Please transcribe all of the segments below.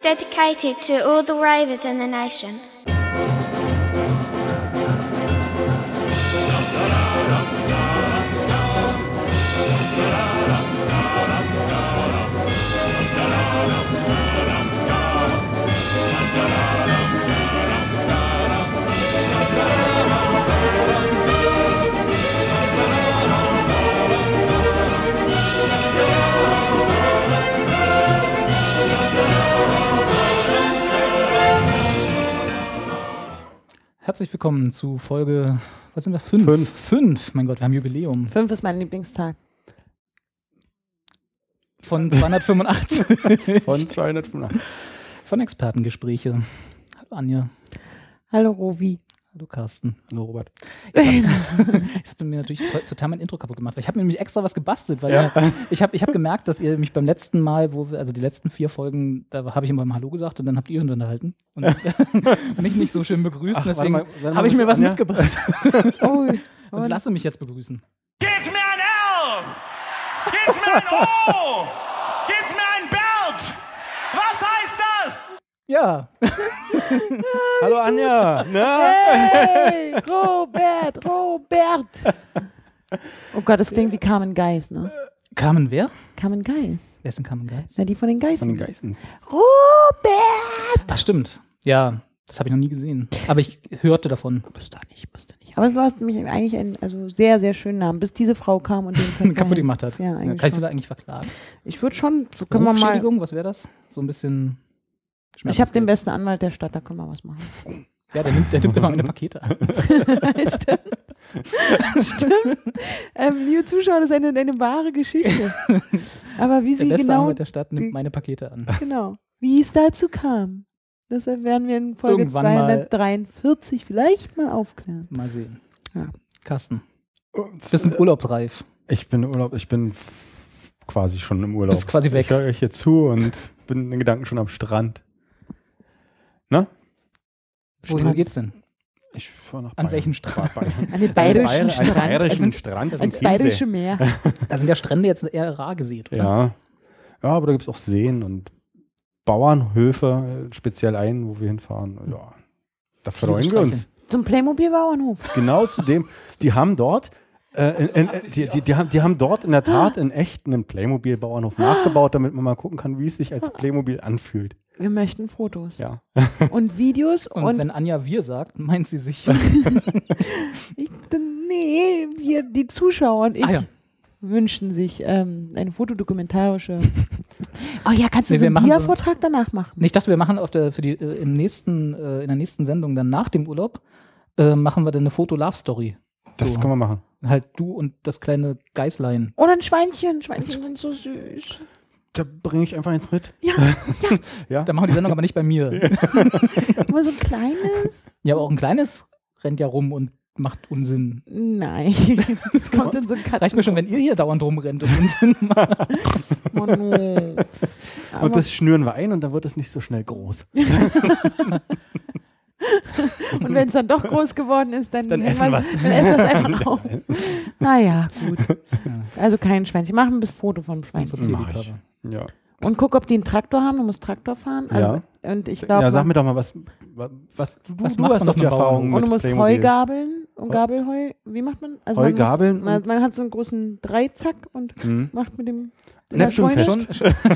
Dedicated to all the ravers in the nation. Herzlich willkommen zu Folge, was sind wir? 5. Mein Gott, wir haben Jubiläum. 5 ist mein Lieblingstag. Von 285. Von 285. Von Expertengespräche. Hallo Anja. Hallo Rovi. Hallo Carsten. Hallo Robert. Ich habe mir natürlich total mein Intro kaputt gemacht, weil ich habe mir nämlich extra was gebastelt, weil ich hab gemerkt, dass ihr mich beim letzten Mal, also die letzten 4 Folgen, da habe ich immer mal Hallo gesagt und dann habt ihr uns unterhalten und mich nicht so schön begrüßt. Ach, deswegen habe ich mir was mitgebracht. Und lasse mich jetzt begrüßen. Gebt mir ein L! Gebt mir ein O! Gebt mir ein Belt! Was heißt das? Ja. Hallo Anja. Na? Hey, Robert. Oh Gott, das klingt wie Carmen Geis, ne? Carmen wer? Carmen Geis. Wer ist denn Carmen Geis? Na, die von den Geissens. Von den Geissens. Robert! Ach stimmt. Ja, das habe ich noch nie gesehen. Aber ich hörte davon. Musste nicht. Aber du hast mich eigentlich einen sehr, sehr schönen Namen, bis diese Frau kam und den kaputt gemacht hat. Ja, eigentlich kann ich sie schon. da eigentlich verklagen? Ich würde schon, so können wir mal. Rufschädigung, was wäre das? So ein bisschen. Ich habe den besten Anwalt der Stadt, da können wir was machen. Ja, der nimmt immer meine Pakete an. Stimmt. Liebe Zuschauer, das ist eine wahre Geschichte. Aber wie sie Der beste genau. Anwalt der Stadt nimmt meine Pakete an. Genau. Wie es dazu kam. Das werden wir in Folge Irgendwann 243 vielleicht mal aufklären. Mal sehen. Ja. Carsten. Bist du im Urlaub reif? Ich bin im Urlaub, quasi schon im Urlaub. Bist quasi weg. Ich höre euch hier zu und bin in den Gedanken schon am Strand. Na? Wohin geht's denn? Ich fahre nach An Bayern. welchem Strand? An den bayerischen Strand. bayerischen Strand. Ans bayerische Meer. Da sind ja Strände jetzt eher rar gesät, oder? Ja, aber da gibt es auch Seen und Bauernhöfe, speziell einen, wo wir hinfahren. Ja, da freuen wir uns. Zum Playmobil-Bauernhof. Genau zu dem. Die haben dort die haben dort in der Tat in echt einen Playmobil-Bauernhof nachgebaut, damit man mal gucken kann, wie es sich als Playmobil anfühlt. Wir möchten Fotos. Ja. Und Videos. Und wenn Anja wir sagt, meint sie sich. Wir, die Zuschauer und ich, ja. wünschen sich eine fotodokumentarische. Oh ja, kannst du so wir einen machen Dia-Vortrag danach machen? Ich dachte, wir machen in der nächsten Sendung, dann nach dem Urlaub, machen wir dann eine Foto-Love-Story. Das können wir machen. Halt du und das kleine Geißlein. Oder ein Schweinchen. Schweinchen sind so süß. Da bringe ich einfach eins mit. Ja. Da machen wir die Sendung aber nicht bei mir. Aber so ein kleines? Ja, aber auch ein kleines rennt ja rum und macht Unsinn. Nein. Das kommt in so ein Katzen. Reicht mir schon, wenn ihr hier dauernd rumrennt und Unsinn macht. Oh no. Und das schnüren wir ein und dann wird es nicht so schnell groß. Und wenn es dann doch groß geworden ist, dann essen wir es. Dann essen wir es einfach auf. Naja, gut. Also kein Schweinchen. Mach ein Foto vom Schweinchen. Mach ich. Ja. Und guck, ob die einen Traktor haben. Du musst Traktor fahren. Also, Ja. Und ich glaube. Ja, sag mir doch mal, was du macht hast man doch auf die einem Erfahrung und du mit musst Playmobil. Heu gabeln und Gabelheu. Wie macht man? Also Heu gabeln man hat so einen großen Dreizack und macht mit dem Neptunfest.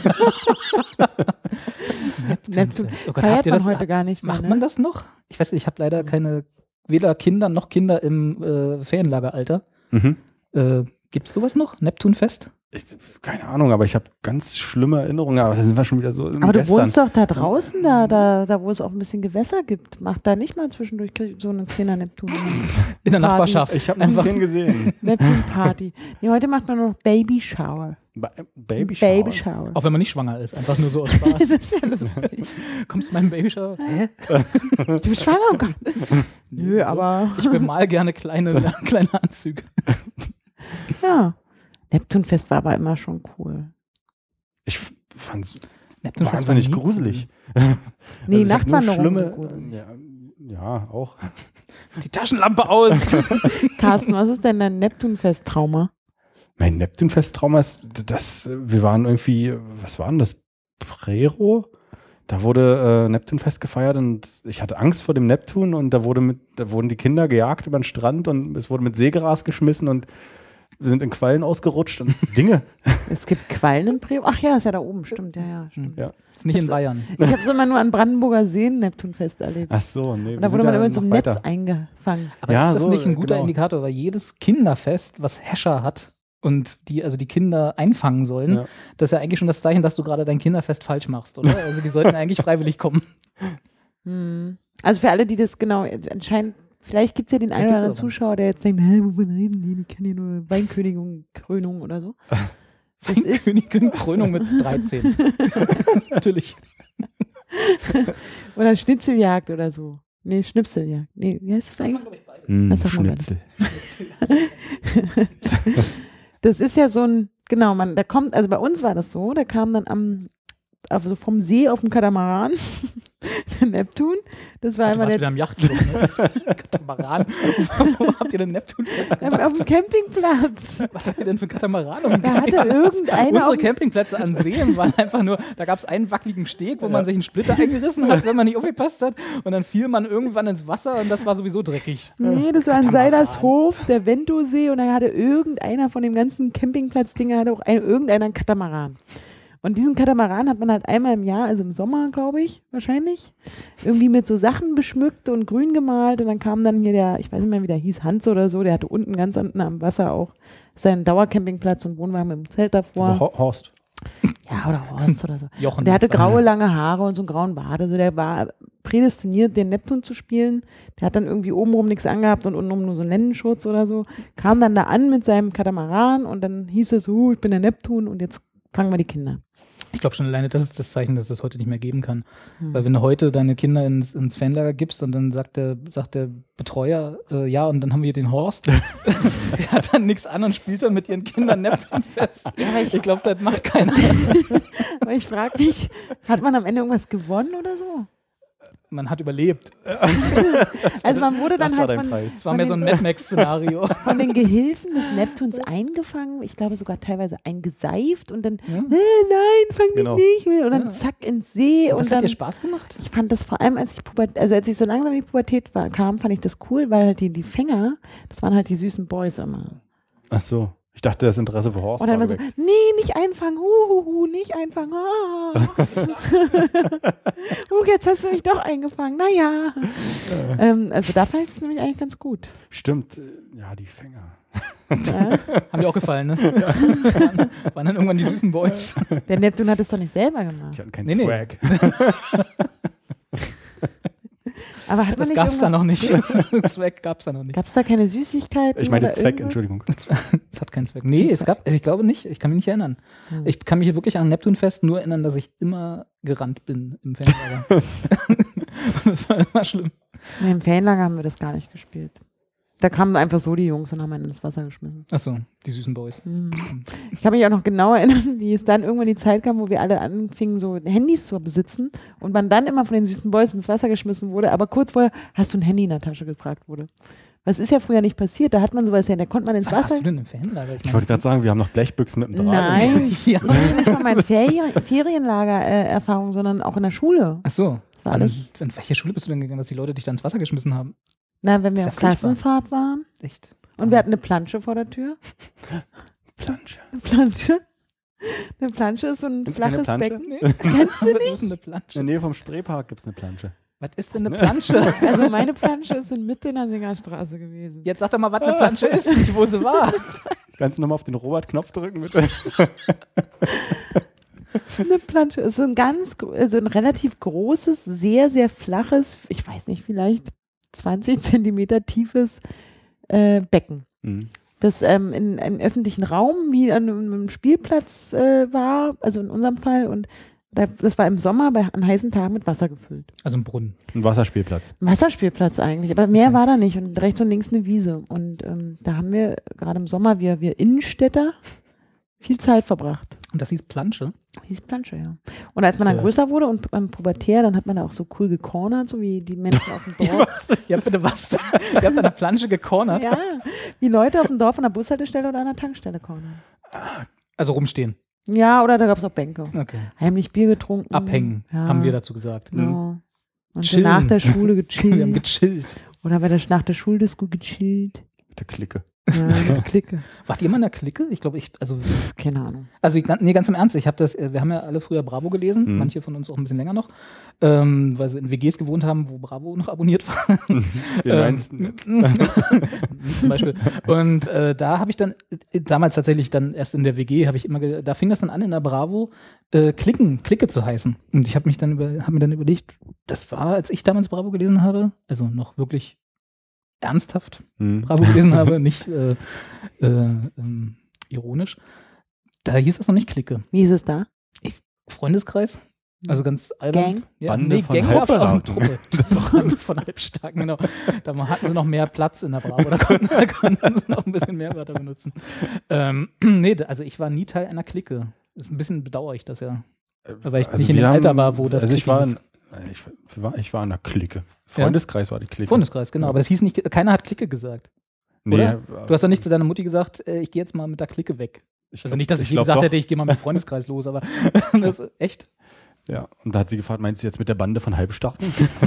Neptun. Oh Gott, Feiert habt ihr man das, heute gar nicht mehr. macht Ne? man das noch? Ich weiß nicht, ich habe leider weder Kinder noch Kinder im Ferienlageralter. Mhm. Gibt es sowas noch? Neptunfest? Keine Ahnung, aber ich habe ganz schlimme Erinnerungen. Aber da sind wir schon wieder so im Aber du Western. wohnst doch da draußen, da wo es auch ein bisschen Gewässer gibt. Macht da nicht mal zwischendurch so eine kleine Neptun. In der Nachbarschaft. Ich habe noch keinen gesehen. Neptun-Party. Nee, heute macht man noch Baby Shower. Baby Shower. Baby Shower. Auch wenn man nicht schwanger ist, einfach nur so aus Spaß. Das ist ja lustig. Kommst du meinem Babyshower? Hä? Du bist schwanger? Oh Gott. Nö, aber. Ich bemal gerne kleine Anzüge. Ja. Neptunfest war aber immer schon cool. Ich fand es Neptunfest wahnsinnig war nie gruselig. Nee, ich hab nur Nachtwanderung schlimme, so gut. ja, auch. Die Taschenlampe aus. Carsten, was ist denn dein Neptunfest-Trauma? Mein Neptunfest-Trauma ist, wir waren irgendwie, was war denn das? Prero? Da wurde Neptunfest gefeiert und ich hatte Angst vor dem Neptun und da wurden die Kinder gejagt über den Strand und es wurde mit Seegras geschmissen und wir sind in Quallen ausgerutscht und Dinge. Es gibt Quallen in Bremen. Ach ja, ist ja da oben, stimmt. Ja, stimmt. Ja. Ist nicht in Bayern. Ich habe es immer nur an Brandenburger Seen Neptunfest erlebt. Ach so, nee. Und da wurde man immer in so einem Netz eingefangen. Aber Ja, ist das so, nicht ein guter genau. Indikator, weil jedes Kinderfest, was Häscher hat und die Kinder einfangen sollen, Ja. das ist ja eigentlich schon das Zeichen, dass du gerade dein Kinderfest falsch machst, oder? Also die sollten eigentlich freiwillig kommen. Also für alle, die das genau anscheinend, vielleicht gibt es ja den einen oder gibt's anderen auch. Zuschauer, der jetzt denkt, hä, wovon reden die kennen ja nur Weinkönigin, Krönung oder so. Das ist, Königin Krönung mit 13. Natürlich. oder Schnitzeljagd oder so. Nee, Schnipseljagd. Nee, wie heißt das eigentlich? Das sagt man Schnitzel. Das ist ja so ein, genau, da kommt, also bei uns war das so, da kam dann also vom See auf dem Katamaran, der Neptun, das war Du immer warst der, wieder am Yachtclub, ne? Katamaran. Wo habt ihr denn Neptunfest auf gemacht? dem Campingplatz. Was habt ihr denn für Katamaran? Auf dem Da hatte irgendeiner Unsere auf dem Campingplätze an Seen waren einfach nur, da gab es einen wackeligen Steg, wo man sich einen Splitter eingerissen hat, wenn man nicht aufgepasst hat. Und dann fiel man irgendwann ins Wasser und das war sowieso dreckig. Nee, das war in Katamaran. Seilershof, der Ventosee, und da hatte irgendeiner von dem ganzen Campingplatz-Ding hatte auch irgendeiner einen Katamaran. Und diesen Katamaran hat man halt einmal im Jahr, also im Sommer, glaube ich, wahrscheinlich, irgendwie mit so Sachen beschmückt und grün gemalt. Und dann kam dann hier ich weiß nicht mehr, wie der hieß, Hans oder so, der hatte ganz unten am Wasser auch seinen Dauercampingplatz und Wohnwagen mit dem Zelt davor. Horst. Ja, oder Horst oder so. Jochen. Und der hatte graue, lange Haare und so einen grauen Bart. Also der war prädestiniert, den Neptun zu spielen. Der hat dann irgendwie obenrum nichts angehabt und untenrum nur so einen Lennenschutz oder so. Kam dann da an mit seinem Katamaran und dann hieß es, ich bin der Neptun und jetzt fangen wir die Kinder. Ich glaube schon alleine, das ist das Zeichen, dass es heute nicht mehr geben kann. Weil wenn du heute deine Kinder ins Fanlager gibst und dann sagt der Betreuer, ja, und dann haben wir den Horst, der hat dann nichts an und spielt dann mit ihren Kindern Neptunfest. Ich glaube, das macht keiner. Aber ich frage mich, hat man am Ende irgendwas gewonnen oder so? Man hat überlebt. Also man wurde dann Das war halt dein von, Preis. Das war mehr so ein Mad Max-Szenario. von den Gehilfen des Neptuns eingefangen, ich glaube sogar teilweise eingeseift und dann, nein, fang mich Genau. nicht mehr. Und dann zack ins See. Und das und hat dann, dir Spaß gemacht? ich fand das vor allem, als ich so langsam in die Pubertät kam, fand ich das cool, weil halt die Fänger, das waren halt die süßen Boys immer. Ach so. Ich dachte, das Interesse für Horst Und dann war immer so, geweckt. nee, nicht einfangen, nicht einfangen. Jetzt hast du mich doch eingefangen, naja. Also da fand ich es nämlich eigentlich ganz gut. Stimmt. Ja, die Fänger. Ja. Haben dir auch gefallen, ne? Waren dann irgendwann die süßen Boys. Der Neptun hat es doch nicht selber gemacht. Die hatten keinen Nee, nee. Swag. Aber hat man Das nicht gab's da irgendwas- noch nicht. Zweck gab's da noch nicht. Gab es da keine Süßigkeiten? Ich meine oder Zweck, irgendwas? Entschuldigung. Es hat keinen Zweck. Nee, es gab, also ich glaube nicht. Ich kann mich nicht erinnern. Ich kann mich wirklich an Neptunfest nur erinnern, dass ich immer gerannt bin im Fanlager. Das war immer schlimm. Nee, im Fanlager haben wir das gar nicht gespielt. Da kamen einfach so die Jungs und haben einen ins Wasser geschmissen. Achso, die süßen Boys. Ich kann mich auch noch genau erinnern, wie es dann irgendwann die Zeit kam, wo wir alle anfingen, so Handys zu besitzen und man dann immer von den süßen Boys ins Wasser geschmissen wurde, aber kurz vorher, hast du ein Handy in der Tasche gefragt wurde. Das ist ja früher nicht passiert, da hat man sowas ja, da konnte man ins Hast Wasser. du denn ein Fanlager? Ich wollte gerade sagen, wir haben noch Blechbüchsen mit dem Draht. Nein, Ja. ich rede nicht von meinen Ferienlager-Erfahrungen, sondern auch in der Schule. Achso. War alles- In welche Schule bist du denn gegangen, dass die Leute dich da ins Wasser geschmissen haben? Na, wenn wir Ist ja auf Klassenfahrt waren Echt? und wir hatten eine Plansche vor der Tür. Plansche. Eine Plansche? Eine Plansche ist so ein Kennst du keine flaches Plansche? Becken. Nee. Was ist denn eine In Plansche? der Nähe vom Spreepark gibt es eine Plansche. Was ist denn eine Plansche? Also meine Plansche ist in Mitte in der Singerstraße gewesen. Jetzt sag doch mal, was eine Plansche ist, nicht wo sie war. Kannst du nochmal auf den Robert-Knopf drücken, bitte? Eine Plansche ist so ein relativ großes, sehr, sehr flaches, ich weiß nicht, vielleicht 20 Zentimeter tiefes Becken. Mhm. Das in einem öffentlichen Raum wie an einem Spielplatz war, also in unserem Fall. Und das war im Sommer an heißen Tagen mit Wasser gefüllt. Also ein Brunnen. Ein Wasserspielplatz. Ein Wasserspielplatz eigentlich, aber mehr war da nicht. Und rechts und links eine Wiese. Und da haben wir gerade im Sommer, wir Innenstädter, viel Zeit verbracht. Und das hieß Plansche? Hieß Plansche, ja. Und als man dann Ja. größer wurde und Pubertär, dann hat man da auch so cool gecornert, so wie die Menschen auf dem Dorf. Ihr habt bitte was? Ihr habt eine Plansche gecornert? Ja, wie Leute auf dem Dorf an der Bushaltestelle oder an der Tankstelle cornern. Also rumstehen. Ja, oder da gab es auch Bänke. Okay. Heimlich Bier getrunken. Abhängen, Ja, haben wir dazu gesagt. Genau. Und Chillen. dann nach der Schule gechillt. Wir haben gechillt. Oder nach der Schuldisco gechillt. Mit der Clique. Ja, mit der Clique. Wart ihr mal in der Clique? Ich glaube, Keine Ahnung. ganz im Ernst, wir haben ja alle früher Bravo gelesen, manche von uns auch ein bisschen länger noch, weil sie in WGs gewohnt haben, wo Bravo noch abonniert war. Wir meinsten. Zum Beispiel. Und da habe ich dann, damals tatsächlich dann erst in der WG, da fing das dann an, in der Bravo Clique zu heißen. Und ich habe mir dann überlegt, das war, als ich damals Bravo gelesen habe, also noch wirklich ernsthaft Bravo gelesen habe, nicht ironisch, da hieß das noch nicht Clique. Wie ist es da? Freundeskreis, also ganz albern. Gang? Ja, Bande von Gang gab's auch, eine Halbstarken. Truppe. Das war Bande von Halbstarken, genau. Da hatten sie noch mehr Platz in der Bravo, da konnten sie noch ein bisschen mehr Wörter benutzen. Nee, also ich war nie Teil einer Clique. Ein bisschen bedauere ich das ja. Weil ich nicht in dem Alter war, wo das ich Clique war, hieß. ich war in der Clique. Freundeskreis war die Clique. Freundeskreis, genau. Aber es hieß nicht, keiner hat Clique gesagt. Oder? Du hast doch nicht zu deiner Mutti gesagt, ich gehe jetzt mal mit der Clique weg. Also nicht, dass ich glaub gesagt doch. hätte, ich gehe mal mit dem Freundeskreis los, aber das ist echt. Ja, und da hat sie gefragt, meinst du jetzt mit der Bande von Halbstarken?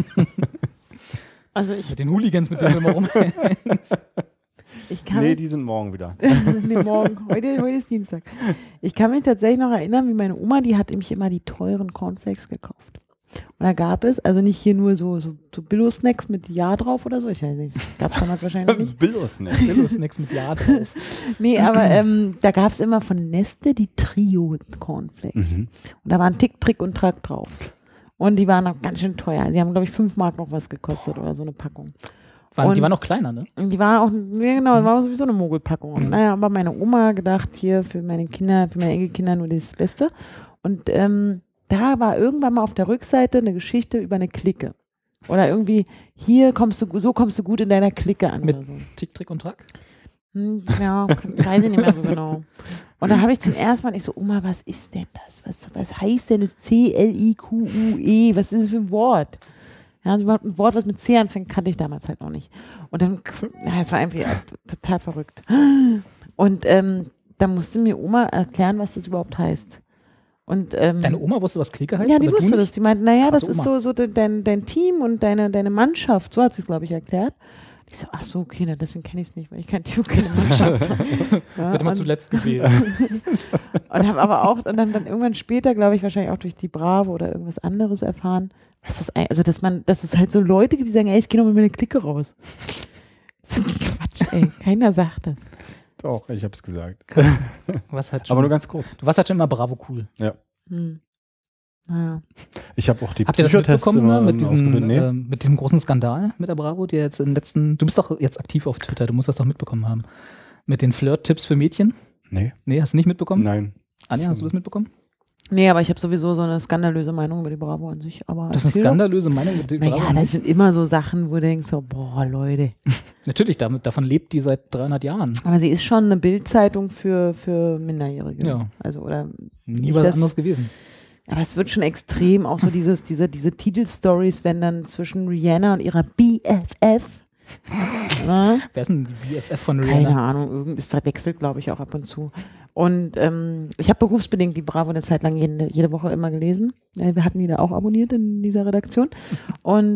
Also ich Mit den Hooligans, mit denen du immer rumhängst. kann Nee, mich, die sind morgen wieder. nee, morgen. Heute ist Dienstag. Ich kann mich tatsächlich noch erinnern, wie meine Oma, die hat nämlich immer die teuren Cornflakes gekauft. Und da gab es, also nicht hier nur so Billo-Snacks mit Ja drauf oder so, ich weiß nicht, gab es damals wahrscheinlich nicht. Billo-Snack. Billo-Snacks mit Ja drauf. Nee, aber da gab es immer von Nestle die Trio-Cornflakes. Und da waren Tick, Trick und Track drauf. Und die waren auch ganz schön teuer. Die haben, glaube ich, 5 Mark noch was gekostet oder so eine Packung. Die waren noch kleiner, ne? Und die waren auch, ja genau, das war sowieso eine Mogelpackung. Naja, aber meine Oma gedacht, hier für meine Kinder, für meine Enkelkinder nur das Beste. Und da war irgendwann mal auf der Rückseite eine Geschichte über eine Clique. Oder irgendwie, so kommst du gut in deiner Clique an Mit oder so. Tick, Trick und Track? Ja, weiß ich nicht mehr so genau. Und da habe ich zum ersten Mal, ich so, Oma, was ist denn das? Was heißt denn das CLIQUE? Was ist das für ein Wort? Ja, also überhaupt ein Wort, was mit C anfängt, kannte ich damals halt noch nicht. Und dann, es war irgendwie total verrückt. Und da musste mir Oma erklären, was das überhaupt heißt. Und, Deine Oma wusste, was Clique heißt? ja, die aber du wusste das. nicht? Die meinte, naja, das Krasse ist Oma. so dein Team und deine Mannschaft. So hat sie es, glaube ich, erklärt. Ich so, ach so, okay, na, deswegen kenne ich es nicht, weil ich keine Mannschaft habe. Ja, Wird immer und- zuletzt gewählt. und habe aber auch und dann irgendwann später, glaube ich, wahrscheinlich auch durch die Bravo oder irgendwas anderes erfahren, was das also dass es halt so Leute gibt, die sagen, ey, ich gehe noch mit meiner Clique raus. Das ist Quatsch, ey. Keiner sagt das. Doch, ich hab's gesagt. Was hat schon, Aber nur ganz kurz. du warst halt schon immer Bravo cool. Hm. Naja. Ich habe auch die Habt ihr das Psychotests mitbekommen, immer ne, mit ausgefüllt. Nee. mit diesem großen Skandal mit der Bravo, der jetzt du bist doch jetzt aktiv auf Twitter, du musst das doch mitbekommen haben. Mit den Flirt-Tipps für Mädchen? Nee. Nee, hast du nicht mitbekommen? Nein. Anja, hast du das mitbekommen? Nee, aber ich habe sowieso so eine skandalöse Meinung über die Bravo an sich. Aber Das ist eine erzähl doch. skandalöse Meinung. Mit der Bravo Naja, an das sich. sind immer so Sachen, wo du denkst, so, boah, Leute. Natürlich, davon lebt die seit 300 Jahren. Aber sie ist schon eine Bildzeitung für Minderjährige. Ja. Also, oder Nie nicht was das- anderes gewesen. Aber es wird schon extrem, auch so diese Titelstories, wenn dann zwischen Rihanna und ihrer BFF. Na, Wer ist denn die BFF von keine Rihanna? Ahnung, das wechselt, glaube ich, auch ab und zu. Und ich habe berufsbedingt die Bravo eine Zeit lang jede Woche immer gelesen. Wir hatten die da auch abonniert in dieser Redaktion. Und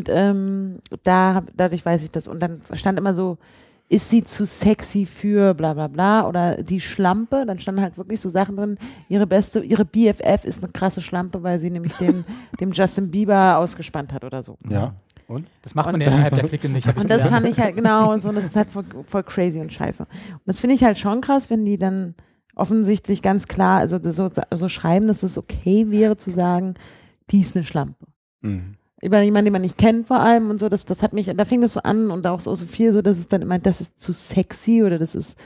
dadurch weiß ich das. Und dann stand immer so, ist sie zu sexy für bla bla bla oder die Schlampe, dann standen halt wirklich so Sachen drin, ihre BFF ist eine krasse Schlampe, weil sie nämlich dem Justin Bieber ausgespannt hat oder so. Ja. Und? Das macht man ja innerhalb der Clique nicht. hab ich Und das gelernt. fand ich halt, genau, und so, und das ist halt voll crazy und scheiße. Und das finde ich halt schon krass, wenn die dann offensichtlich ganz klar, also das so schreiben, dass es okay wäre zu sagen, die ist eine Schlampe. Mhm. Über jemanden, den man nicht kennt vor allem und so, das hat mich, da fing das so an und auch so viel so, dass es dann immer, das ist zu sexy oder das ist,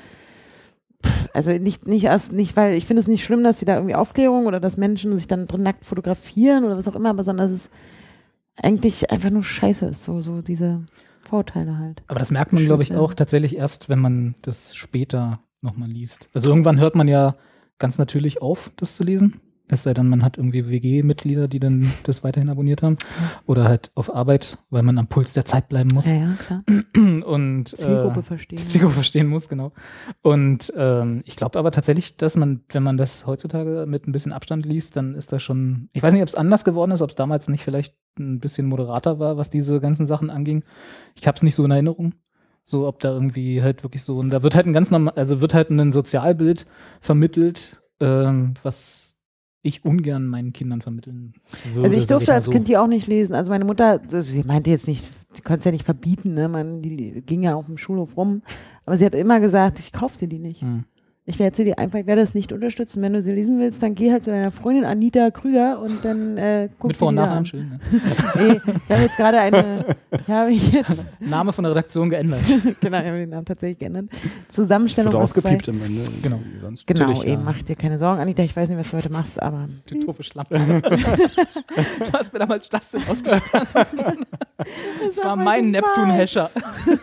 also nicht, weil ich finde es nicht schlimm, dass sie da irgendwie Aufklärung oder dass Menschen sich dann drin nackt fotografieren oder was auch immer, aber sondern dass es eigentlich einfach nur scheiße ist, so diese Vorurteile halt. Aber das merkt man, glaube ich, auch tatsächlich erst, wenn man das später nochmal liest. Also irgendwann hört man ja ganz natürlich auf, das zu lesen. Es sei denn, man hat irgendwie WG-Mitglieder, die dann das weiterhin abonniert haben. Oder halt auf Arbeit, weil man am Puls der Zeit bleiben muss. Ja, klar. Und Zielgruppe verstehen. Zielgruppe verstehen muss, genau. Und ich glaube aber tatsächlich, dass man, wenn man das heutzutage mit ein bisschen Abstand liest, dann ist das schon, ich weiß nicht, ob es anders geworden ist, ob es damals nicht vielleicht ein bisschen moderater war, was diese ganzen Sachen anging. Ich habe es nicht so in Erinnerung. So, ob da irgendwie halt wirklich so, und da wird halt wird halt ein Sozialbild vermittelt, was ich ungern meinen Kindern vermitteln würde. Also ich durfte als so. Kind die auch nicht lesen. Also meine Mutter, sie meinte jetzt nicht, sie konnte es ja nicht verbieten, ne? Die ging ja auf dem Schulhof rum. Aber sie hat immer gesagt, ich kaufe dir die nicht. Ich werde das nicht unterstützen. Wenn du sie lesen willst, dann geh halt zu deiner Freundin Anita Krüger und dann guck mit Vor- und dir die Nachnamen an. schön, ne? Nee, ich habe jetzt gerade Name von der Redaktion geändert. genau, ich habe den Namen tatsächlich geändert. Das Zusammenstellung wird aus zwei. ausgepiept am Ende. Genau. Sonst. Genau, Natürlich, eben, ja. mach dir keine Sorgen, Anita, ich weiß nicht, was du heute machst, aber Du doofe Schlampe. Du hast mir damals das denn ausgesprochen. Das war mein Neptun-Hescher.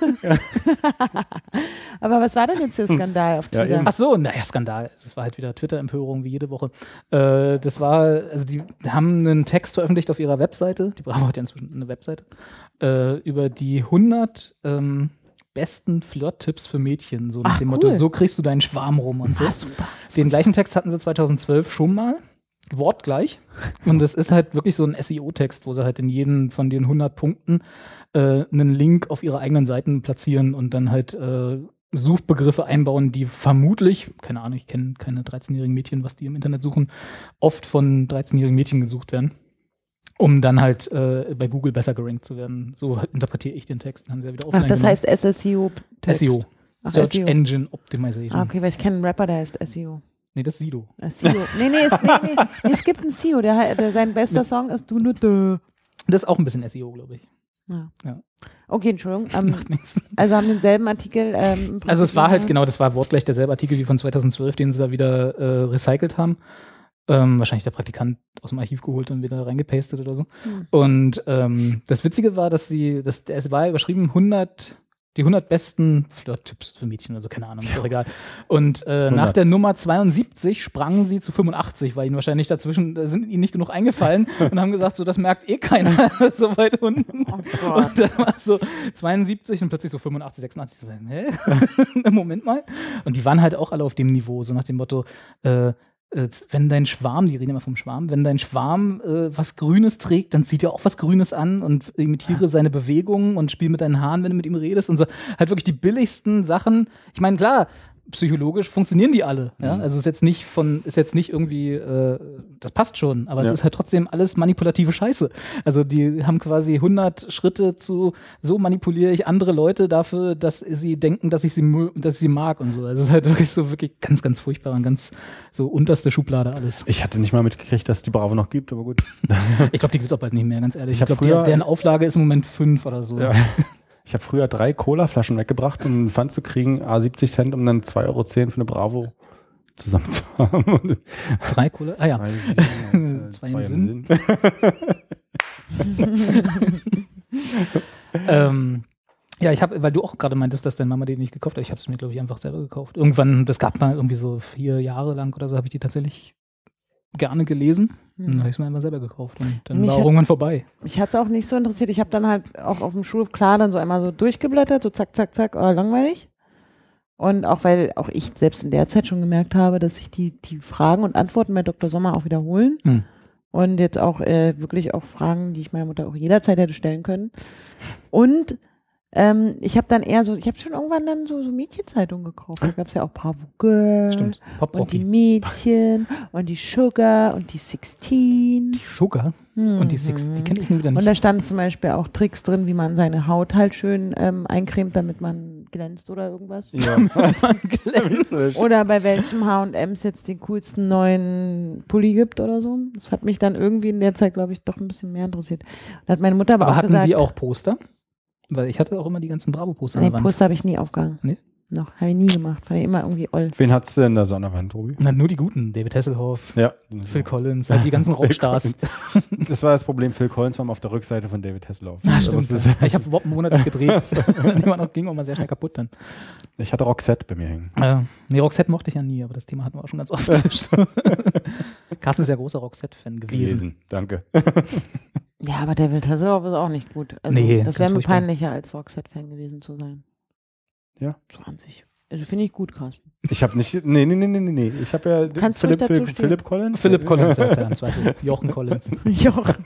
Aber was war denn jetzt der Skandal auf Ja, Twitter? Ach so, naja, Skandal. Das war halt wieder Twitter-Empörung wie jede Woche. Das war, also die haben einen Text veröffentlicht auf ihrer Webseite. Die Bravo hat ja inzwischen eine Webseite. Über die 100 besten Flirt-Tipps für Mädchen. So nach Ach, dem cool. Motto, so kriegst du deinen Schwarm rum und so. Ah, super. Den gleichen Text hatten sie 2012 schon mal. Wortgleich. Und das ist halt wirklich so ein SEO-Text, wo sie halt in jedem von den 100 Punkten einen Link auf ihre eigenen Seiten platzieren und dann halt Suchbegriffe einbauen, die vermutlich, keine Ahnung, ich kenne keine 13-jährigen Mädchen, was die im Internet suchen, oft von 13-jährigen Mädchen gesucht werden, um dann halt bei Google besser gerankt zu werden. So interpretiere ich den Text. Dann haben sie ja wieder offline Ach, das genommen. heißt SEO. SEO. Ach, Search SEO. Engine Optimization. Ah, okay, weil ich kenne einen Rapper, der heißt SEO. Nee, das ist Sido. SEO. Nee, es gibt einen SEO, der sein bester Song ist Du Nutte. Das ist auch ein bisschen SEO, glaube ich. Ja. Ja. Okay, Entschuldigung. Macht nichts. Also haben denselben Artikel. Also es war halt, genau, das war wortgleich derselbe Artikel wie von 2012, den sie da wieder recycelt haben. Wahrscheinlich der Praktikant aus dem Archiv geholt und wieder reingepastet oder so. Und das Witzige war, es war überschrieben die 100 besten Flirt-Tipps für Mädchen, also keine Ahnung, ist doch egal. Und nach der Nummer 72 sprangen sie zu 85, weil ihnen wahrscheinlich dazwischen, da sind ihnen nicht genug eingefallen und haben gesagt, so, das merkt eh keiner, so weit unten. Oh Gott. Und dann war es so 72 und plötzlich so 85, 86, so, hä? Moment mal. Und die waren halt auch alle auf dem Niveau, so nach dem Motto, wenn dein Schwarm, die reden immer vom Schwarm, wenn dein Schwarm was Grünes trägt, dann zieht er auch was Grünes an und imitiere seine Bewegungen und spiel mit deinen Haaren, wenn du mit ihm redest und so. Halt wirklich die billigsten Sachen. Ich meine, klar, psychologisch funktionieren die alle. Ja? Also ist jetzt nicht irgendwie, das passt schon, aber es ist halt trotzdem alles manipulative Scheiße. Also die haben quasi 100 Schritte zu, so manipuliere ich andere Leute dafür, dass sie denken, dass ich sie mag und so. Also es ist halt wirklich ganz, ganz furchtbar und ganz so unterste Schublade alles. Ich hatte nicht mal mitgekriegt, dass es die Bravo noch gibt, aber gut. Ich glaube, die gibt es auch bald nicht mehr, ganz ehrlich. Ich glaube, deren Auflage ist im Moment 5 oder so. Ja. Ich habe früher 3 Colaflaschen weggebracht, um einen Pfand zu kriegen, 70 Cent, um dann 2,10 € für eine Bravo zusammen zu haben. 3 Cola? Ah ja. 2 im Sinn. Ja, weil du auch gerade meintest, dass deine Mama die nicht gekauft hat. Ich habe es mir, glaube ich, einfach selber gekauft. Irgendwann, das gab mal irgendwie so 4 Jahre lang oder so, habe ich die tatsächlich gerne gelesen. Und dann habe ich es mir einfach selber gekauft. Und dann war irgendwann vorbei. Mich hat es auch nicht so interessiert. Ich habe dann halt auch auf dem Schulhof klar dann so einmal so durchgeblättert, so zack, zack, zack, langweilig. Und auch, weil auch ich selbst in der Zeit schon gemerkt habe, dass sich die Fragen und Antworten bei Dr. Sommer auch wiederholen. Und jetzt auch wirklich auch Fragen, die ich meiner Mutter auch jederzeit hätte stellen können. Und ich habe dann eher so, ich habe schon irgendwann dann so Mädchenzeitungen gekauft. Da gab es ja auch Bravo Girl. Stimmt. Und die Mädchen und die Sugar und die 16. Die Sugar? Und die 6, die kenne ich nur wieder nicht. Und da standen zum Beispiel auch Tricks drin, wie man seine Haut halt schön eincremt, damit man glänzt oder irgendwas. Ja. Oder bei welchem H&M's jetzt den coolsten neuen Pulli gibt oder so. Das hat mich dann irgendwie in der Zeit, glaube ich, doch ein bisschen mehr interessiert. Da hat meine Mutter aber auch hatten gesagt, die auch Poster? Weil ich hatte auch immer die ganzen Bravo-Poster. nee, Poster habe ich nie aufgehangen. Nee? noch. Habe ich nie gemacht. Fand ich immer irgendwie oll. Wen hattest du denn da so an der Wand, Tobi? Na, nur die Guten. David Hasselhoff, Ja. Phil Collins, halt die ganzen Rockstars. Das war das Problem. Phil Collins war auf der Rückseite von David Hasselhoff. Ah, stimmt. Ich habe überhaupt einen Monat nicht gedreht. Die war noch, ging auch mal sehr schnell kaputt dann. Ich hatte Roxette bei mir hängen. Nee, Roxette mochte ich ja nie, aber das Thema hatten wir auch schon ganz oft. Carsten ist ja großer Roxette-Fan gewesen. Danke. Ja, aber David Hasselhoff ist auch nicht gut. Also, Nee, das ganz wäre mir furchtbar. peinlicher, als Roxette-Fan gewesen zu sein. Ja. 20. Also finde ich gut, Carsten. Ich habe nicht. Nee. Ich habe ja Kannst ruhig dazu stehen. Philipp Collins. Philipp Collins, sagt er im Zweifel. Jochen Collins. Jochen.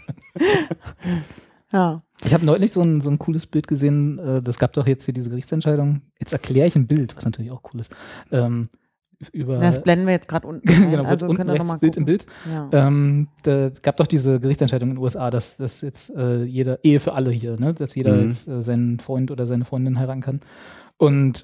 Ja. Ich habe neulich so ein cooles Bild gesehen, das gab doch jetzt hier diese Gerichtsentscheidung. Jetzt erkläre ich ein Bild, was natürlich auch cool ist. Das blenden wir jetzt gerade unten. Genau, Also unten könnt ihr noch rechts mal Bild im gucken. Bild. Ja. Da gab doch diese Gerichtsentscheidung in den USA, dass jetzt jeder, Ehe für alle hier, ne? Dass jeder jetzt seinen Freund oder seine Freundin heiraten kann. Und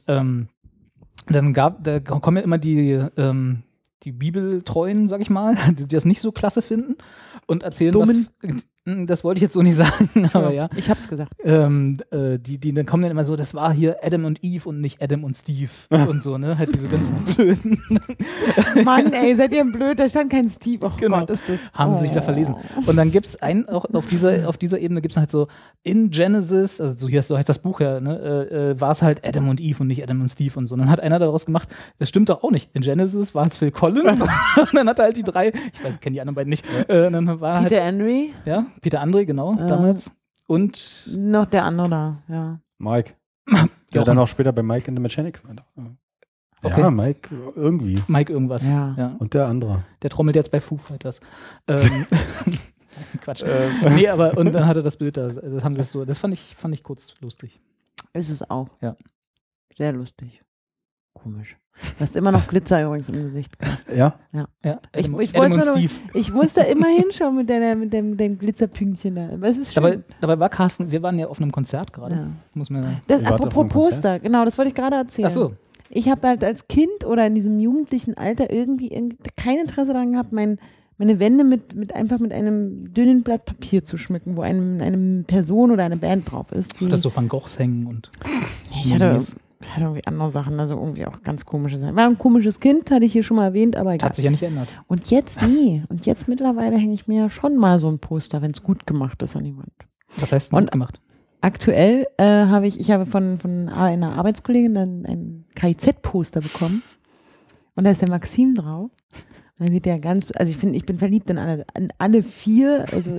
da kommen ja immer die Bibeltreuen, sag ich mal, die das nicht so klasse finden und erzählen Dummen. das wollte ich jetzt so nicht sagen, aber ja. Ich hab's gesagt. Die dann kommen dann immer so, das war hier Adam und Eve und nicht Adam und Steve und so, ne? Halt diese ganzen blöden. Mann, ey, seid ihr blöd? Da stand kein Steve. Oh Genau. Gott, ist das. Haben sie sich wieder verlesen. Und dann gibt es auch auf dieser Ebene gibt es halt so in Genesis, also so heißt das Buch ja, ne, war es halt Adam und Eve und nicht Adam und Steve und so. Und dann hat einer daraus gemacht, das stimmt doch auch nicht. In Genesis war es Phil Collins und dann hat er halt die drei, ich kenne die anderen beiden nicht. Dann war Peter halt, Henry, ja, Peter André, genau, damals. Und noch der andere da, ja. Mike. Der dann auch später bei Mike in the Mechanics war. Okay. Ja, Mike irgendwie. Mike irgendwas. Ja. Und der andere. Der trommelt jetzt bei Foo Fighters. Quatsch. Nee, aber und dann hat er das Bild da. Das haben sie so. Das fand ich kurz lustig. Ist es auch. Ja. Sehr lustig. Komisch. Du hast immer noch Glitzer übrigens im Gesicht. Carsten. Ja? Ja. Ich Adam wollte und nur- Steve. Ich muss da immer hinschauen mit dem Glitzerpünktchen da. Aber es ist schön. Dabei war Carsten, wir waren ja auf einem Konzert gerade. Ja. Muss man. Das, Ihr wart auf apropos einem Konzert? Poster, genau, das wollte ich gerade erzählen. Ach so. Ich habe halt als Kind oder in diesem jugendlichen Alter irgendwie kein Interesse daran gehabt, meine Wände mit einem dünnen Blatt Papier zu schmücken, wo eine Person oder eine Band drauf ist. Dass so Van Goghs hängen und. Ich hatte irgendwie andere Sachen, also irgendwie auch ganz komische Sachen. War ein komisches Kind, hatte ich hier schon mal erwähnt, aber egal. Hat sich ja nicht geändert. Und jetzt nie. Und jetzt mittlerweile hänge ich mir ja schon mal so ein Poster, wenn es gut gemacht ist an die Wand. Was heißt Und- gut gemacht? Aktuell habe ich von einer Arbeitskollegin dann ein KIZ-Poster bekommen. Und da ist der Maxim drauf. Und dann sieht der also ich bin verliebt in alle vier, also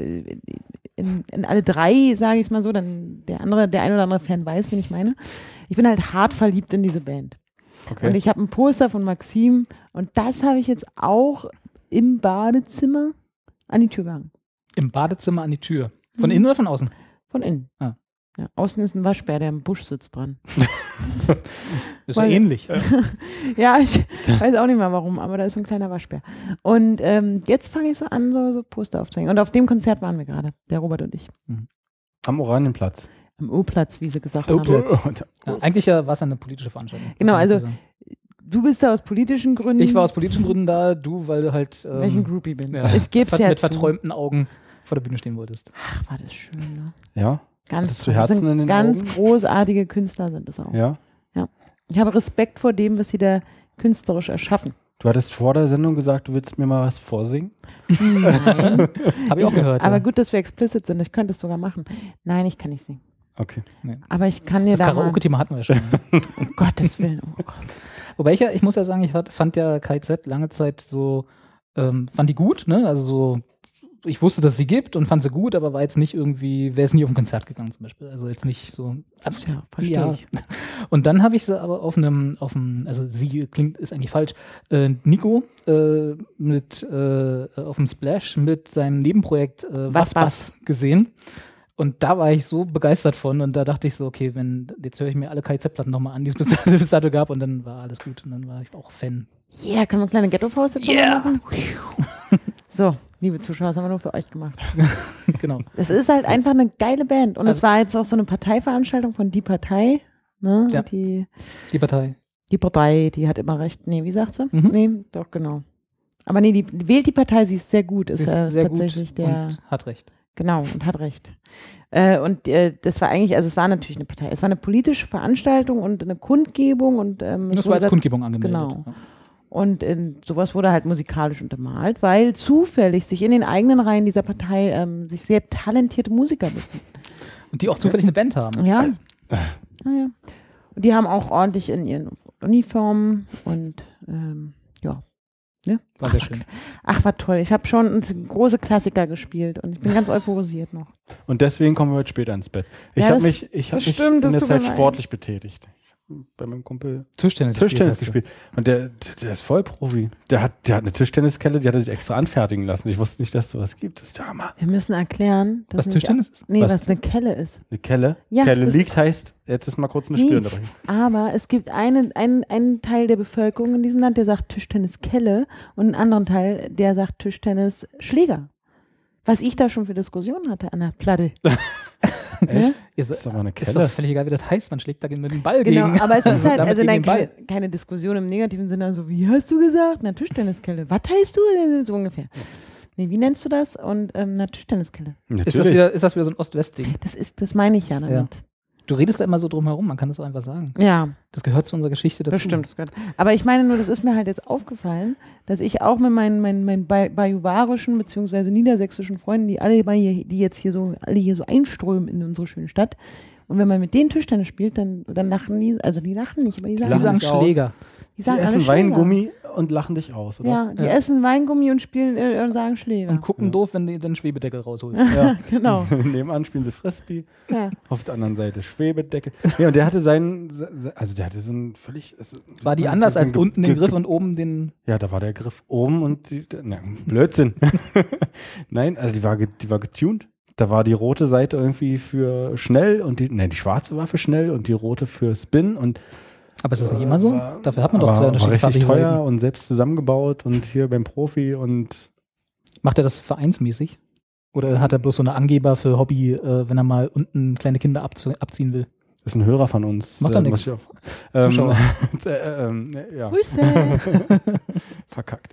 in alle drei, sage ich es mal so, dann der ein oder andere Fan weiß, wen ich meine. Ich bin halt hart verliebt in diese Band. Okay. Und ich habe ein Poster von Maxim und das habe ich jetzt auch im Badezimmer an die Tür gehangen. Im Badezimmer an die Tür. Von innen oder von außen? Von innen. Ah. Ja, außen ist ein Waschbär, der im Busch sitzt dran. Ist ja Weil- ähnlich. Ja, ich weiß auch nicht mal warum, aber da ist so ein kleiner Waschbär. Und jetzt fange ich so an, so Poster aufzuhängen. Und auf dem Konzert waren wir gerade, der Robert und ich. Am Oranienplatz. Am O-Platz, wie sie gesagt O-Platz. haben. Ja, eigentlich war es eine politische Veranstaltung. Genau, muss man also dazu sagen. Du bist da aus politischen Gründen. Ich war aus politischen Gründen da, du, weil du halt weil ich ein Groupie bin. ja, Ich gebe es ja mit zu. verträumten Augen vor der Bühne stehen wolltest. Ach, war das schön, ne? Ja? Ganz Hattest du toll. Das Herzen sind in den ganz Augen? großartige Künstler sind das auch. Ja? Ich habe Respekt vor dem, was sie da künstlerisch erschaffen. Du hattest vor der Sendung gesagt, du willst mir mal was vorsingen? Nein. Habe ich auch gehört. Aber ja. gut, dass wir explicit sind. Ich könnte es sogar machen. Nein, ich kann nicht singen. Okay. Aber ich kann dir Das da mal, Karaoke-Thema hatten wir ja schon. um Gottes Willen, oh Gott. Wobei ich muss ja sagen, fand ja KZ lange Zeit so, fand die gut, ne? Also so, ich wusste, dass es sie gibt und fand sie gut, aber war jetzt nicht irgendwie, wäre es nie auf ein Konzert gegangen zum Beispiel. Also jetzt nicht so. Ja, verstehe Ja. ich. Und dann habe ich sie aber auf einem, also sie ist eigentlich falsch, Nico auf dem Splash mit seinem Nebenprojekt Was gesehen. Und da war ich so begeistert von und da dachte ich so, okay, jetzt höre ich mir alle KZ-Platten nochmal an, die es bis dato gab und dann war alles gut und dann war ich auch Fan. Yeah, können wir eine kleine Ghetto-Faust jetzt Yeah. machen? So, liebe Zuschauer, das haben wir nur für euch gemacht. Genau. Es ist halt einfach eine geile Band. Und es war jetzt auch so eine Parteiveranstaltung von Die Partei. Ne? Ja. Die Die Partei. Die hat immer recht. Nee, wie sagt sie? Mhm. Nee, doch, genau. Aber nee, wählt die Partei, sie ist sehr gut. Sie Ist ist sehr tatsächlich gut der. und hat recht. Genau, und hat recht. Das war eigentlich, also es war natürlich eine Partei. Es war eine politische Veranstaltung und eine Kundgebung und Das war als Kundgebung angemeldet. Genau. Ja. Und sowas wurde halt musikalisch untermalt, weil zufällig sich in den eigenen Reihen dieser Partei sich sehr talentierte Musiker befinden. Und die auch zufällig eine Band haben. Ja. Naja. Und die haben auch ordentlich in ihren Uniformen und ja. Ne? War sehr schön. Ach, war toll. Ich habe schon große Klassiker gespielt und ich bin ganz euphorisiert noch. Und deswegen kommen wir heute später ins Bett. Ich Ja, habe das- mich, das in stimmt, das der tut mir Zeit leid. sportlich betätigt. Ich hab bei meinem Kumpel Tischtennis gespielt. Und der ist voll Profi. Der hat eine Tischtenniskelle, die hat er sich extra anfertigen lassen. Ich wusste nicht, dass es sowas gibt. Das ist der Hammer. Wir müssen erklären, dass Was Tischtennis ist? Nee, Was? was eine Kelle ist. Eine Kelle. Ja, Kelle das- liegt heißt, jetzt ist mal kurz eine Nee. Spielunterbrechung. Aber es gibt einen Teil der Bevölkerung in diesem Land, der sagt Tischtenniskelle und einen anderen Teil, der sagt Tischtennisschläger. Was ich da schon für Diskussionen hatte an der Platte. Echt? Ihr Das ist aber eine ist doch Kelle. völlig egal, wie das heißt. Man schlägt da mit dem Ball Genau, gegen. aber es ist halt, damit also gegen nein, den Ball. keine Diskussion im negativen Sinne, also wie hast du gesagt? Na, Tischtenniskelle. Was heißt du? So ungefähr. Nee, wie nennst du das? Und na, Tischtenniskelle. Natürlich. Ist das wieder so ein Ost-West-Ding? Das meine ich ja damit. Du redest da immer so drum herum, man kann das auch einfach sagen. Ja, Das gehört zu unserer Geschichte dazu. das stimmt. Das gehört. Aber ich meine nur, das ist mir halt jetzt aufgefallen, dass ich auch mit meinen bajuwarischen bzw. niedersächsischen Freunden, die jetzt hier so, alle hier so einströmen in unsere schöne Stadt, und wenn man mit denen Tischtennis spielt, dann lachen die, also die lachen nicht, aber die sagen, Die sagen nicht aus. Schläger. die Die sagen alle essen Schläger. Weingummi und lachen dich aus, oder? Ja, die Ja. essen Weingummi und spielen und sagen Schläger. Und gucken doof, wenn du den Schwebedeckel rausholst. Ja. Genau. Nebenan spielen sie Frisbee, Ja. auf der anderen Seite Schwebedecke. Ja, und der hatte also der hatte so ein völlig. War die so anders ein als Ge- unten den Ge- Griff und oben den. Ja, da war der Griff oben und Blödsinn. Nein, also die war getuned. Da war die rote Seite irgendwie für schnell und die schwarze war für schnell und die rote für Spin und Aber ist das nicht immer so? Dafür hat man doch zwei war unterschiedliche richtig teuer Seiten. und selbst zusammengebaut und hier beim Profi und Macht er das vereinsmäßig? Oder hat er bloß so eine Angeber für Hobby, wenn er mal unten kleine Kinder abziehen will? ist ein Hörer von uns. Macht doch muss nichts. ich auf- Zuschauer. Ja. Grüße. Verkackt.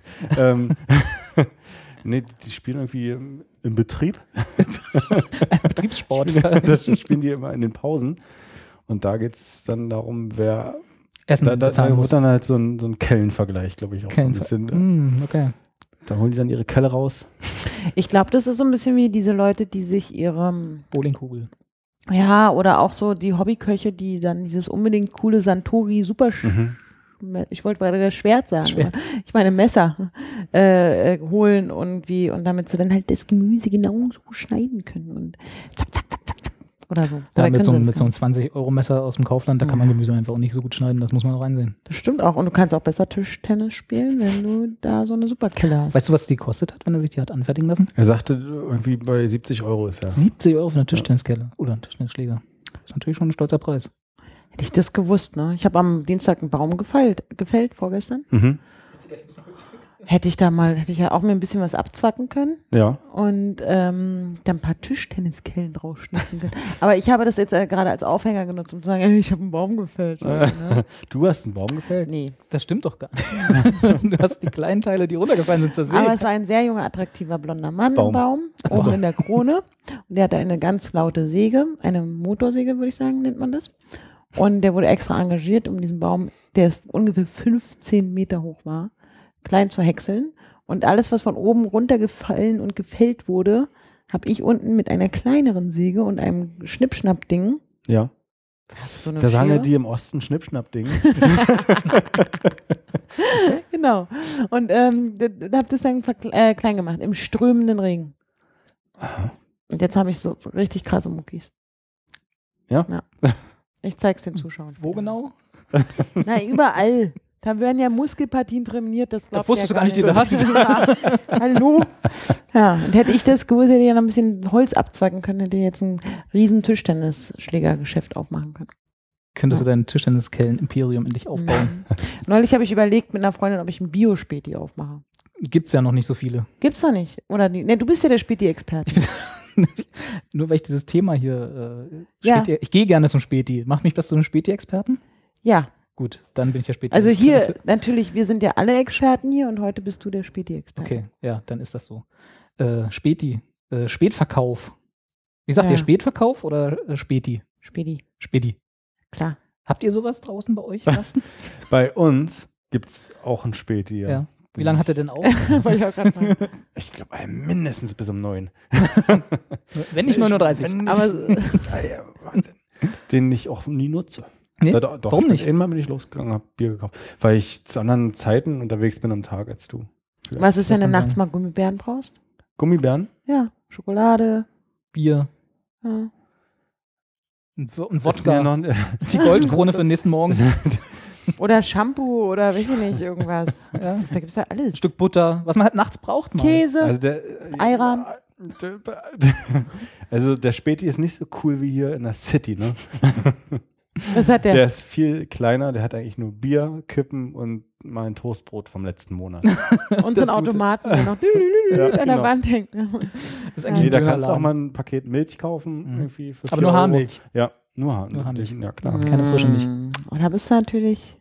Nee, die spielen irgendwie im Betrieb. Betriebssport. Das spielen die immer in den Pausen. Und da geht es dann darum, wer. Essen Da bezahlen wird muss. dann halt so ein Kellenvergleich, glaube ich, auch so ein bisschen. Okay. Da holen die dann ihre Kelle raus. Ich glaube, das ist so ein bisschen wie diese Leute, die sich ihre, Bowlingkugel. ja, oder auch so die Hobbyköche, die dann dieses unbedingt coole Santori super, ich wollte gerade das Schwert sagen, Schwert. aber ich meine Messer holen irgendwie und damit sie dann halt das Gemüse genau so schneiden können und zack, zack, zack, zack, zack oder so. Ja, Dabei mit so können sie einem das 20-Euro-Messer aus dem Kaufland, da kann man Gemüse einfach auch nicht so gut schneiden, das muss man auch reinsehen. Das stimmt auch. Und du kannst auch besser Tischtennis spielen, wenn du da so eine Superkelle hast. Weißt du, was die gekostet hat, wenn er sich die hat anfertigen lassen? Er sagte, irgendwie bei 70 Euro ist er. 70 Euro für eine Tischtenniskelle oder einen Tischtennisschläger. Das ist natürlich schon ein stolzer Preis. Hätte ich das gewusst, ne? Ich habe am Dienstag einen Baum gefällt vorgestern. Mhm. Hätte ich ja auch mir ein bisschen was abzwacken können Ja. und dann ein paar Tischtenniskellen draufschnitzen können. Aber ich habe das jetzt gerade als Aufhänger genutzt, um zu sagen, ey, ich habe einen Baum gefällt. Ne? Du hast einen Baum gefällt? Nee. Das stimmt doch gar nicht. Du hast die kleinen Teile, die runtergefallen sind, zersägt. Aber es war ein sehr junger, attraktiver, blonder Mann Baum. im Baum, oben in der Krone. Und der hatte eine ganz laute Säge, eine Motorsäge, würde ich sagen, nennt man das. Und der wurde extra engagiert, um diesen Baum, der ungefähr 15 Meter hoch war, klein zu häckseln. Und alles, was von oben runtergefallen und gefällt wurde, habe ich unten mit einer kleineren Säge und einem Schnippschnapp-Ding. Ja. So eine Da sagen ja Schere. die im Osten Schnippschnapp-Ding. Genau. Und habe das dann klein gemacht, im strömenden Regen. Und jetzt habe ich so richtig krasse Muckis. Ja? Ich zeig's den Zuschauern. Wo genau? Na, überall. Da werden ja Muskelpartien trainiert, das glaubt wusstest ja du gar nicht, die du hast. Ja. Hallo? Ja, und hätte ich das gewusst, hätte ich ja noch ein bisschen Holz abzwacken können, hätte ich jetzt ein riesen Tischtennisschlägergeschäft aufmachen können. Könntest du dein Tischtenniskellen-Imperium endlich aufbauen? Neulich habe ich überlegt mit einer Freundin, ob ich ein Bio-Späti aufmache. Gibt's ja noch nicht so viele. Gibt's doch nicht. Oder ne, du bist ja der Späti-Experte. Nur weil ich dieses Thema hier Ja. Späti, ich gehe gerne zum Späti. Macht mich das zu einem Späti-Experten? Ja. Gut, dann bin ich der Späti. Also hier, natürlich, wir sind ja alle Experten hier und heute bist du der Späti-Experte. Okay, ja, dann ist das so. Späti. Spätverkauf. Wie sagt Ja. ihr, Spätverkauf oder Späti? Späti, Späti. klar. Habt ihr sowas draußen bei euch, Carsten? Bei uns gibt es auch ein Späti. Ja. Wie lange hat er denn auf? Wollte ich auch gerade sagen. Ich glaube, mindestens bis um 9. Wenn nicht 9:30 Aber Ja, Wahnsinn. Den ich auch nie nutze. Nee? Doch, Warum nicht? Einmal bin ich losgegangen, habe Bier gekauft, weil ich zu anderen Zeiten unterwegs bin am Tag als du. Vielleicht. was ist, wenn du muss man nachts sagen. mal Gummibären brauchst? Gummibären? Ja, Schokolade. Bier. Ja. Ein Ist mir Wodka. noch- Die Goldkrone für den nächsten Morgen. Oder Shampoo oder weiß ich nicht, irgendwas. Ja. Da gibt es ja alles. Ein Stück Butter. Was man halt nachts braucht. Mal. Käse. Also der Ayran. Also der Späti ist nicht so cool wie hier in der City, ne? Was hat Der der? ist viel kleiner, der hat eigentlich nur Bier, Kippen und mal ein Toastbrot vom letzten Monat. Und so ein Automaten, der noch Ja, an der genau. Wand hängt. Das ist Ja. eigentlich Nee, da ein kannst du auch Dönerladen. mal ein Paket Milch kaufen, Mhm. irgendwie für Aber 4 nur Euro. Haarmilch. Ja, nur Nur Haarmilch. Ja, klar. Keine frische Milch. Und da bist du natürlich.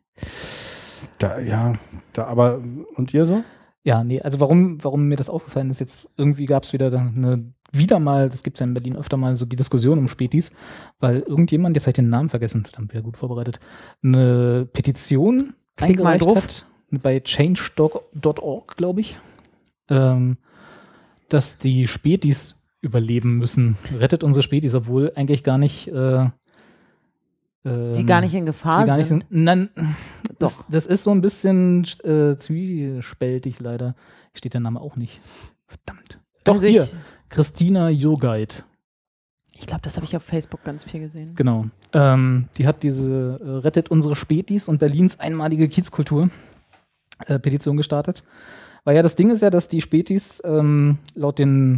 Aber und ihr so? Ja, nee, also warum mir das aufgefallen ist, jetzt irgendwie gab es wieder mal, das gibt es ja in Berlin öfter mal, so die Diskussion um Spätis, weil irgendjemand, jetzt habe ich den Namen vergessen, verdammt, wieder gut vorbereitet, eine Petition Klingt mal eingereicht doof. hat, bei change.org, glaube ich, dass die Spätis überleben müssen. Rettet unsere Spätis, obwohl eigentlich gar nicht Die gar nicht in Gefahr die gar nicht sind. sind. Nein, Doch. das ist so ein bisschen zwiespältig leider. Hier steht der Name auch nicht. Verdammt. Doch, Also hier. Christina Jogait. Ich glaube, das habe ich auf Facebook ganz viel gesehen. Genau. Die hat diese Rettet unsere Spätis und Berlins einmalige Kiezkultur Petition gestartet. Weil ja das Ding ist ja, dass die Spätis laut den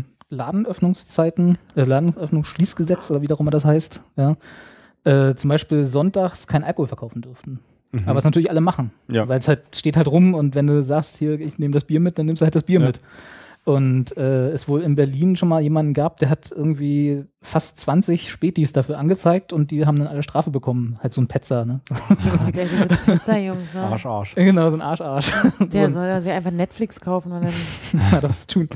Ladenöffnungsschließgesetz oder wie auch immer das heißt, ja, zum Beispiel sonntags kein Alkohol verkaufen dürften. Aber was natürlich alle machen. Ja. Weil es halt steht halt rum und wenn du sagst, hier, ich nehme das Bier mit, dann nimmst du halt das Bier Ja. mit. Und es wohl in Berlin schon mal jemanden gab, der hat irgendwie fast 20 Spätis dafür angezeigt und die haben dann alle Strafe bekommen. Halt so ein Petzer, ne? Oh, der diese Pizza-Jungs, ne? Arsch. Genau, so ein Arsch. Der so soll ja sich einfach Netflix kaufen und dann. hat was zu tun.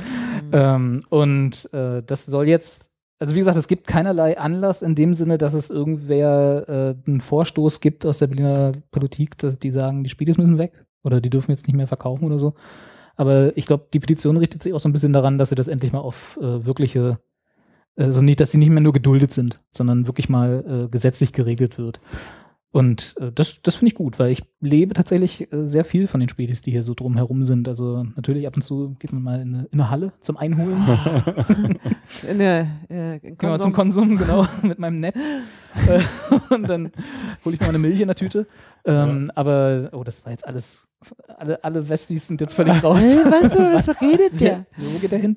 Das soll jetzt, also wie gesagt, es gibt keinerlei Anlass in dem Sinne, dass es irgendwer einen Vorstoß gibt aus der Berliner Politik, dass die sagen, die Spätis müssen weg oder die dürfen jetzt nicht mehr verkaufen oder so. Aber ich glaube, die Petition richtet sich auch so ein bisschen daran, dass sie das endlich mal auf wirkliche, also nicht, dass sie nicht mehr nur geduldet sind, sondern wirklich mal gesetzlich geregelt wird. Und das finde ich gut, weil ich lebe tatsächlich sehr viel von den Spätis, die hier so drumherum sind. Also natürlich ab und zu geht man mal in eine Halle zum Einholen. Genau, zum Konsum, genau, mit meinem Netz. Und dann hole ich mir mal eine Milch in der Tüte. Aber, das war jetzt alles, alle Westis sind jetzt völlig raus. Was redet der? Wo geht der hin?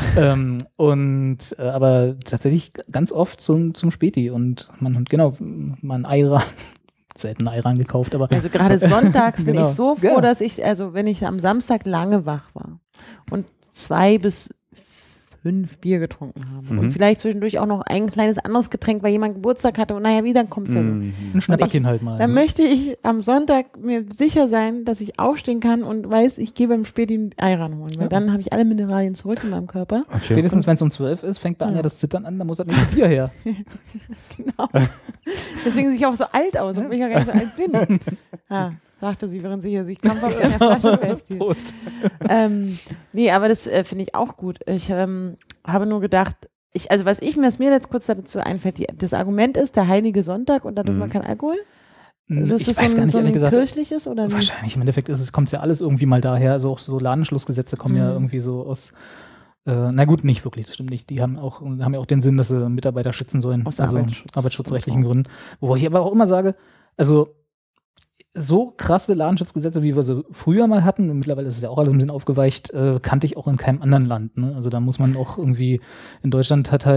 Aber tatsächlich ganz oft zum Späti und man hat genau mal ein Ayran, selten Ayran gekauft, aber Also gerade sonntags bin Genau. ich so froh, Ja. dass wenn ich am Samstag lange wach war und 2 bis 5 Bier getrunken habe und vielleicht zwischendurch auch noch ein kleines anderes Getränk, weil jemand Geburtstag hatte und naja, wie, dann kommt es ja so. ein Schnapperchen halt mal. Dann ne? möchte ich am Sonntag mir sicher sein, dass ich aufstehen kann und weiß, ich gehe beim Späti ein Ayran holen, weil Ja. dann habe ich alle Mineralien zurück in meinem Körper. Spätestens wenn es um 12 ist, fängt bei Anja das Zittern an, da muss halt nicht mit Bier her. Genau. Deswegen sehe ich auch so alt aus, obwohl ich ja gar nicht so alt bin. Ja, sagte sie, während sie hier sich krampfhaft an der Flasche festhielt. Prost. Nee, aber das finde ich auch gut. Ich habe nur gedacht, was mir jetzt kurz dazu einfällt, das Argument ist der Heilige Sonntag und da dürfen wir kein Alkohol? Also ist Ich das weiß gar nicht, so ehrlich ein gesagt. kirchliches oder wie? Wahrscheinlich, im Endeffekt kommt es ja alles irgendwie mal daher. Also auch so Ladenschlussgesetze kommen ja irgendwie so aus, na gut, nicht wirklich, das stimmt nicht. Die haben ja auch den Sinn, dass sie Mitarbeiter schützen sollen. Aus also arbeitsschutzrechtlichen Gründen. Wo ich aber auch immer sage, also so krasse Ladenschutzgesetze, wie wir sie früher mal hatten, und mittlerweile ist es ja auch alles ein bisschen aufgeweicht, kannte ich auch in keinem anderen Land. Ne? Also da muss man auch irgendwie, in Deutschland war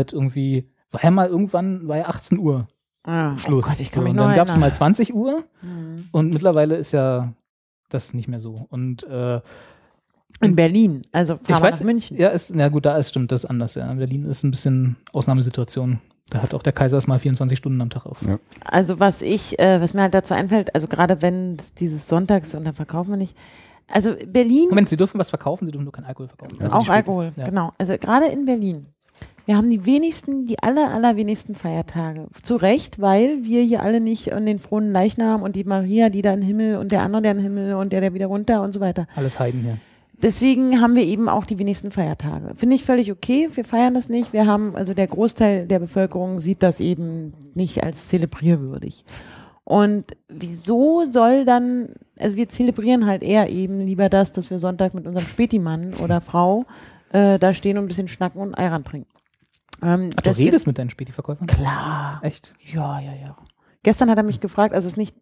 ja 18 Uhr Schluss. Oh Gott, ich kann So, mich und noch dann gab es erinnern. mal 20 Uhr Mhm. und mittlerweile ist ja das nicht mehr so. Und In Berlin, also fahren wir nach München. Ja, gut, stimmt, das ist anders. Ja. In Berlin ist ein bisschen Ausnahmesituation. Da hat auch der Kaiser es mal 24 Stunden am Tag auf. Ja. Also was mir halt dazu einfällt, also gerade wenn dieses Sonntags und dann verkaufen wir nicht, also Berlin, Moment, Sie dürfen was verkaufen, Sie dürfen nur keinen Alkohol verkaufen. Also auch die Spätis. Alkohol, Ja. genau. Also gerade in Berlin Wir haben die allerwenigsten Feiertage. Zu Recht, weil wir hier alle nicht an den frohen Leichnam und die Maria, die da in den Himmel und der andere, der in den Himmel und der wieder runter und so weiter. Alles Heiden hier. Deswegen haben wir eben auch die wenigsten Feiertage. Finde ich völlig okay. Wir feiern das nicht. Also der Großteil der Bevölkerung sieht das eben nicht als zelebrierwürdig. Und wieso soll dann, also wir zelebrieren halt eher eben lieber das, dass wir Sonntag mit unserem Spätimann oder Frau da stehen und ein bisschen schnacken und Ayran trinken. Du redest mit deinen Späti-Verkäufern? Klar. Echt? Ja. Gestern hat er mich gefragt, also es ist nicht,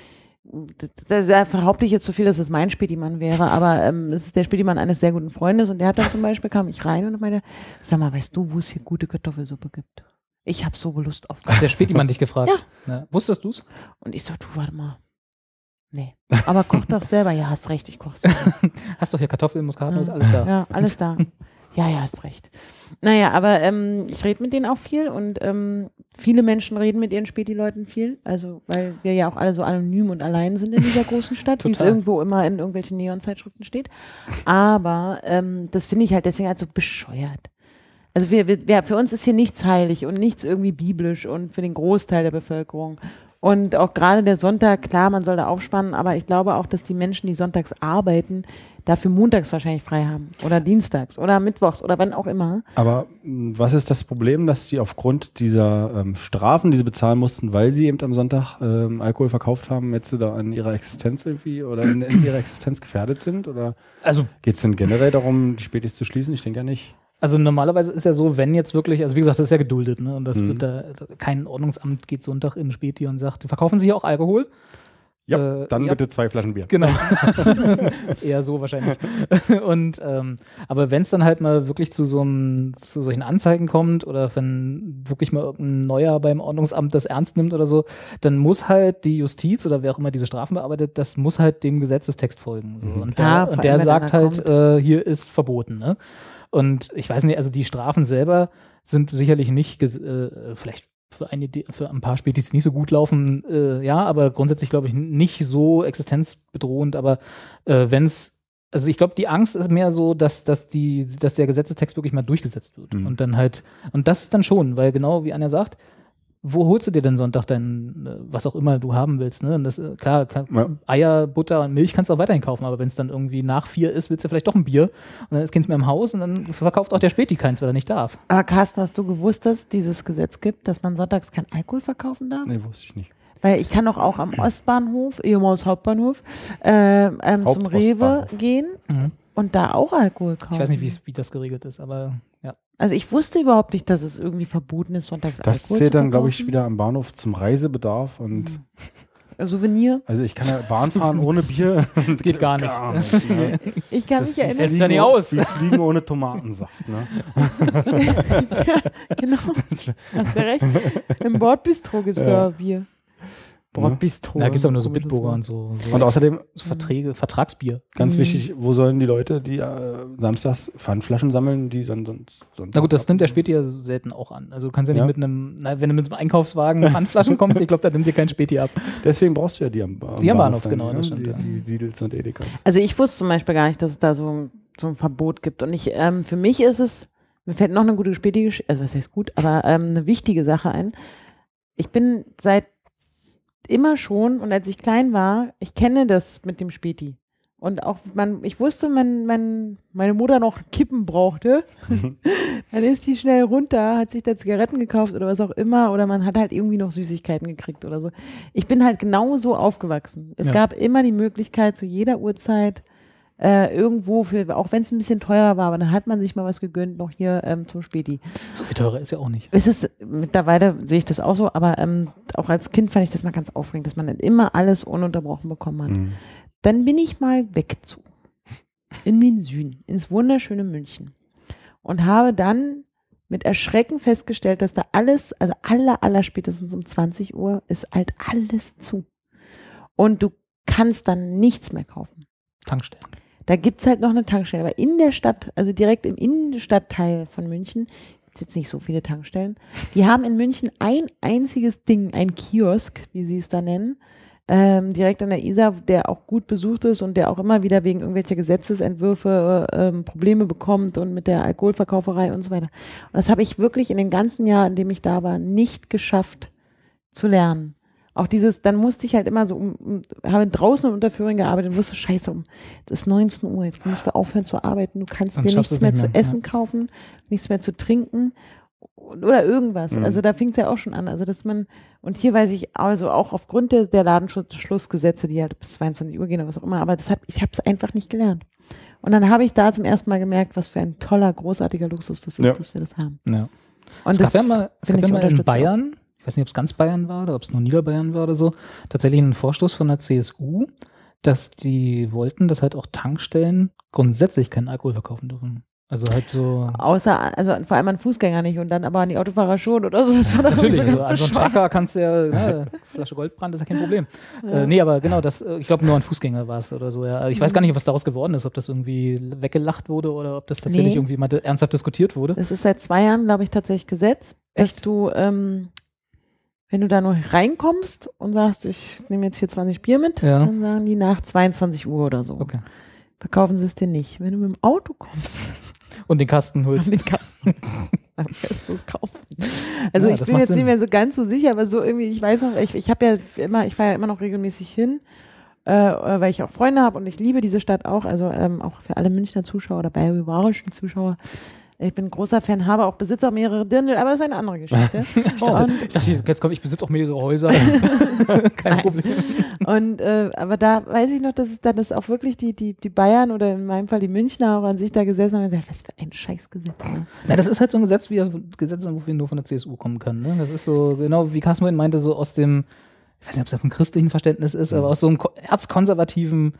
da behaupte ich jetzt so viel, dass es mein Spätimann wäre, aber es ist der Spätimann eines sehr guten Freundes und der hat dann zum Beispiel, kam ich rein und meinte, sag mal, weißt du, wo es hier gute Kartoffelsuppe gibt? Ich habe so Lust auf. Hat der Spätimann dich gefragt? Ja. Wusstest du's? Und ich so, du, warte mal. Nee. Aber koch doch selber. Ja, hast recht, ich koch selber. Hast doch hier Kartoffeln, Muskatnuss, alles da. Ja, alles da. Ja, hast recht. Naja, aber ich rede mit denen auch viel und viele Menschen reden mit ihren Späti-Leuten viel, also weil wir ja auch alle so anonym und allein sind in dieser großen Stadt, wie es irgendwo immer in irgendwelchen Neon-Zeitschriften steht. Aber das finde ich halt deswegen halt so bescheuert. Also für uns ist hier nichts heilig und nichts irgendwie biblisch und für den Großteil der Bevölkerung. Und auch gerade der Sonntag, klar, man soll da aufspannen, aber ich glaube auch, dass die Menschen, die sonntags arbeiten, dafür montags wahrscheinlich frei haben oder dienstags oder mittwochs oder wann auch immer. Aber was ist das Problem, dass sie aufgrund dieser Strafen, die sie bezahlen mussten, weil sie eben am Sonntag Alkohol verkauft haben, jetzt da an ihrer Existenz irgendwie oder in ihrer Existenz gefährdet sind? Oder also geht es denn generell darum, die Spätis zu schließen? Ich denke ja nicht. Also normalerweise ist ja so, wenn jetzt wirklich, also wie gesagt, das ist ja geduldet, ne? Und das wird kein Ordnungsamt geht Sonntag in Späti und sagt, verkaufen Sie hier auch Alkohol? Ja, dann bitte 2 Flaschen Bier. Genau. Eher so wahrscheinlich. Und aber wenn es dann halt mal wirklich zu solchen Anzeigen kommt oder wenn wirklich mal irgendein Neuer beim Ordnungsamt das ernst nimmt oder so, dann muss halt die Justiz oder wer auch immer diese Strafen bearbeitet, das muss halt dem Gesetzestext folgen. So. Und der sagt halt, hier ist verboten, ne? Und ich weiß nicht, also die Strafen selber sind sicherlich nicht, vielleicht für ein paar Spätis nicht so gut laufen, aber grundsätzlich glaube ich nicht so existenzbedrohend, aber also ich glaube, die Angst ist mehr so, dass der Gesetzestext wirklich mal durchgesetzt wird. Und dann halt, und das ist dann schon, weil genau wie Anja sagt, wo holst du dir denn Sonntag was auch immer du haben willst, ne? Und das, klar, Eier, Butter und Milch kannst du auch weiterhin kaufen, aber wenn es dann irgendwie nach 4 ist, willst du vielleicht doch ein Bier und dann ist keins mehr im Haus und dann verkauft auch der Späti keins, weil er nicht darf. Aber Carsten, hast du gewusst, dass es dieses Gesetz gibt, dass man sonntags kein Alkohol verkaufen darf? Nee, wusste ich nicht. Weil ich kann doch auch am Ostbahnhof, ehemals Hauptbahnhof, zum Rewe gehen und da auch Alkohol kaufen. Ich weiß nicht, wie das geregelt ist, aber ja. Also ich wusste überhaupt nicht, dass es irgendwie verboten ist, sonntags Alkohol zu verkaufen. Das zählt dann, glaube ich, wieder am Bahnhof zum Reisebedarf und Souvenir. Also ich kann ja Bahn fahren ohne Bier. Geht gar nicht. Ne? Ich kann mich erinnern. Hält's ja nicht aus. Wir fliegen ohne Tomatensaft, ne? Ja, genau. Hast du recht. Im Bordbistro gibt es da Bier. Bordbistro. Da gibt es aber nur so Bitburger und so. Und außerdem Vertragsbier. Ganz wichtig, wo sollen die Leute, die samstags Pfandflaschen sammeln, die sonst Na gut, das nimmt der Späti ja selten auch an. Also du kannst ja nicht wenn du mit einem Einkaufswagen Pfandflaschen kommst, ich glaube, da nimmt dir kein Späti ab. Deswegen brauchst du ja die am Bahnhof, genau. Das stimmt, die Lidls und Edekas. Also ich wusste zum Beispiel gar nicht, dass es da so ein Verbot gibt. Und für mich ist es, mir fällt noch eine gute Späti-Geschichte, also was heißt gut, aber eine wichtige Sache ein. Ich bin seit immer schon, und als ich klein war, ich kenne das mit dem Späti. Und auch, ich wusste, meine Mutter noch Kippen brauchte. Dann ist die schnell runter, hat sich da Zigaretten gekauft oder was auch immer. Oder man hat halt irgendwie noch Süßigkeiten gekriegt oder so. Ich bin halt genau so aufgewachsen. Es gab immer die Möglichkeit, zu jeder Uhrzeit irgendwo, auch wenn es ein bisschen teurer war, aber dann hat man sich mal was gegönnt, noch hier zum Späti. So viel teurer ist ja auch nicht. Mittlerweile sehe ich das auch so, aber auch als Kind fand ich das mal ganz aufregend, dass man dann immer alles ununterbrochen bekommen hat. Mhm. Dann bin ich mal weggezogen in den Süden, ins wunderschöne München und habe dann mit Erschrecken festgestellt, dass da alles, also aller spätestens um 20 Uhr ist halt alles zu. Und du kannst dann nichts mehr kaufen. Tankstellen. Da gibt es halt noch eine Tankstelle, aber in der Stadt, also direkt im Innenstadtteil von München, gibt es jetzt nicht so viele Tankstellen. Die haben in München ein einziges Ding, ein Kiosk, wie sie es da nennen, direkt an der Isar, der auch gut besucht ist und der auch immer wieder wegen irgendwelcher Gesetzesentwürfe Probleme bekommt und mit der Alkoholverkauferei und so weiter. Und das habe ich wirklich in den ganzen Jahren, in dem ich da war, nicht geschafft zu lernen. Auch dann musste ich halt immer so, habe draußen in Unterführung gearbeitet und wusste, scheiße, es ist 19 Uhr, jetzt musst du aufhören zu arbeiten, du kannst dir nichts mehr zu essen kaufen, nichts mehr zu trinken oder irgendwas. Also da fing es ja auch schon an. Also dass und hier weiß ich also auch aufgrund der Ladenschlussgesetze, die halt bis 22 Uhr gehen oder was auch immer, aber ich habe es einfach nicht gelernt. Und dann habe ich da zum ersten Mal gemerkt, was für ein toller, großartiger Luxus das ist, dass wir das haben. Ja. Und es gab ja mal in Bayern, ich weiß nicht, ob es ganz Bayern war oder ob es nur Niederbayern war oder so, tatsächlich einen Vorstoß von der CSU, dass die wollten, dass halt auch Tankstellen grundsätzlich keinen Alkohol verkaufen dürfen. Also halt so. Also vor allem an Fußgänger nicht und dann aber an die Autofahrer schon oder so. Das war doch natürlich, so ganz an so einen Trucker kannst du ja, Flasche Goldbrand ist ja kein Problem. Ja. Nee, aber genau, ich glaube nur an Fußgänger war es oder so. Ja. Ich weiß gar nicht, was daraus geworden ist, ob das irgendwie weggelacht wurde oder ob das tatsächlich irgendwie mal ernsthaft diskutiert wurde. Das ist seit 2 Jahren, glaube ich, tatsächlich Gesetz, dass du, wenn du da noch reinkommst und sagst, ich nehme jetzt hier 20 Bier mit, dann sagen die nach 22 Uhr oder so. Okay. Verkaufen sie es dir nicht. Wenn du mit dem Auto kommst und den Kasten holst. Dann wirst du es kaufen. Also ich bin jetzt nicht mehr so ganz so sicher, aber so irgendwie, ich weiß noch, ich fahre ja immer noch regelmäßig hin, weil ich auch Freunde habe und ich liebe diese Stadt auch, also auch für alle Münchner Zuschauer oder bayerischen Zuschauer. Ich bin ein großer Fan, besitze auch mehrere Dirndl, aber das ist eine andere Geschichte. Ich dachte, jetzt komm, ich besitze auch mehrere Häuser. Kein Problem. Und aber da weiß ich noch, dass es dann auch wirklich die Bayern oder in meinem Fall die Münchner auch an sich da gesessen haben und gesagt, was für ein Scheißgesetz. Ne? Na, das ist halt so ein Gesetz, wie ein Gesetzentwurf nur von der CSU kommen kann. Ne? Das ist so, genau wie Carsten meinte, so aus dem, ich weiß nicht, ob es auf dem christlichen Verständnis ist, aber aus so einem erzkonservativen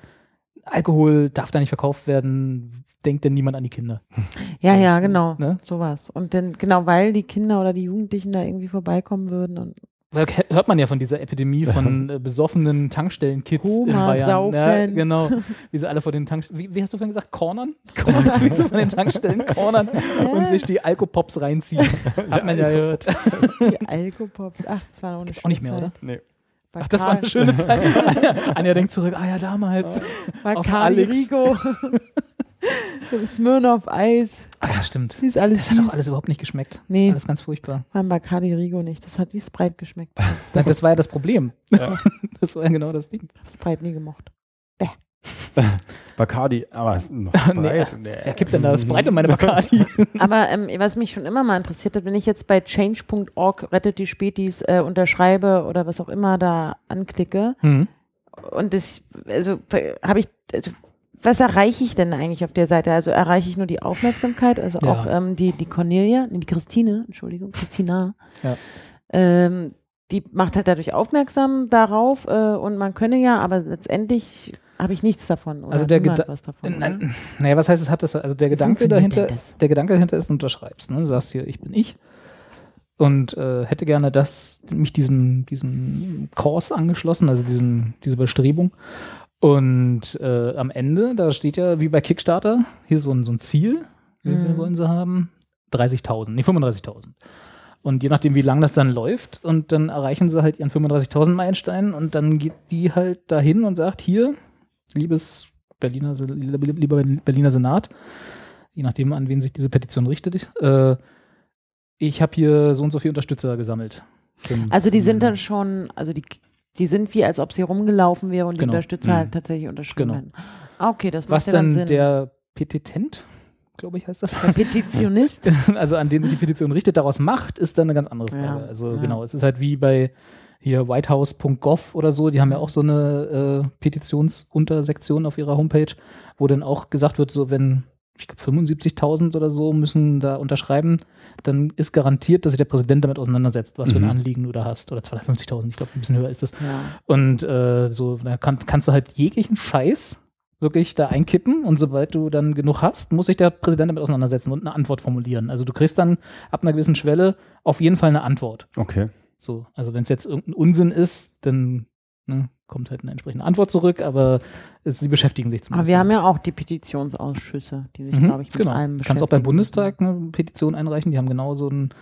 Alkohol darf da nicht verkauft werden, denkt denn niemand an die Kinder. Ja, genau, ne? Sowas. Und dann, genau, weil die Kinder oder die Jugendlichen da irgendwie vorbeikommen würden. Und weil hört man ja von dieser Epidemie von besoffenen Tankstellen-Kids in Bayern. Saufen. Ja, genau, wie sie alle vor den Tankstellen, wie hast du vorhin gesagt, cornern? Wie sie von den Tankstellen cornern und sich die Alkopops reinziehen. Hat man ja gehört. Die Alkopops, das war auch nicht mehr, oder? Nee. Ach, das war eine schöne Zeit. Anja denkt zurück, damals. Bacardi Rigo. Smirnoff Eis. Ja, stimmt. Das hat doch alles überhaupt nicht geschmeckt. Nee. Das war alles ganz furchtbar. Beim Bacardi Rigo nicht. Das hat wie Sprite geschmeckt. Das war ja das Problem. Ja. Das war ja genau das Ding. Ich habe Sprite nie gemocht. Bacardi, aber es ist noch nee. Wer kippt denn da das Sprite in meine Bacardi? Aber was mich schon immer mal interessiert hat, wenn ich jetzt bei change.org rettet die Spätis unterschreibe oder was auch immer da anklicke und was erreiche ich denn eigentlich auf der Seite? Also erreiche ich nur die Aufmerksamkeit, also auch die Christina, die macht halt dadurch aufmerksam darauf und man könne ja, aber letztendlich habe ich nichts davon. Oder also was davon. Naja, was heißt, es hat das, also der Gedanke dahinter ist, du unterschreibst, ne? Du sagst hier, ich bin ich und hätte gerne mich diesem Kurs angeschlossen, also diese Bestrebung. Und am Ende, da steht ja wie bei Kickstarter, hier so ein Ziel, wie viel wollen sie haben? 35.000. Und je nachdem, wie lang das dann läuft, und dann erreichen sie halt ihren 35.000 Meilenstein und dann geht die halt dahin und sagt, hier, lieber Berliner Senat, je nachdem, an wen sich diese Petition richtet, ich habe hier so und so viele Unterstützer gesammelt. Also die sind dann schon, also die sind wie, als ob sie rumgelaufen wäre und die Unterstützer halt tatsächlich unterschrieben werden. Okay, das macht ja dann Sinn. Was dann der Petitent, glaube ich, heißt das? Der Petitionist? Also an den sich die Petition richtet, daraus macht, ist dann eine ganz andere Frage. Ja, also genau, es ist halt wie bei hier whitehouse.gov oder so, die haben ja auch so eine Petitionsuntersektion auf ihrer Homepage, wo dann auch gesagt wird, so wenn, ich glaube 75.000 oder so müssen da unterschreiben, dann ist garantiert, dass sich der Präsident damit auseinandersetzt, was für ein Anliegen du da hast. Oder 250.000, ich glaube ein bisschen höher ist das. Ja. Und so, da kannst du halt jeglichen Scheiß wirklich da einkippen und sobald du dann genug hast, muss sich der Präsident damit auseinandersetzen und eine Antwort formulieren. Also du kriegst dann ab einer gewissen Schwelle auf jeden Fall eine Antwort. Okay. So, also wenn es jetzt irgendein Unsinn ist, dann kommt halt eine entsprechende Antwort zurück, aber sie beschäftigen sich zumindest. Aber wir haben ja auch die Petitionsausschüsse, die sich, glaube ich, mit allem beschäftigen. Du kannst auch beim Bundestag eine Petition einreichen, die haben genau so ein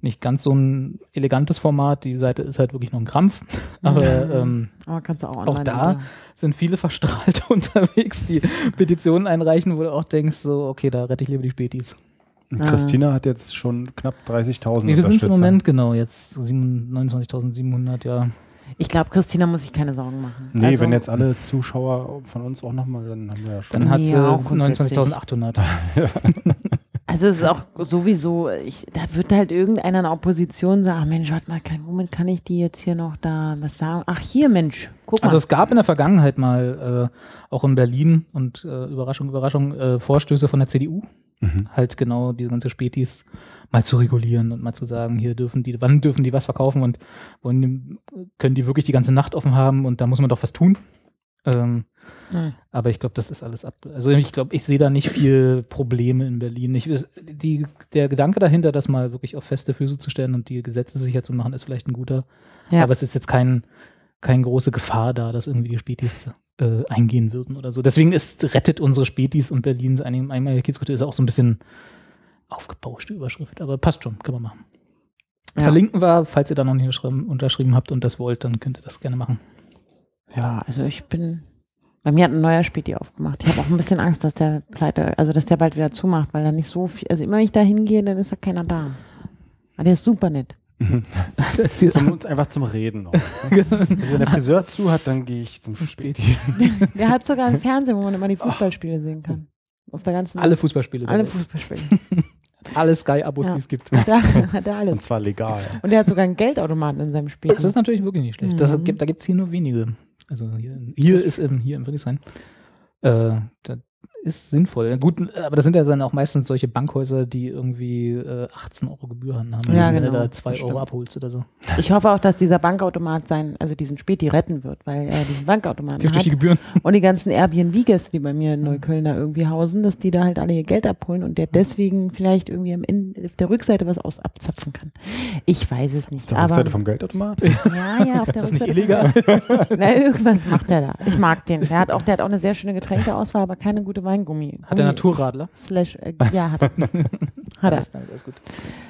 nicht ganz so ein elegantes Format. Die Seite ist halt wirklich nur ein Krampf. Aber Aber kannst du auch auch online da machen. sind viele Verstrahlte unterwegs, die Petitionen einreichen, wo du auch denkst, so, okay, da rette ich lieber die Spätis. Christina hat jetzt schon knapp 30.000 Wie viel sind es im Unterstützer. Moment? Genau, jetzt 29.700, ja. Ich glaube, Christina muss sich keine Sorgen machen. Nee, Also, wenn jetzt alle Zuschauer von uns auch nochmal, dann haben wir ja schon. Dann hat sie Ja, auch grundsätzlich. 29.800. Also es ist auch sowieso, da wird halt irgendeiner in der Opposition sagen, ach Mensch, warte mal, womit kann ich die jetzt hier noch da was sagen? Ach hier, Mensch, guck mal. Also es gab in der Vergangenheit mal, auch in Berlin und Überraschung, Überraschung, Vorstöße von der CDU, halt genau diese ganze Spätis mal zu regulieren und mal zu sagen, hier wann dürfen die was verkaufen und können die wirklich die ganze Nacht offen haben und da muss man doch was tun. Aber ich glaube, das ist alles also ich glaube, ich sehe da nicht viel Probleme in Berlin. Der Gedanke dahinter, das mal wirklich auf feste Füße zu stellen und die Gesetze sicher zu machen, ist vielleicht ein guter. Ja. Aber es ist jetzt keine große Gefahr da, dass irgendwie die Spätis eingehen würden oder so. Deswegen rettet unsere Spätis und Berlins einmal Kiezgruppe ist auch so ein bisschen aufgebauschte Überschrift. Aber passt schon, kann man machen. Ja. Verlinken wir, falls ihr da noch nicht unterschrieben habt und das wollt, dann könnt ihr das gerne machen. Ja, also bei mir hat ein neuer Späti aufgemacht. Ich habe auch ein bisschen Angst, dass der bald wieder zumacht, weil da nicht so viel, also immer wenn ich da hingehe, dann ist da keiner da. Aber der ist super nett. Einfach zum Reden noch. Also wenn der Friseur zu hat, dann gehe ich zum Späti. Der hat sogar einen Fernseher, wo man immer die Fußballspiele sehen kann. Auf der ganzen Alle Fußballspiele. Alle der Welt. Fußballspiele. Alle Sky-Abos, Ja. die es gibt. Da hat er alles. Und zwar legal. Und der hat sogar einen Geldautomaten in seinem Spiel. Das ist natürlich wirklich nicht schlecht. Da gibt es hier nur wenige. Also hier im Friedrichshain. Da ist sinnvoll. Gut, aber das sind ja dann auch meistens solche Bankhäuser, die irgendwie 18 Euro Gebühren haben. Ja, wenn genau. du da 2 Das Euro stimmt. abholst oder so. Ich hoffe auch, dass dieser Bankautomat diesen Späti retten wird, weil er diesen Bankautomaten Durch die hat. Gebühren. Und die ganzen Airbnb-Gäste, die bei mir in Neukölln da irgendwie hausen, dass die da halt alle ihr Geld abholen und der deswegen vielleicht irgendwie am Ende auf der Rückseite was abzapfen kann. Ich weiß es nicht. Auf der Aber Rückseite vom Geldautomat? ja, auf der Ist das nicht Rückseite vom illegal? Na, irgendwas macht der da. Ich mag den. Der hat auch eine sehr schöne Getränkeauswahl, aber keine gute Weingummi. Hat der Naturradler? Ja, hat er. Hat er. Alles gut.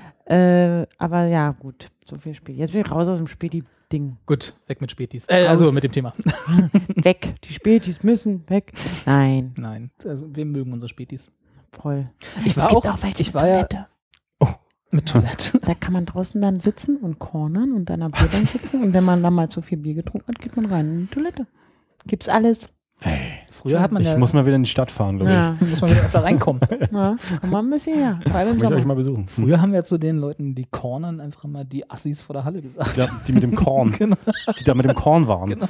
Aber ja, gut, so viel Spiel. Jetzt bin ich raus aus dem Späti-Ding. Gut, weg mit Spätis. Also mit dem Thema. Weg. Die Spätis müssen weg. Nein, Nein, also wir mögen unsere Spätis. voll. Ich war Es gibt auch, auch welche ich mit war ja Toilette. mit Toilette. Da kann man draußen dann sitzen und cornern und dann am Bierbank sitzen und wenn man dann mal zu viel Bier getrunken hat, geht man rein in die Toilette. Gibt's alles. Früher hat man Ich ja, muss mal wieder in die Stadt fahren, glaube ich. Ja, muss man wieder öfter reinkommen. na, komm mal ein bisschen her. Vor allem im Muss ich euch Sommer. mal besuchen. Früher haben wir ja zu den Leuten, die cornern, einfach mal die Assis vor der Halle gesagt. Die mit dem Korn. Genau. Die da mit dem Korn waren. Genau.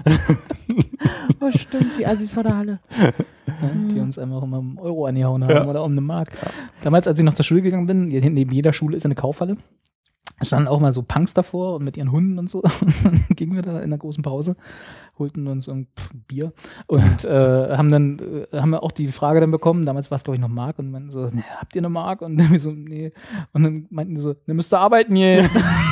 Oh, stimmt, die Assis vor der Halle. Die uns einfach immer um Euro angehauen haben oder um eine Mark. Damals, als ich noch zur Schule gegangen bin, neben jeder Schule ist eine Kaufhalle. Da standen auch mal so Punks davor und mit ihren Hunden und so. Und dann gingen wir da in der großen Pause, holten uns ein Bier und haben wir auch die Frage dann bekommen, damals war es glaube ich noch Mark und meinten so, nee, habt ihr eine Mark? Und dann wir so, nee. Und dann meinten die so, ne, müsst ihr arbeiten hier.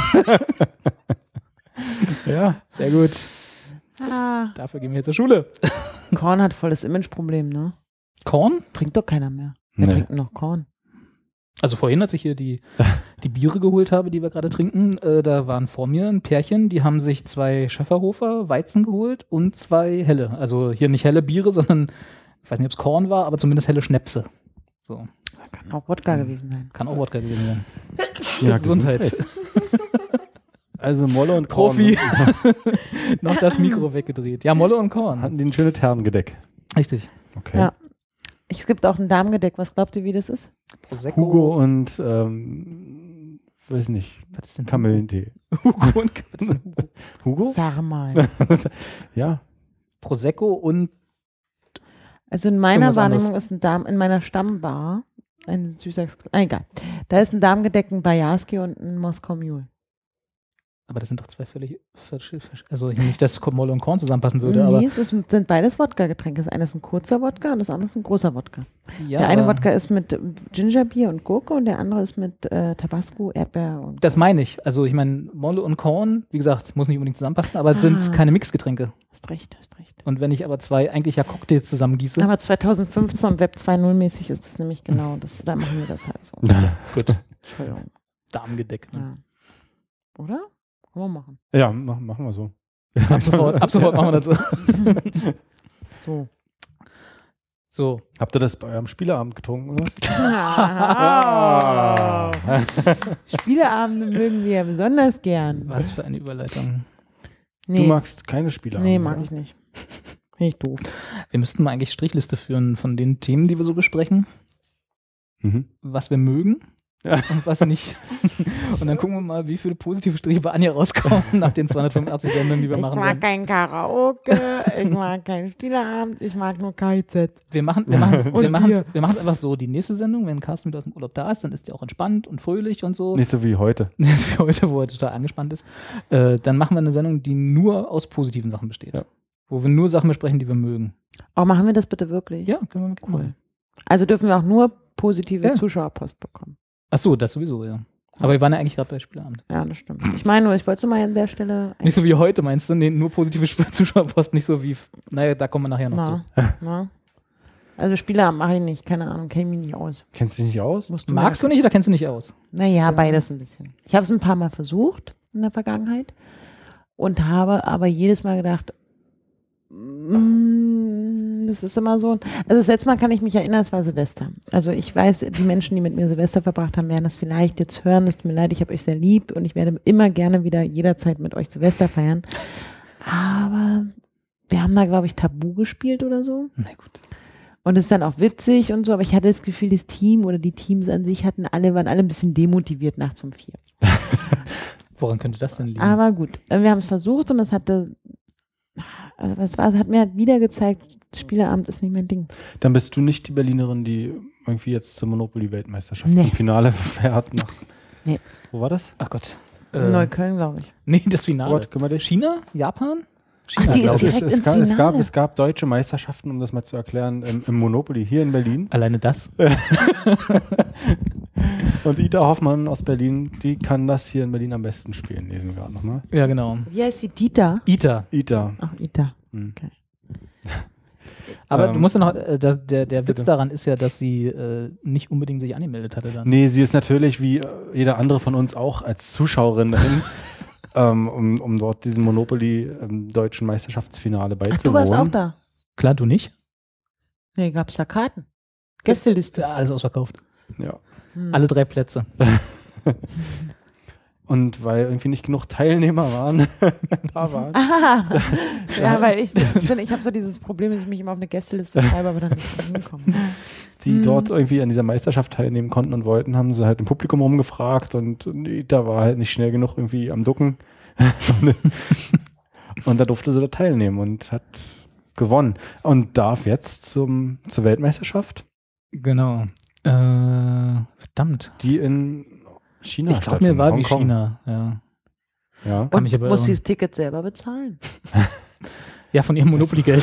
Ja, sehr gut. Ah, Dafür gehen wir jetzt zur Schule. Korn hat voll das Imageproblem, ne? Korn? Trinkt doch keiner mehr. Wir Nee. trinken noch Korn. Also vorhin, als ich hier die Biere geholt habe, die wir gerade trinken, da waren vor mir ein Pärchen, die haben sich 2 Schäferhofer Weizen geholt und 2 helle. Also hier nicht helle Biere, sondern, ich weiß nicht, ob es Korn war, aber zumindest helle Schnäpse. So, Kann auch Wodka gewesen sein. kann auch Wodka gewesen sein. Ja, Gesundheit. Also Molle und Korn Profi. Noch das Mikro weggedreht. Ja, Molle und Korn. hatten die ein schönes Herrengedeck. Richtig. Okay. Ja. Es gibt auch ein Damengedeck. Was glaubt ihr, wie das ist? Prosecco. Hugo und weiß nicht, Was ist denn Kamillentee. Hugo und was ist denn Hugo? Hugo? Sag mal. Ja. Prosecco und Also in meiner Irgendwas Wahrnehmung ist in meiner Stammbar ein süßer, egal. Da ist ein Damengedeck, ein Bajarski und ein Moskau Mule. aber das sind doch 2 völlig also nicht, dass Molle und Korn zusammenpassen würde, aber Nee, sind beides Wodka-Getränke. Das eine ist ein kurzer Wodka und das andere ist ein großer Wodka. ja, Der eine aber Wodka ist mit Gingerbier und Gurke und der andere ist mit Tabasco, Erdbeer und das meine ich. Also ich meine, Molle und Korn, wie gesagt, muss nicht unbedingt zusammenpassen, aber es sind keine Mixgetränke. Hast recht. Und wenn ich aber 2 eigentlich ja Cocktails zusammengieße, Aber 2015 und Web 2.0 mäßig ist das nämlich genau. Da machen wir das halt so. gut, Entschuldigung. Darmgedeck. Ne? Ja. Oder? Können wir machen. Ja, machen wir so. Ab sofort machen wir das so. So. So. Habt ihr das bei eurem Spieleabend getrunken, oder was? Spieleabende mögen wir ja besonders gern. Was für eine Überleitung. Nee. Du magst keine Spieleabende? Nee, mag oder? ich nicht. Finde ich doof. Wir müssten mal eigentlich Strichliste führen von den Themen, die wir so besprechen. Mhm. Was wir mögen und was nicht. Und dann gucken wir mal, wie viele positive Striche bei Anja rauskommen nach den 285 Sendungen, die wir Ich machen mag werden. kein Karaoke, ich mag keinen Spieleabend, ich mag nur KIZ. Wir machen es einfach so. Die nächste Sendung, wenn Carsten wieder aus dem Urlaub da ist, dann ist die auch entspannt und fröhlich und so. Nicht so wie heute. Wie heute, wo er total angespannt ist. Dann machen wir eine Sendung, die nur aus positiven Sachen besteht. Ja. Wo wir nur Sachen besprechen, die wir mögen. Oh, machen wir das bitte wirklich? Ja, können wir wirklich machen. Also dürfen wir auch nur positive Ja. Zuschauerpost bekommen. Ach so, das sowieso, ja. Aber wir waren ja eigentlich gerade bei Spieleabend. Ja, das stimmt. Ich meine nur, ich wollte mal an der Stelle... Nicht so wie heute, meinst du? Nee, nur positive Zuschauerpost, nicht so wie, naja, da kommen wir nachher noch zu. Na. Also Spieleabend mache ich nicht, keine Ahnung, kenne ich mich nicht aus. Kennst du dich nicht aus? Magst du nicht oder kennst du nicht aus? Naja, beides ein bisschen. Ich habe es ein paar Mal versucht in der Vergangenheit und habe aber jedes Mal gedacht, das ist immer so. Also das letzte Mal kann ich mich erinnern, es war Silvester. Also ich weiß, die Menschen, die mit mir Silvester verbracht haben, werden das vielleicht jetzt hören. Es tut mir leid, ich habe euch sehr lieb und ich werde immer gerne wieder jederzeit mit euch Silvester feiern. Aber wir haben da, glaube ich, Tabu gespielt oder so. Na gut. Und es ist dann auch witzig und so, aber ich hatte das Gefühl, das Team oder die Teams an sich waren alle ein bisschen demotiviert nachts um 4. Woran könnte das denn liegen? Aber gut, wir haben es versucht und es hat mir halt wieder gezeigt, Spieleabend ist nicht mein Ding. Dann bist du nicht die Berlinerin, die irgendwie jetzt zur Monopoly-Weltmeisterschaft Nee. im Finale fährt. Nee. Wo war das? Ach Gott. Neukölln, glaube ich. Nee, das Finale. Gott, kümmere dich. China? Japan? Ach, die ist Also direkt ins Finale. es gab deutsche Meisterschaften, um das mal zu erklären, im Monopoly hier in Berlin. Alleine das? Und Ida Hoffmann aus Berlin, die kann das hier in Berlin am besten spielen, lesen wir gerade nochmal. Ja, genau. Wie heißt die? Dieter? Ita. Ida. Ach, Ita. Hm. Okay. Aber du musst ja noch, der Witz bitte. daran ist ja, dass sie nicht unbedingt sich angemeldet hatte dann. Nee, sie ist natürlich wie jeder andere von uns auch als Zuschauerin dahin, um dort diesem Monopoly deutschen Meisterschaftsfinale Ach, beizuwohnen. du warst auch da? Klar, du nicht? Nee, gab es da Karten? Gästeliste. Ja, alles ausverkauft. Ja. Alle 3 Plätze. Und weil irgendwie nicht genug Teilnehmer da waren. Ja, weil ich habe so dieses Problem, dass ich mich immer auf eine Gästeliste schreibe, aber dann nicht hinkomme. Die dort irgendwie an dieser Meisterschaft teilnehmen konnten und wollten, haben sie halt im Publikum rumgefragt und Ida war halt nicht schnell genug irgendwie am Ducken. Und da durfte sie da teilnehmen und hat gewonnen. Und darf jetzt zur Weltmeisterschaft, Genau. Verdammt. die in China Ich glaube, mir war wie Hongkong. China. Ja. Ja. Kann Und mich aber muss irren. sie das Ticket selber bezahlen? Ja, von ihrem Monopoly-Geld.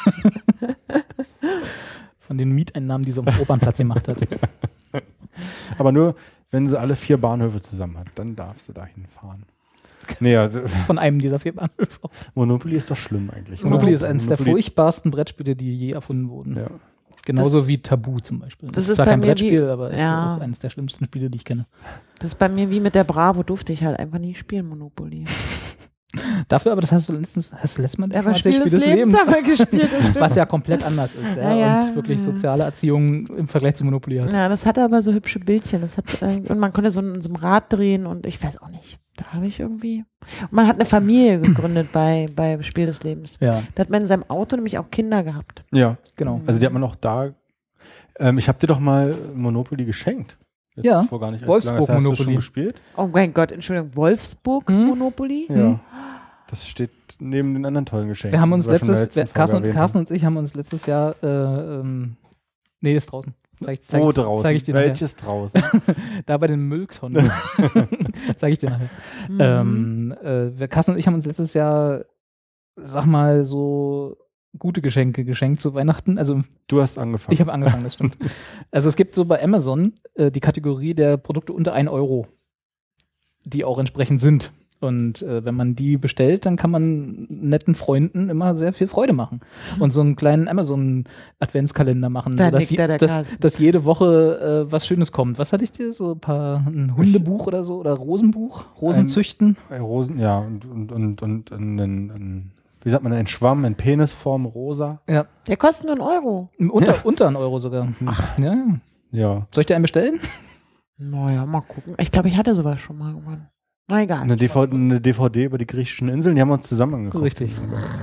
Von den Mieteinnahmen, die sie am Opernplatz gemacht hat. Aber nur, wenn sie alle 4 Bahnhöfe zusammen hat, dann darf sie dahin fahren. Nee, ja, Von einem dieser 4 Bahnhöfe aus. Monopoly ist doch schlimm eigentlich. oder? Monopoly ist eines der Monopoly- furchtbarsten Brettspiele, die je erfunden wurden. Ja. Genauso Das- wie Tabu zum Beispiel. das ist ist zwar bei kein mir Brettspiel, wie- aber ist ja. auch eines der schlimmsten Spiele, die ich kenne. Das ist bei mir wie mit der Bravo, durfte ich halt einfach nie spielen, Monopoly. Dafür aber, das hast du letztes Mal Aber schon Spiel des Lebens haben wir gespielt, das stimmt. was ja komplett anders ist. Ja, Ja, und wirklich ja. soziale Erziehung im Vergleich zu Monopoly hat. Ja, das hatte aber so hübsche Bildchen. Das hat, und man konnte so in so einem Rad drehen und ich weiß auch nicht. Da habe ich irgendwie. Und man hat eine Familie gegründet bei Spiel des Lebens. Ja, Da hat man in seinem Auto nämlich auch Kinder gehabt. Ja, genau. also die hat man auch da. Ich habe dir doch mal Monopoly geschenkt. Jetzt Ja, vor gar nicht Wolfsburg allzu lange. Hast du Monopoly. schon gespielt? Oh mein Gott, Entschuldigung, Wolfsburg Monopoly? Ja. Das steht neben den anderen tollen Geschenken. Wir haben uns die schon in der letztes, letzten Folge Carsten erwähnt und ich haben uns letztes Jahr, nee, ist draußen. haben. Wo draußen? Zeig ich dir nachher. Welches draußen? Da bei den Mülltonnen. Zeige ich dir nachher. Carsten und ich haben uns letztes Jahr, sag mal, so gute Geschenke geschenkt zu Weihnachten. Also Du hast angefangen. ich habe angefangen, das stimmt. Also es gibt so bei Amazon die Kategorie der Produkte unter 1 Euro, die auch entsprechend sind. Und wenn man die bestellt, dann kann man netten Freunden immer sehr viel Freude machen. Und so einen kleinen Amazon-Adventskalender machen, Da sodass nickt da der Carsten. dass jede Woche was Schönes kommt. Was hatte ich dir? So ein Hundebuch oder so? Oder Rosenbuch? Rosenzüchten? Rosen, ja, und ein, wie sagt man, ein Schwamm in Penisform, rosa. Ja. Der kostet nur €1. Unter €1 sogar. Ach. Ja. Ja. Soll ich dir einen bestellen? Naja, mal gucken. Ich glaube, ich hatte sowas schon mal irgendwann. Na egal. Eine DVD über die griechischen Inseln, die haben wir uns zusammen angeguckt. Richtig.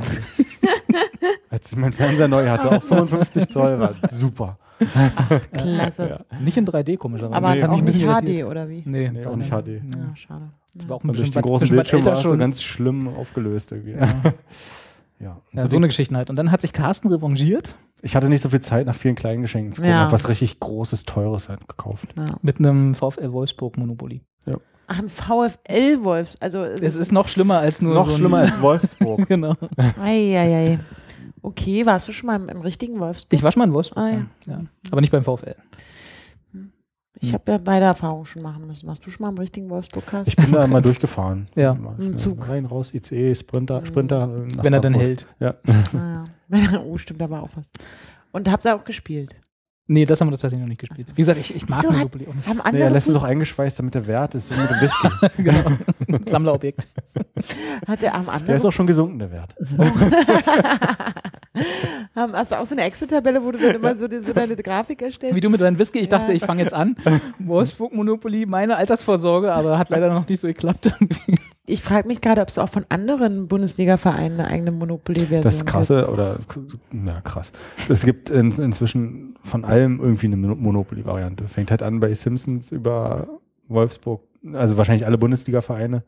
Als ich meinen Fernseher neu hatte, auch 55 Zoll, war super. Klasse. Ja. Nicht in 3D, komischerweise. Aber Nee, auch mich ein nicht bisschen HD, irritiert. oder wie? Nee, Nee, auch nicht HD. Ja, schade. Das war auch ein Und durch bisschen den großen bisschen Bildschirm älter war es so schon. ganz schlimm aufgelöst irgendwie. Ja. Ja. Ja, so eine Geschichte halt. Und dann hat sich Carsten revanchiert Ich hatte nicht so viel Zeit, nach vielen kleinen Geschenken zu gucken. Ja. Hab was richtig Großes, Teures halt gekauft. Ja. mit einem VfL Wolfsburg Monopoly. Ach, ein VfL-Wolf. Also Es ist noch schlimmer als nur Noch so ein schlimmer als Wolfsburg. Genau. Eieiei. Okay, warst du schon mal im richtigen Wolfsburg? Ich war schon mal in Wolfsburg. Ah, ja. Ja. Aber nicht beim VfL. Ich habe ja beide Erfahrungen schon machen müssen. Warst du schon mal im richtigen Wolfsburg-Cast? Ich bin da mal durchgefahren. Ja. Mal Im schnell Zug. Rein, raus, ICE, Sprinter. nach Wenn er dann Frankfurt. hält. Ja. Naja. Oh, stimmt, da war auch was. Und habt ihr auch gespielt? Nee, das haben wir tatsächlich noch nicht gespielt. Wie gesagt, ich mag Wieso Monopoly auch nicht. Haben Nee, andere er lässt es Fuß- auch eingeschweißt, damit der Wert ist, so mit dem Whisky. Genau. Sammlerobjekt. hat der am Der anderen ist auch schon gesunken, der Wert. Hast du auch so eine Excel-Tabelle, wo du dann immer so deine Grafik erstellst? Wie du mit deinem Whisky. Ich dachte, Ja. ich fange jetzt an. Wolfsburg Monopoly, meine Altersvorsorge, aber hat leider noch nicht so geklappt. Ich frage mich gerade, ob es auch von anderen Bundesliga-Vereinen eine eigene Monopoly-Version Das Krasse, oder, na krass. Es gibt inzwischen von allem irgendwie eine Monopoly-Variante. Fängt halt an bei Simpsons über Wolfsburg, also wahrscheinlich alle Bundesliga-Vereine.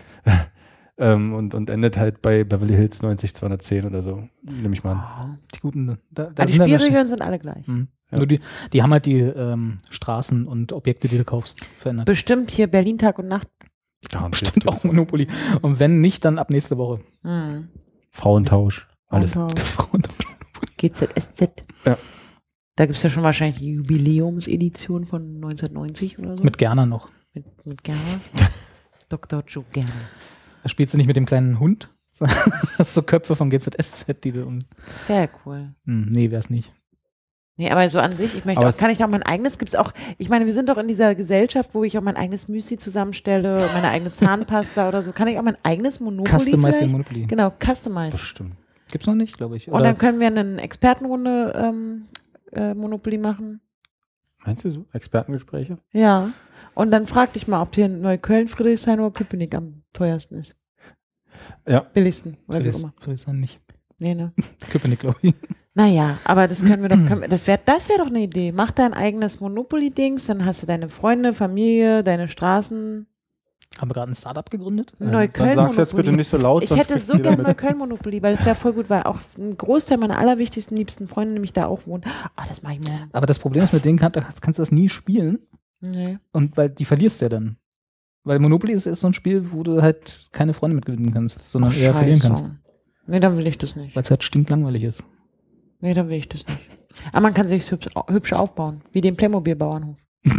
Und endet halt bei Beverly Hills 90210 oder so, nehme ich mal an. Die guten. Da Also die sind dann Spielregeln sind alle gleich. Ja. Nur die haben halt die Straßen und Objekte, die du kaufst, verändert. Bestimmt hier Berlin Tag und Nacht. Bestimmt auch Monopoly. Und wenn nicht, dann ab nächste Woche. Hm. Frauentausch. Alles. Das Frauen. GZSZ. Ja. Da gibt es ja schon wahrscheinlich die Jubiläumsedition von 1990 oder so. Mit Gerner noch. Mit Gerner. Dr. Joe Gerner. Da spielst du nicht mit dem kleinen Hund. Das ist so Köpfe vom GZSZ, die du. Das wäre ja cool. Nee, wär's nicht. Nee, aber so an sich, ich möchte Aber auch, kann ich da auch mein eigenes, gibt's auch, ich meine, wir sind doch in dieser Gesellschaft, wo ich auch mein eigenes Müsli zusammenstelle, meine eigene Zahnpasta oder so. Kann ich auch mein eigenes Monopoly Customize vielleicht? Monopoly. Genau, Customize. Das stimmt. Gibt's noch nicht, glaube ich. Und dann können wir eine Expertenrunde Monopoly machen. Meinst du so? Expertengespräche? Ja. Und dann frag dich mal, ob hier in Neukölln, Friedrichshain oder Köpenick am teuersten ist. Ja. Billigsten, oder wie auch immer. Friedrichshain nicht. Nee, ne? Köpenick, glaube ich. Naja, aber das können wir doch, das wäre doch eine Idee. Mach dein eigenes Monopoly-Dings, dann hast du deine Freunde, Familie, deine Straßen. Haben wir gerade ein Startup gegründet? Neukölln Dann sag's jetzt bitte nicht so laut, Ich sonst hätte kriegt's so jeder gerne mit. Neukölln-Monopoly, weil das wäre voll gut, weil auch ein Großteil meiner allerwichtigsten, liebsten Freunde nämlich da auch wohnen. Ah, das mache ich morgen. Aber das Problem ist, mit denen kannst du das nie spielen. Nee. Und weil die verlierst du ja dann. Weil Monopoly ist so ein Spiel, wo du halt keine Freunde mitgewinnen kannst, sondern eher verlieren kannst. Nee, dann will ich das nicht. Weil es halt stinklangweilig ist. Nee, dann will ich das nicht. Aber man kann sich hübsch aufbauen, wie den Playmobil-Bauernhof.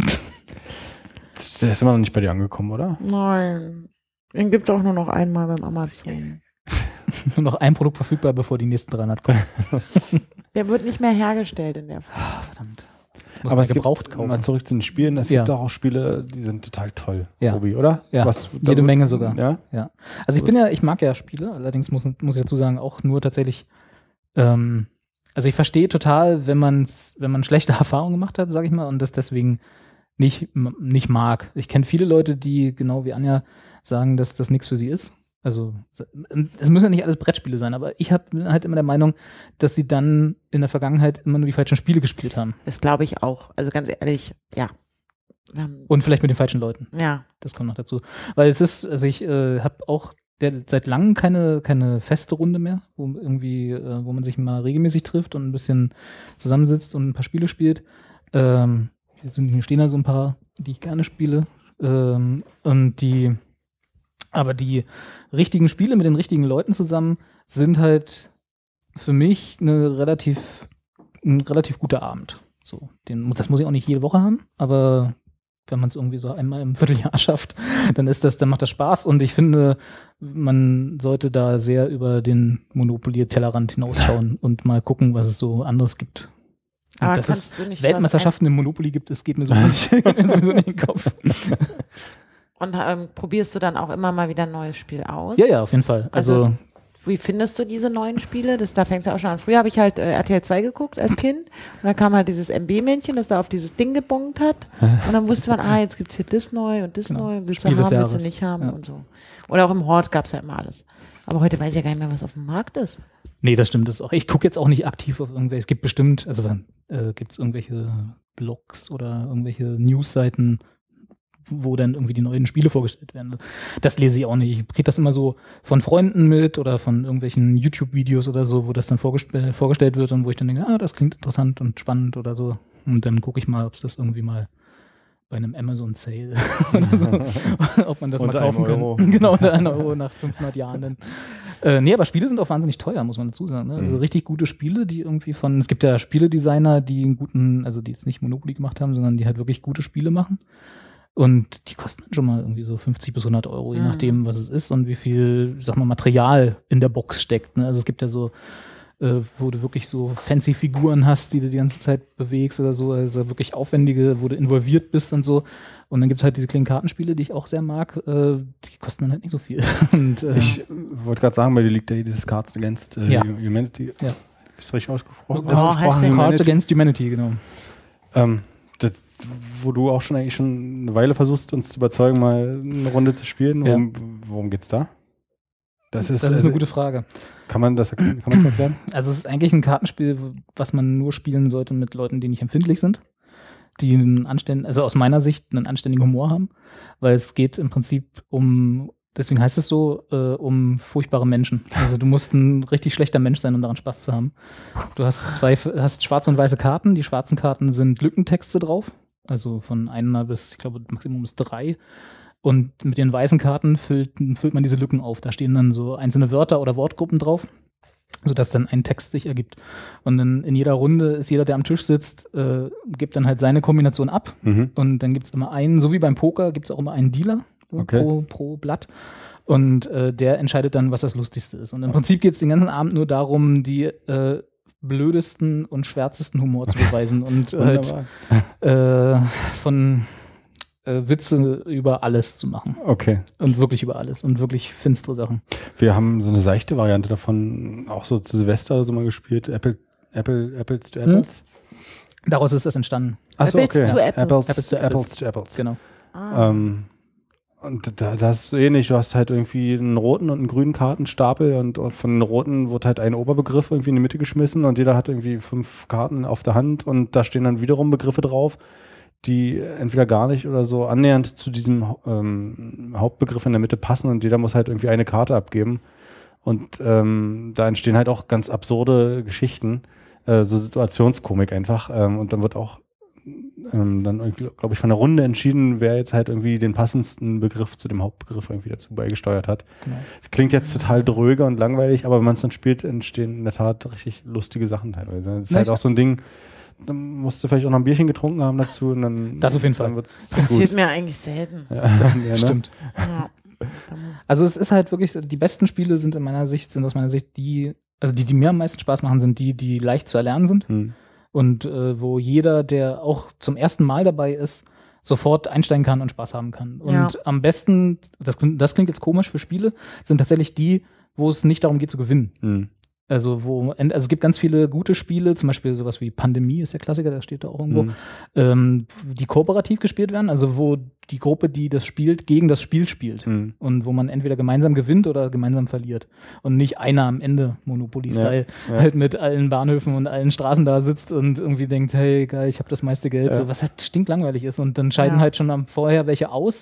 Der ist immer noch nicht bei dir angekommen, oder? Nein. Den gibt es auch nur noch einmal beim Amazon. Nur noch ein Produkt verfügbar, bevor die nächsten 300 kommen. Der wird nicht mehr hergestellt in der Form. Verdammt. Muss Aber man es gibt, gebraucht kaufen. mal zurück zu den Spielen, es Ja. gibt auch Spiele, die sind total toll, Ja. Robi, oder? Ja, Was, jede Menge sogar. Ja? Ja. Also ich mag ja Spiele, allerdings muss ich dazu sagen, auch nur tatsächlich, also ich verstehe total, wenn man schlechte Erfahrungen gemacht hat, sage ich mal, und das deswegen nicht mag. Ich kenne viele Leute, die genau wie Anja sagen, dass das nichts für sie ist. Also es müssen ja nicht alles Brettspiele sein, aber ich bin halt immer der Meinung, dass sie dann in der Vergangenheit immer nur die falschen Spiele gespielt haben. Das glaube ich auch. Also ganz ehrlich, ja. Und vielleicht mit den falschen Leuten. Ja. Das kommt noch dazu. Weil es ist, also ich habe auch seit langem keine feste Runde mehr, wo man sich mal regelmäßig trifft und ein bisschen zusammensitzt und ein paar Spiele spielt. Hier stehen da so ein paar, die ich gerne spiele. Aber die richtigen Spiele mit den richtigen Leuten zusammen sind halt für mich ein relativ guter Abend. So, das muss ich auch nicht jede Woche haben, aber wenn man es irgendwie so einmal im Vierteljahr schafft, dann macht das Spaß. Und ich finde, man sollte da sehr über den Monopoly-Tellerrand hinausschauen und mal gucken, was es so anderes gibt. Und Aber dass kannst es du nicht Weltmeisterschaften im Monopoly gibt, es geht mir sowieso nicht in den Kopf. Und probierst du dann auch immer mal wieder ein neues Spiel aus? Ja, auf jeden Fall. Also Wie findest du diese neuen Spiele? Da fängt es ja auch schon an. Früher habe ich halt RTL 2 geguckt als Kind und da kam halt dieses MB-Männchen, das da auf dieses Ding gebongt hat und dann wusste man, jetzt gibt's hier das neu und das neu, willst du Spiel des haben, willst du Jahres. nicht haben Ja. und so. Oder auch im Hort gab's ja immer alles. Aber heute weiß ich ja gar nicht mehr, was auf dem Markt ist. nee, das stimmt. Das auch. Ich gucke jetzt auch nicht aktiv auf irgendwelche. Es gibt bestimmt, also gibt es irgendwelche Blogs oder irgendwelche Newsseiten, wo dann irgendwie die neuen Spiele vorgestellt werden. Das lese ich auch nicht. Ich kriege das immer so von Freunden mit oder von irgendwelchen YouTube-Videos oder so, wo das dann vorgestellt wird und wo ich dann denke, das klingt interessant und spannend oder so. Und dann gucke ich mal, ob es das irgendwie mal bei einem Amazon Sale oder so, ob man das mal kaufen kann. Genau, unter 1 Euro nach 500 Jahren dann. Nee, aber Spiele sind auch wahnsinnig teuer, muss man dazu sagen. Ne? Also richtig gute Spiele, die irgendwie es gibt ja Spieledesigner, die die jetzt nicht Monopoly gemacht haben, sondern die halt wirklich gute Spiele machen. Und die kosten dann schon mal irgendwie so 50 bis 100 Euro, je nachdem, was es ist und wie viel, Material in der Box steckt. Ne? Also es gibt ja so, wo du wirklich so fancy Figuren hast, die du die ganze Zeit bewegst oder so, also wirklich aufwendige, wo du involviert bist und so. Und dann gibt es halt diese kleinen Kartenspiele, die ich auch sehr mag, die kosten dann halt nicht so viel. Und, ich wollte gerade sagen, bei dir liegt ja hier dieses Cards Against Humanity. Ja. Ist richtig ausgesprochen? Cards Against Humanity, genau. Wo du auch eigentlich schon eine Weile versuchst, uns zu überzeugen, mal eine Runde zu spielen. Ja. Worum geht's da? Das ist eine gute Frage. Kann man das erklären? Also es ist eigentlich ein Kartenspiel, was man nur spielen sollte mit Leuten, die nicht empfindlich sind, die aus meiner Sicht einen anständigen Humor haben, weil es geht im Prinzip deswegen heißt es so, um furchtbare Menschen. Also du musst ein richtig schlechter Mensch sein, um daran Spaß zu haben. Du hast hast schwarze und weiße Karten. Die schwarzen Karten sind Lückentexte drauf. Also von 1 bis, ich glaube, Maximum bis 3. Und mit den weißen Karten füllt man diese Lücken auf. Da stehen dann so einzelne Wörter oder Wortgruppen drauf, sodass dann ein Text sich ergibt. Und dann in jeder Runde ist jeder, der am Tisch sitzt, gibt dann halt seine Kombination ab. Und dann gibt es immer einen, so wie beim Poker, gibt es auch immer einen Dealer. Pro Blatt. Und der entscheidet dann, was das Lustigste ist. Und im Prinzip geht es den ganzen Abend nur darum, die blödesten und schwärzesten Humor zu beweisen und halt von Witze über alles zu machen. Okay. Und wirklich über alles und wirklich finstere Sachen. Wir haben so eine seichte Variante davon auch so zu Silvester oder so mal gespielt. Apples to Apples. Daraus ist das entstanden. Achso, okay. Apples to Apples to Apples. Genau. Und das ist so ähnlich, du hast halt irgendwie einen roten und einen grünen Kartenstapel und von den roten wird halt ein Oberbegriff irgendwie in die Mitte geschmissen und jeder hat irgendwie 5 Karten auf der Hand und da stehen dann wiederum Begriffe drauf, die entweder gar nicht oder so annähernd zu diesem Hauptbegriff in der Mitte passen und jeder muss halt irgendwie eine Karte abgeben und da entstehen halt auch ganz absurde Geschichten, so Situationskomik einfach und dann wird auch dann, glaube ich, von der Runde entschieden, wer jetzt halt irgendwie den passendsten Begriff zu dem Hauptbegriff irgendwie dazu beigesteuert hat. Genau. Das klingt jetzt total dröge und langweilig, aber wenn man es dann spielt, entstehen in der Tat richtig lustige Sachen teilweise. Das ist halt auch so ein Ding, da musst du vielleicht auch noch ein Bierchen getrunken haben dazu und dann das auf jeden Fall. Passiert mir eigentlich selten. Ja, Stimmt. Ja. Also es ist halt wirklich, die besten Spiele sind aus meiner Sicht die mir am meisten Spaß machen, sind die leicht zu erlernen sind. Und wo jeder, der auch zum ersten Mal dabei ist, sofort einsteigen kann und Spaß haben kann. Und am besten, das klingt jetzt komisch für Spiele, sind tatsächlich die, wo es nicht darum geht zu gewinnen. Also es gibt ganz viele gute Spiele, zum Beispiel sowas wie Pandemie ist der Klassiker, der steht da auch irgendwo, die kooperativ gespielt werden, also wo die Gruppe, die das spielt, gegen das Spiel spielt und wo man entweder gemeinsam gewinnt oder gemeinsam verliert und nicht einer am Ende Monopoly-Style halt mit allen Bahnhöfen und allen Straßen da sitzt und irgendwie denkt, hey geil, ich habe das meiste Geld, so was halt stinklangweilig ist und dann scheiden halt schon vorher welche aus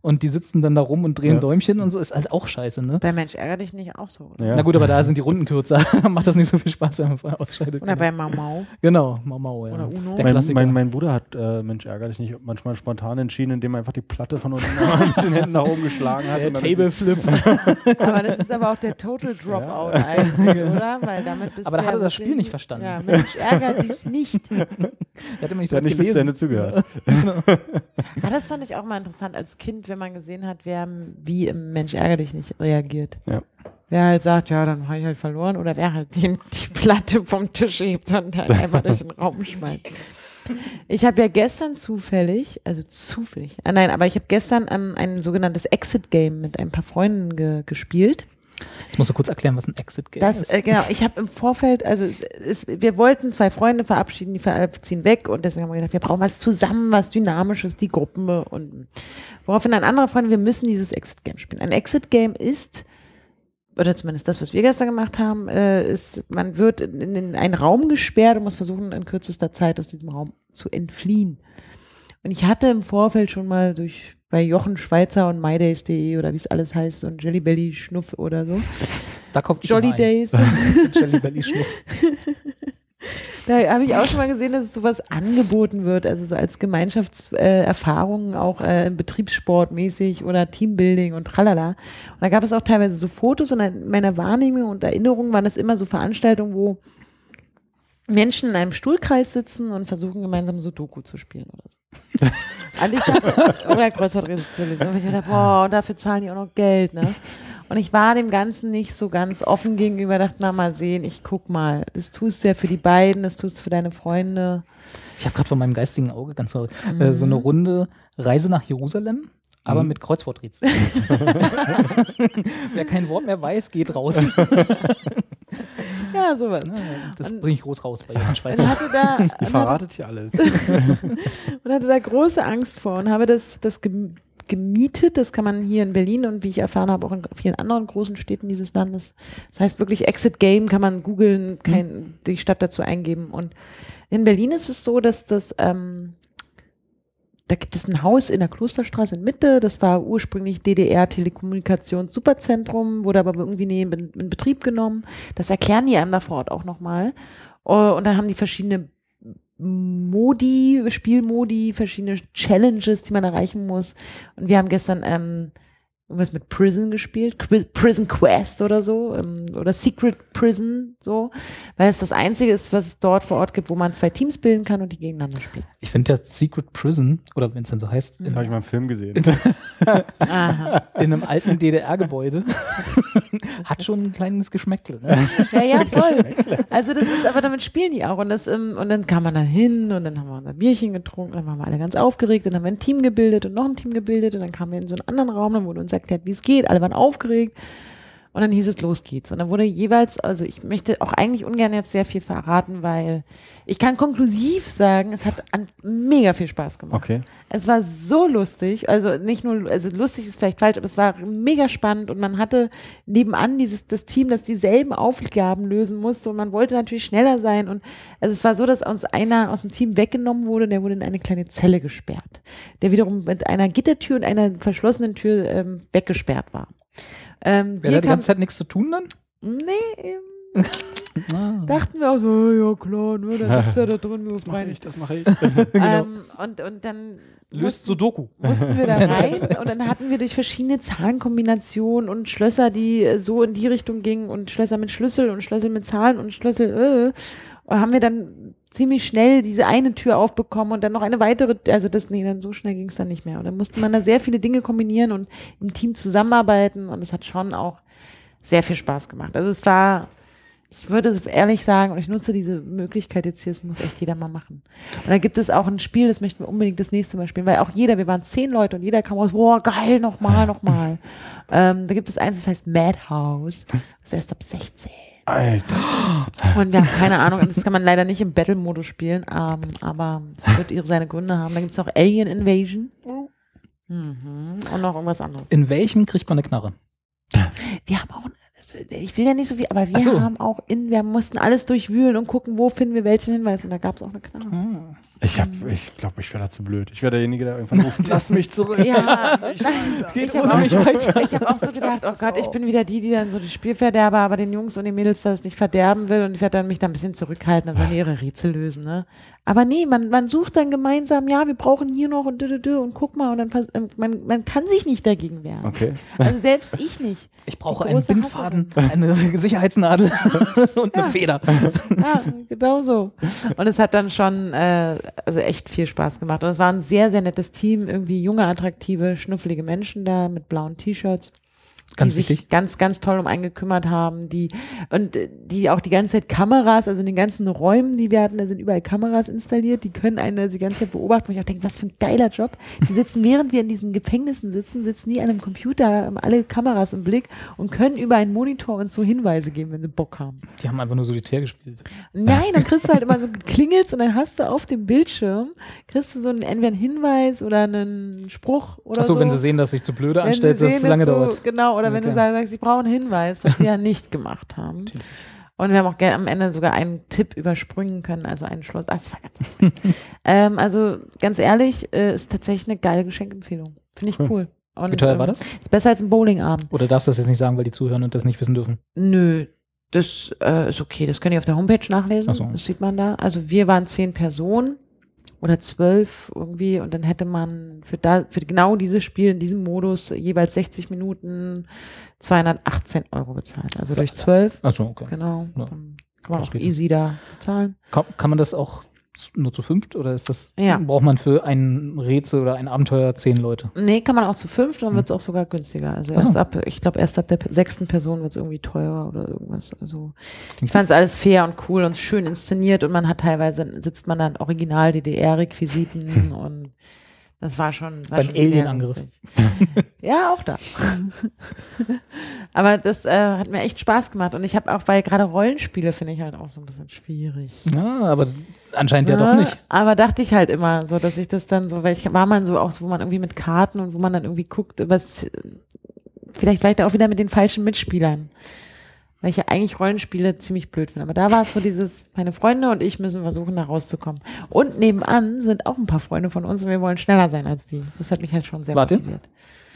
und die sitzen dann da rum und drehen Däumchen und so, ist halt auch scheiße, ne? Bei Mensch, ärgere dich nicht auch so. Oder? Ja. Na gut, aber da sind die Runden kürzer. Macht das nicht so viel Spaß, wenn man vorher ausscheidet. Oder bei Mau Mau. Genau, Mau, ja. Oder Uno. Der Klassiker. Mein Bruder hat, Mensch, ärgerlich nicht, manchmal spontan entschieden, indem er einfach die Platte von unten mit den Händen nach oben geschlagen hat. Der und dann Tableflip. Aber das ist aber auch der Total Dropout eigentlich, oder? Weil damit bist Aber du da hat er das wirklich- Spiel nicht verstanden. Ja, Mensch, ärgere dich nicht. Der hätte mir nicht so Der hat nicht bis zu Ende zugehört. Ah, das fand ich auch mal interessant als Kind, wenn man gesehen hat, wer wie im Mensch ärgere dich nicht reagiert. Ja. Wer halt sagt, ja, dann habe ich halt verloren, oder wer halt die Platte vom Tisch hebt und halt einfach durch den Raum schmeißt. Ich habe ja gestern zufällig, aber ich habe gestern ein sogenanntes Exit-Game mit ein paar Freunden gespielt. Jetzt musst du kurz erklären, was ein Exit-Game ist. Genau, ich habe im Vorfeld, also wir wollten 2 Freunde verabschieden, die ziehen weg und deswegen haben wir gedacht, wir brauchen was zusammen, was Dynamisches, die Gruppen und woraufhin ein anderer Freund, wir müssen dieses Exit-Game spielen. Ein Exit-Game ist, oder zumindest das, was wir gestern gemacht haben, ist, man wird in einen Raum gesperrt und muss versuchen, in kürzester Zeit aus diesem Raum zu entfliehen. Und ich hatte im Vorfeld schon mal bei Jochen Schweizer und mydays.de oder wie es alles heißt und Jellybelly Schnuff oder so. Da kommt Jolly Days. Jellybelly Schnuff. Da habe ich auch schon mal gesehen, dass es sowas angeboten wird, also so als Gemeinschaftserfahrung auch Betriebssportmäßig oder Teambuilding und tralala. Und da gab es auch teilweise so Fotos und in meiner Wahrnehmung und Erinnerung waren das immer so Veranstaltungen, wo Menschen in einem Stuhlkreis sitzen und versuchen gemeinsam Sudoku zu spielen oder so. Und ich dachte, oder Kreuzworträtsel zu lesen. Und ich dachte, boah, und dafür zahlen die auch noch Geld, ne? Und ich war dem Ganzen nicht so ganz offen gegenüber, dachte, na mal sehen, ich guck mal. Das tust du ja für die beiden, das tust du für deine Freunde. Ich habe gerade von meinem geistigen Auge ganz so eine Runde Reise nach Jerusalem, aber mit Kreuzworträtsel. Wer kein Wort mehr weiß, geht raus. Ja, sowas. Das bringe ich groß raus bei Jochen Und Schweizer. hatte da, Ihr verratet hier alles. und hatte da große Angst vor und habe das gemietet. Das kann man hier in Berlin und wie ich erfahren habe, auch in vielen anderen großen Städten dieses Landes. Das heißt wirklich Exit Game kann man googeln, die Stadt dazu eingeben. Und in Berlin ist es so, dass da gibt es ein Haus in der Klosterstraße in Mitte, das war ursprünglich DDR-Telekommunikations-Superzentrum, wurde aber irgendwie in Betrieb genommen. Das erklären die einem da vor Ort auch nochmal. Und da haben die verschiedene Spielmodi, verschiedene Challenges, die man erreichen muss. Und wir haben gestern irgendwas mit Prison gespielt, Prison Quest oder so, oder Secret Prison, so, weil es das Einzige ist, was es dort vor Ort gibt, wo man 2 Teams bilden kann und die gegeneinander spielen. Ich finde ja Secret Prison, oder wenn es dann so heißt, Da habe ich mal einen Film gesehen. Aha. in einem alten DDR-Gebäude, hat schon ein kleines Geschmäckle. Ne? Ja, voll. Also das ist, aber damit spielen die auch und dann kam man da hin und dann haben wir unser Bierchen getrunken, dann waren wir alle ganz aufgeregt, dann haben wir ein Team gebildet und noch ein Team gebildet und dann kamen wir in so einen anderen Raum, dann wurde uns erklärt, wie es geht, alle waren aufgeregt und dann hieß es, los geht's. Und dann wurde jeweils, also ich möchte auch eigentlich ungern jetzt sehr viel verraten, weil ich kann konklusiv sagen, es hat mega viel Spaß gemacht. Okay. Es war so lustig, also nicht nur, also lustig ist vielleicht falsch, aber es war mega spannend und man hatte nebenan das Team, das dieselben Aufgaben lösen musste und man wollte natürlich schneller sein und also es war so, dass uns einer aus dem Team weggenommen wurde, der wurde in eine kleine Zelle gesperrt, der wiederum mit einer Gittertür und einer verschlossenen Tür weggesperrt war. Wäre da die ganze Zeit nichts zu tun dann? Nee, dachten wir auch so, ja klar, ne, da sitzt er da drin, Das mache ich. und dann Löst Sudoku. mussten wir da rein und dann hatten wir durch verschiedene Zahlenkombinationen und Schlösser, die so in die Richtung gingen und Schlösser mit Schlüssel und Schlüssel mit Zahlen und Schlüssel, haben wir dann ziemlich schnell diese eine Tür aufbekommen und dann noch eine weitere, also dann so schnell ging es dann nicht mehr. Und dann musste man da sehr viele Dinge kombinieren und im Team zusammenarbeiten und es hat schon auch sehr viel Spaß gemacht. Also es war, ich würde ehrlich sagen, und ich nutze diese Möglichkeit jetzt hier, das muss echt jeder mal machen. Und da gibt es auch ein Spiel, das möchten wir unbedingt das nächste Mal spielen, weil auch wir waren 10 Leute und jeder kam aus, boah, geil, nochmal. Da gibt es eins, das heißt Madhouse, das ist erst ab 16. Alter. Und wir haben keine Ahnung, das kann man leider nicht im Battle-Modus spielen, aber es wird seine Gründe haben. Da gibt es noch Alien Invasion und noch irgendwas anderes. In welchem kriegt man eine Knarre? Wir haben auch, das ich will ja nicht so viel, aber wir haben auch wir mussten alles durchwühlen und gucken, wo finden wir welchen Hinweis und da gab es auch eine Knarre. Ich glaube, ich wäre da zu blöd. Ich wäre derjenige, der irgendwann ruft, lass mich zurück. Ja, Geht ohne mich weiter. Ich habe auch so gedacht, oh Gott, ich bin wieder die dann so das Spielverderber, aber den Jungs und den Mädels das nicht verderben will und ich werde dann mich da ein bisschen zurückhalten, dann sollen die ihre Rätsel lösen, ne? Aber nee, man sucht dann gemeinsam, ja, wir brauchen hier noch und guck mal und dann man kann sich nicht dagegen wehren. Okay. Also selbst ich nicht. Ich brauche Die einen große Bindfaden, eine Sicherheitsnadel und eine Feder. Ja, genau so. Und es hat dann schon also echt viel Spaß gemacht. Und es war ein sehr, sehr nettes Team, irgendwie junge, attraktive, schnuffelige Menschen da mit blauen T-Shirts. Ganz die sich wichtig. ganz, ganz toll um einen gekümmert haben, die auch die ganze Zeit Kameras, also in den ganzen Räumen, die wir hatten, da sind überall Kameras installiert, die können einen die ganze Zeit beobachten, wo ich auch denke, was für ein geiler Job. Die sitzen, während wir in diesen Gefängnissen sitzen die an einem Computer, haben alle Kameras im Blick und können über einen Monitor uns so Hinweise geben, wenn sie Bock haben. Die haben einfach nur Solitär gespielt. Nein, dann kriegst du halt immer so Klingelst und dann hast du auf dem Bildschirm, kriegst du so entweder einen Hinweis oder einen Spruch oder Achso, so. wenn sie sehen, dass sich zu blöde Wenn anstellst, sie dass es sehen, zu lange dass du- dauert. Genau, oder wenn du Okay. sagst, ich brauche einen Hinweis, was wir ja nicht gemacht haben. Und wir haben auch am Ende sogar einen Tipp überspringen können, also einen Schluss. Das war ganz also ganz ehrlich, ist tatsächlich eine geile Geschenkempfehlung. Finde ich cool. Und, Wie teuer war das? Ist besser als ein Bowlingabend. Oder darfst du das jetzt nicht sagen, weil die zuhören und das nicht wissen dürfen? Nö, das ist okay. Das könnt ihr auf der Homepage nachlesen. Ach so. Das sieht man da. Also wir waren 10 Personen oder 12 irgendwie und dann hätte man für genau dieses Spiel in diesem Modus jeweils 60 Minuten 218 € bezahlt. Also durch 12. Achso, okay. Genau. Ja. Dann kann man Das auch geht. easy da bezahlen. Kann man das auch nur zu fünft oder ist das, Ja. braucht man für ein Rätsel oder ein Abenteuer 10 Leute? Nee, kann man auch zu 5, dann wird es auch sogar günstiger. Also Ach so. ich glaube erst ab der 6. Person wird es irgendwie teurer oder irgendwas. Also Klingt ich fand es alles fair und cool und schön inszeniert und man hat sitzt man dann original DDR-Requisiten und das war schon Beim schon Alien-Angriff. sehr lustig. Ja, auch da. Aber das hat mir echt Spaß gemacht und ich habe auch, weil gerade Rollenspiele finde ich halt auch so ein bisschen schwierig. Ja, aber anscheinend ja doch nicht. Aber dachte ich halt immer so, dass ich das dann so, weil ich war mal so auch, wo man irgendwie mit Karten und wo man dann irgendwie guckt, vielleicht war ich da auch wieder mit den falschen Mitspielern. Weil ich ja eigentlich Rollenspiele ziemlich blöd finde. Aber da war es so meine Freunde und ich müssen versuchen, da rauszukommen. Und nebenan sind auch ein paar Freunde von uns und wir wollen schneller sein als die. Das hat mich halt schon sehr Warte. motiviert.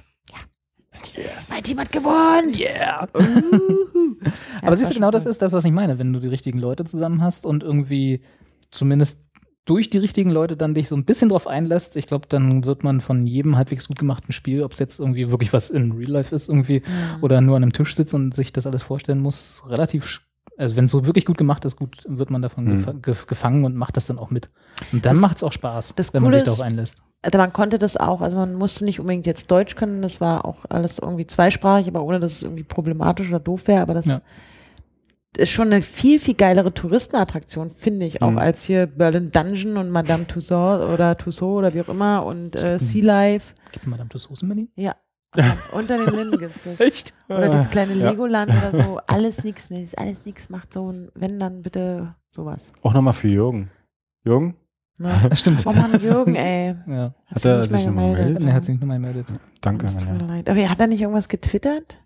Mein Team hat gewonnen! Yeah. Ja, Aber siehst war du, genau schon das cool. ist das, was ich meine, wenn du die richtigen Leute zusammen hast und irgendwie zumindest durch die richtigen Leute dann dich so ein bisschen drauf einlässt, ich glaube, dann wird man von jedem halbwegs gut gemachten Spiel, ob es jetzt irgendwie wirklich was in Real Life ist irgendwie oder nur an einem Tisch sitzt und sich das alles vorstellen muss, also wenn es so wirklich gut gemacht ist, wird man davon gefangen und macht das dann auch mit. Und dann macht es auch Spaß, das wenn man Coole sich darauf ist, einlässt. Also man konnte das auch, also man musste nicht unbedingt jetzt Deutsch können, das war auch alles irgendwie zweisprachig, aber ohne, dass es irgendwie problematisch oder doof wäre, aber das Ja. ist schon eine viel, viel geilere Touristenattraktion, finde ich, auch als hier Berlin Dungeon und Madame Tussauds oder wie auch immer und Sea Life. Gibt es Madame Tussauds in Berlin? Ja. Unter den Linden gibt's das. Echt? Oder das kleine Ja. Legoland oder so. Alles nix, ne? Ist alles nix, macht so ein, wenn dann bitte sowas. Auch nochmal für Jürgen. Jürgen? Ne? Stimmt. Oh Mann, Jürgen, ey. Ja. Hat er sich nochmal gemeldet? Er hat sich nochmal gemeldet. Danke. Es tut mir Anja. leid. Aber hat er nicht irgendwas getwittert?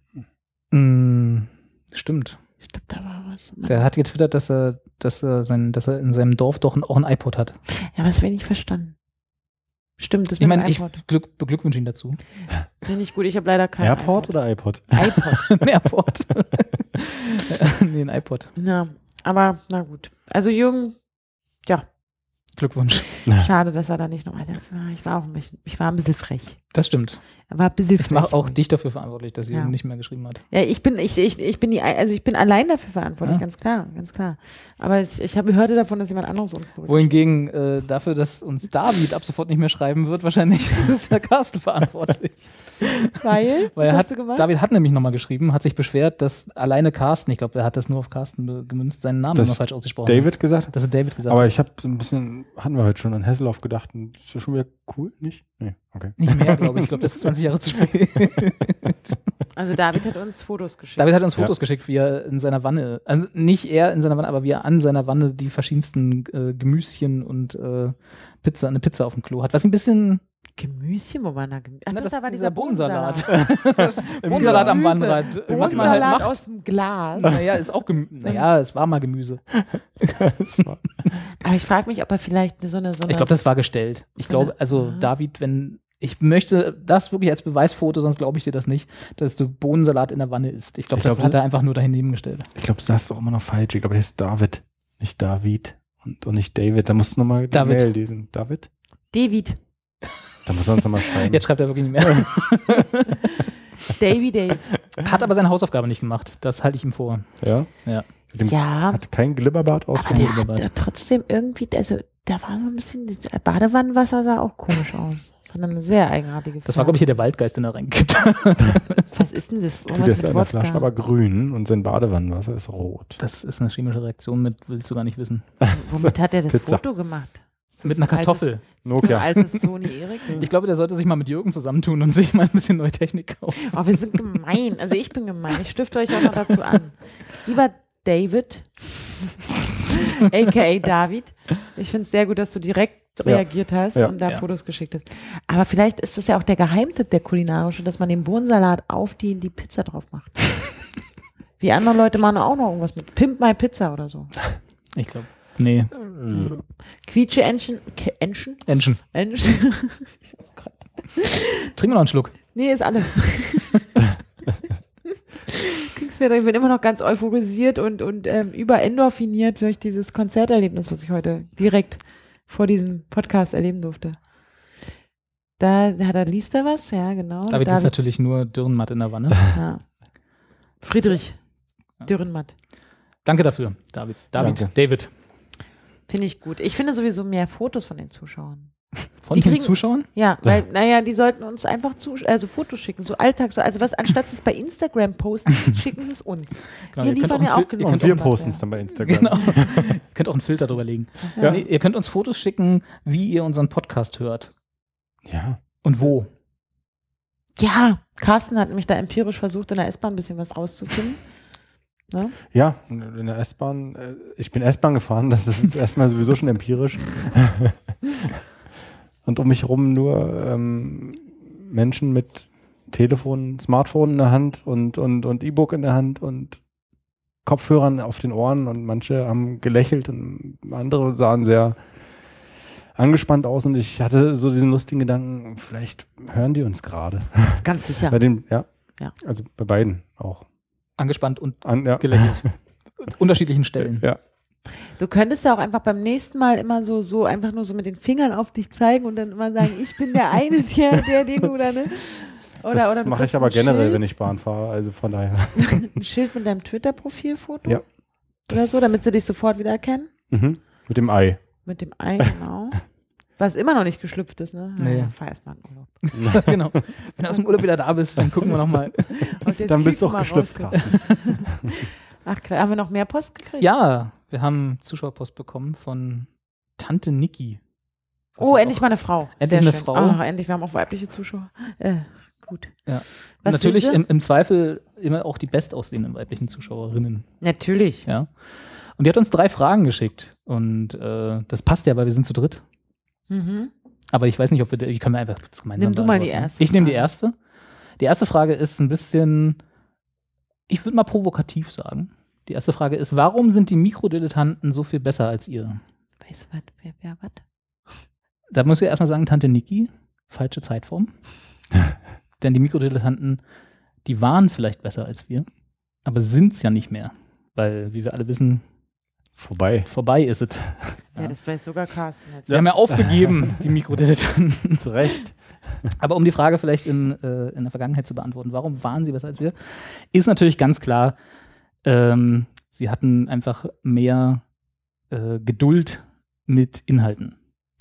Stimmt. Ich glaube, da war was. Der hat getwittert, dass er in seinem Dorf doch auch ein iPod hat. Ja, was wir nicht verstanden. Stimmt, das Ich mit dem meine, ich iPod. beglückwünsche ihn dazu. Finde ich gut, ich habe leider kein Airport iPod. oder iPod? iPod. Ein Airpod. Nee, ein iPod. Ja, aber na gut. Also Jürgen, ja, Glückwunsch. schade, dass er da nicht nochmal. Ich war ein bisschen frech. Das stimmt. Er war ein bisschen Ich frech. mache auch dich dafür verantwortlich, dass sie Ja. ihn nicht mehr geschrieben hat. Ja, ich bin allein dafür verantwortlich, Ja. ganz klar. Aber ich hörte davon, dass jemand anderes uns so. Wohingegen dafür, dass uns David ab sofort nicht mehr schreiben wird, wahrscheinlich ist der Carsten verantwortlich. Weil? Weil Was hast du gemacht? David hat nämlich nochmal geschrieben, hat sich beschwert, dass alleine Carsten, ich glaube, er hat das nur auf Carsten gemünzt, seinen Namen Das immer falsch ausgesprochen David gesagt? hat. Das ist David gesagt. Aber ich habe so ein bisschen, hatten wir heute schon an Hesselhoff gedacht, und ist das schon wieder cool? Nicht? Nee, okay. Nicht mehr, glaube ich. Ich glaube, das ist 20 Jahre zu spät. Also David hat uns Fotos geschickt. David hat uns Fotos geschickt, wie er in seiner Wanne, also nicht er in seiner Wanne, aber wie er an seiner Wanne die verschiedensten Gemüschen und eine Pizza auf dem Klo hat. Was ein bisschen Gemüschen, wo war da Gemüse? Ach, Na, doch, da war dieser dieser Bohnensalat. Bohnensalat. Bohnensalat am Wandrand. Was man halt Bohnensalat macht. aus dem Glas. Naja, ist auch Naja, es war mal Gemüse. Aber ich frage mich, ob er vielleicht so eine Ich glaube, das war gestellt. Ich glaube, also David, ich möchte das wirklich als Beweisfoto, sonst glaube ich dir das nicht, dass du Bohnensalat in der Wanne isst. Ich glaube, das hat er einfach nur daneben gestellt. Ich glaube, das ist auch immer noch falsch. Ich glaube, der ist David, nicht David und nicht David. Da musst du nochmal die Mail lesen. David? David. Da muss er uns nochmal schreiben. Jetzt schreibt er wirklich nicht mehr. Dave. Hat aber seine Hausaufgabe nicht gemacht. Das halte ich ihm vor. Ja? Ja. Ja. Hat kein Glibberbad Aber ausgemacht. der hat trotzdem irgendwie, also da war so ein bisschen, das Badewannenwasser sah auch komisch aus. Das hat eine sehr eigenartige Farbe. Das war, glaube ich, hier der Waldgeist, den er reingekippt. Was ist denn das? Du, der ist ja in der Flasche aber grün und sein Badewannenwasser ist rot. Das ist eine chemische Reaktion willst du gar nicht wissen. Womit hat er das Pizza. Foto gemacht? Ist das Mit so einer ein Kartoffel. So ein altes Sony Ericsson. Ich glaube, der sollte sich mal mit Jürgen zusammentun und sich mal ein bisschen neue Technik kaufen. Oh, wir sind gemein. Also ich bin gemein. Ich stifte euch auch noch dazu an. Lieber David, a.k.a. David, ich finde es sehr gut, dass du direkt reagiert hast und da Fotos geschickt hast. Aber vielleicht ist das ja auch der Geheimtipp, der kulinarische, dass man den Bohnensalat auf die Pizza drauf macht. Wie andere Leute machen auch noch irgendwas mit Pimp My Pizza oder so. Ich glaube. Nee. Quietsche Entchen. Entchen. Oh Gott. Trinken wir noch einen Schluck. Nee, ist alle. Ich bin immer noch ganz euphorisiert und überendorphiniert durch dieses Konzerterlebnis, was ich heute direkt vor diesem Podcast erleben durfte. Da liest er was, ja, genau. David ist natürlich nur Dürrenmatt in der Wanne. Ja. Friedrich Dürrenmatt. Danke dafür, David. Danke. David. Finde ich gut. Ich finde sowieso mehr Fotos von den Zuschauern. Von den Zuschauern? Ja, weil, die sollten uns einfach Fotos schicken, so Alltags, also was, anstatt sie es bei Instagram posten, schicken sie es uns. Genau, Wir liefern ja auch genug. Und wir posten es dann bei Instagram. Genau. Ihr könnt auch einen Filter drüber legen. Ja. Nee, ihr könnt uns Fotos schicken, wie ihr unseren Podcast hört. Ja. Und wo. Ja, Carsten hat nämlich da empirisch versucht, in der S-Bahn ein bisschen was rauszufinden. Ne? Ja, in der S-Bahn, ich bin S-Bahn gefahren, das ist erstmal sowieso schon empirisch. Und um mich herum nur Menschen mit Telefon, Smartphone in der Hand und E-Book in der Hand und Kopfhörern auf den Ohren und manche haben gelächelt und andere sahen sehr angespannt aus und ich hatte so diesen lustigen Gedanken, vielleicht hören die uns gerade. Ganz sicher. Bei dem, Ja. Also bei beiden auch. Angespannt und Ja. gelächelt. Unterschiedlichen Stellen. Ja. Du könntest ja auch einfach beim nächsten Mal immer so einfach nur so mit den Fingern auf dich zeigen und dann immer sagen, ich bin der eine, der den oder ne? Das oder du mache ich kriegst aber ein generell, Schild, wenn ich Bahn fahre, also von daher. ein Schild mit deinem Twitter-Profilfoto Ja. oder so, damit sie dich sofort wiedererkennen. Mit dem Ei. Mit dem Ei, genau. Was immer noch nicht geschlüpft ist, ne? Nee. Ja, fahr erst mal in Urlaub. Genau. Wenn du aus dem Urlaub wieder da bist, dann gucken wir nochmal. Und jetzt Dann bist du kriegst auch mal geschlüpft, rausgekommen. Carsten. Ach klar, haben wir noch mehr Post gekriegt? Ja, wir haben Zuschauerpost bekommen von Tante Niki. Oh, endlich mal eine Frau. Endlich Sehr eine schön. Frau. Ah, endlich, wir haben auch weibliche Zuschauer. Gut. Ja. Was Natürlich will sie? im Zweifel immer auch die bestaussehenden weiblichen Zuschauerinnen. Natürlich. Ja. Und die hat uns 3 Fragen geschickt. Und das passt ja, weil wir sind zu dritt. Mhm. Aber ich weiß nicht, ob die können wir einfach gemeinsam Nimm du mal die beantworten. erste Ich nehme die Frage. erste. Die erste Frage ist ein bisschen, ich würde mal provokativ sagen. Die erste Frage ist, warum sind die Mikrodilettanten so viel besser als ihr? Weißt du was? Wer was? Da muss ich erstmal sagen, Tante Niki, falsche Zeitform. Denn die Mikrodilettanten, die waren vielleicht besser als wir, aber sind es ja nicht mehr. Weil, wie wir alle wissen, vorbei ist es. Ja, das weiß sogar Carsten jetzt. Sie haben ja aufgegeben, die Mikrodilettanten. Zu Recht. Aber um die Frage vielleicht in der Vergangenheit zu beantworten, warum waren sie besser als wir, ist natürlich ganz klar, sie hatten einfach mehr Geduld mit Inhalten.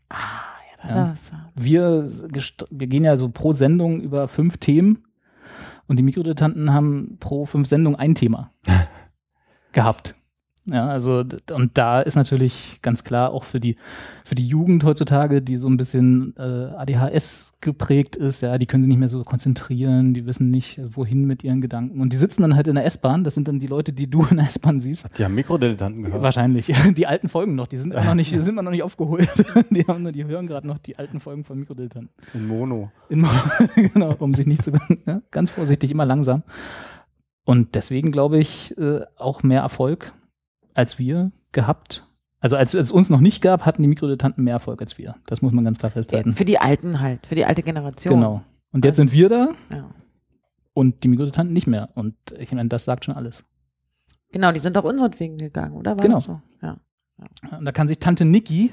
Das. Wir gehen ja so pro Sendung über 5 Themen und die Mikrodilettanten haben pro 5 Sendungen ein Thema gehabt. Ja, also und da ist natürlich ganz klar auch für die Jugend heutzutage, die so ein bisschen ADHS geprägt ist, ja, die können sich nicht mehr so konzentrieren, die wissen nicht, wohin mit ihren Gedanken. Und die sitzen dann halt in der S-Bahn, das sind dann die Leute, die du in der S-Bahn siehst. Die haben Mikrodilettanten gehört. Wahrscheinlich. Die alten Folgen noch, die sind immer noch nicht aufgeholt. Die hören gerade noch die alten Folgen von Mikrodilettanten. In Mono. Genau, um sich nicht zu, ja, ganz vorsichtig, immer langsam. Und deswegen glaube ich, auch mehr Erfolg als wir gehabt. Also als es uns noch nicht gab, hatten die Mikrodilettanten mehr Erfolg als wir. Das muss man ganz klar festhalten. Für die Alten halt, für die alte Generation. Genau. Und jetzt sind wir da Ja. und die Mikrodilettanten nicht mehr. Und ich meine, das sagt schon alles. Genau, die sind auch unseretwegen gegangen, oder? War Genau. das so? Ja. Und da kann sich Tante Niki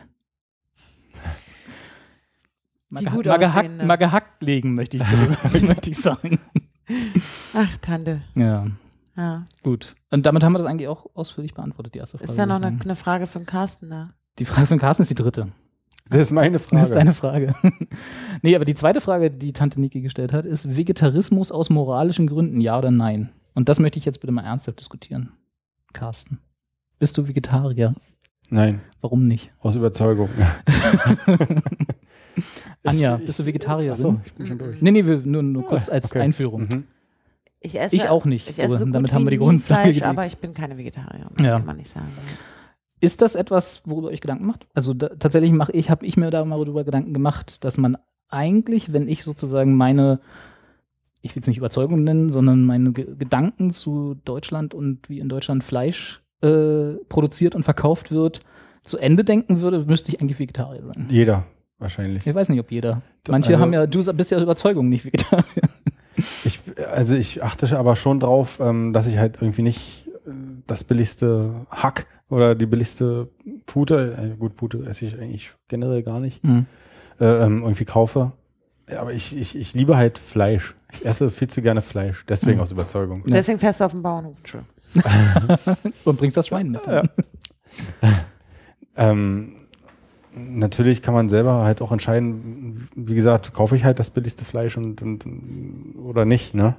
Die gut mal aussehende. gehackt legen, möchte ich sagen. Ach, Tante. Ja, Ja. gut. Und damit haben wir das eigentlich auch ausführlich beantwortet, die erste Frage. Ist ja noch würde ich sagen. eine Frage von Carsten da. Die Frage von Carsten ist die dritte. Das ist meine Frage. Das ist deine Frage. Nee, aber die zweite Frage, die Tante Niki gestellt hat, ist Vegetarismus aus moralischen Gründen, ja oder nein? Und das möchte ich jetzt bitte mal ernsthaft diskutieren. Carsten, bist du Vegetarier? Nein, Warum nicht? aus Überzeugung. Anja, bist du Vegetarierin? Achso, ich bin schon durch. Nee, nur kurz als okay. Einführung. Mhm. Ich esse Ich auch nicht. Ich esse so So, gut damit wie haben wir die nie Grundfrage Fleisch, gelegt. aber ich bin keine Vegetarierin. Das Ja. kann man nicht sagen. Ist das etwas, worüber ihr euch Gedanken macht? Also tatsächlich habe ich mir da mal darüber Gedanken gemacht, dass man eigentlich, wenn ich sozusagen meine, ich will es nicht Überzeugung nennen, sondern meine Gedanken zu Deutschland und wie in Deutschland Fleisch produziert und verkauft wird, zu Ende denken würde, müsste ich eigentlich Vegetarier sein. Jeder, wahrscheinlich. Ich weiß nicht, ob jeder. Manche Also- haben ja, du bist ja aus Überzeugung nicht Vegetarier. Ich achte aber schon drauf, dass ich halt irgendwie nicht das billigste Hack oder die billigste Pute, gut, Pute esse ich eigentlich generell gar nicht, irgendwie kaufe. Ja, aber ich liebe halt Fleisch. Ich esse viel zu gerne Fleisch, deswegen aus Überzeugung. Ja. Deswegen fährst du auf dem Bauernhof. Entschuldigung. Und bringst das Schwein mit. Ja. Natürlich kann man selber halt auch entscheiden, wie gesagt, kaufe ich halt das billigste Fleisch und oder nicht, ne?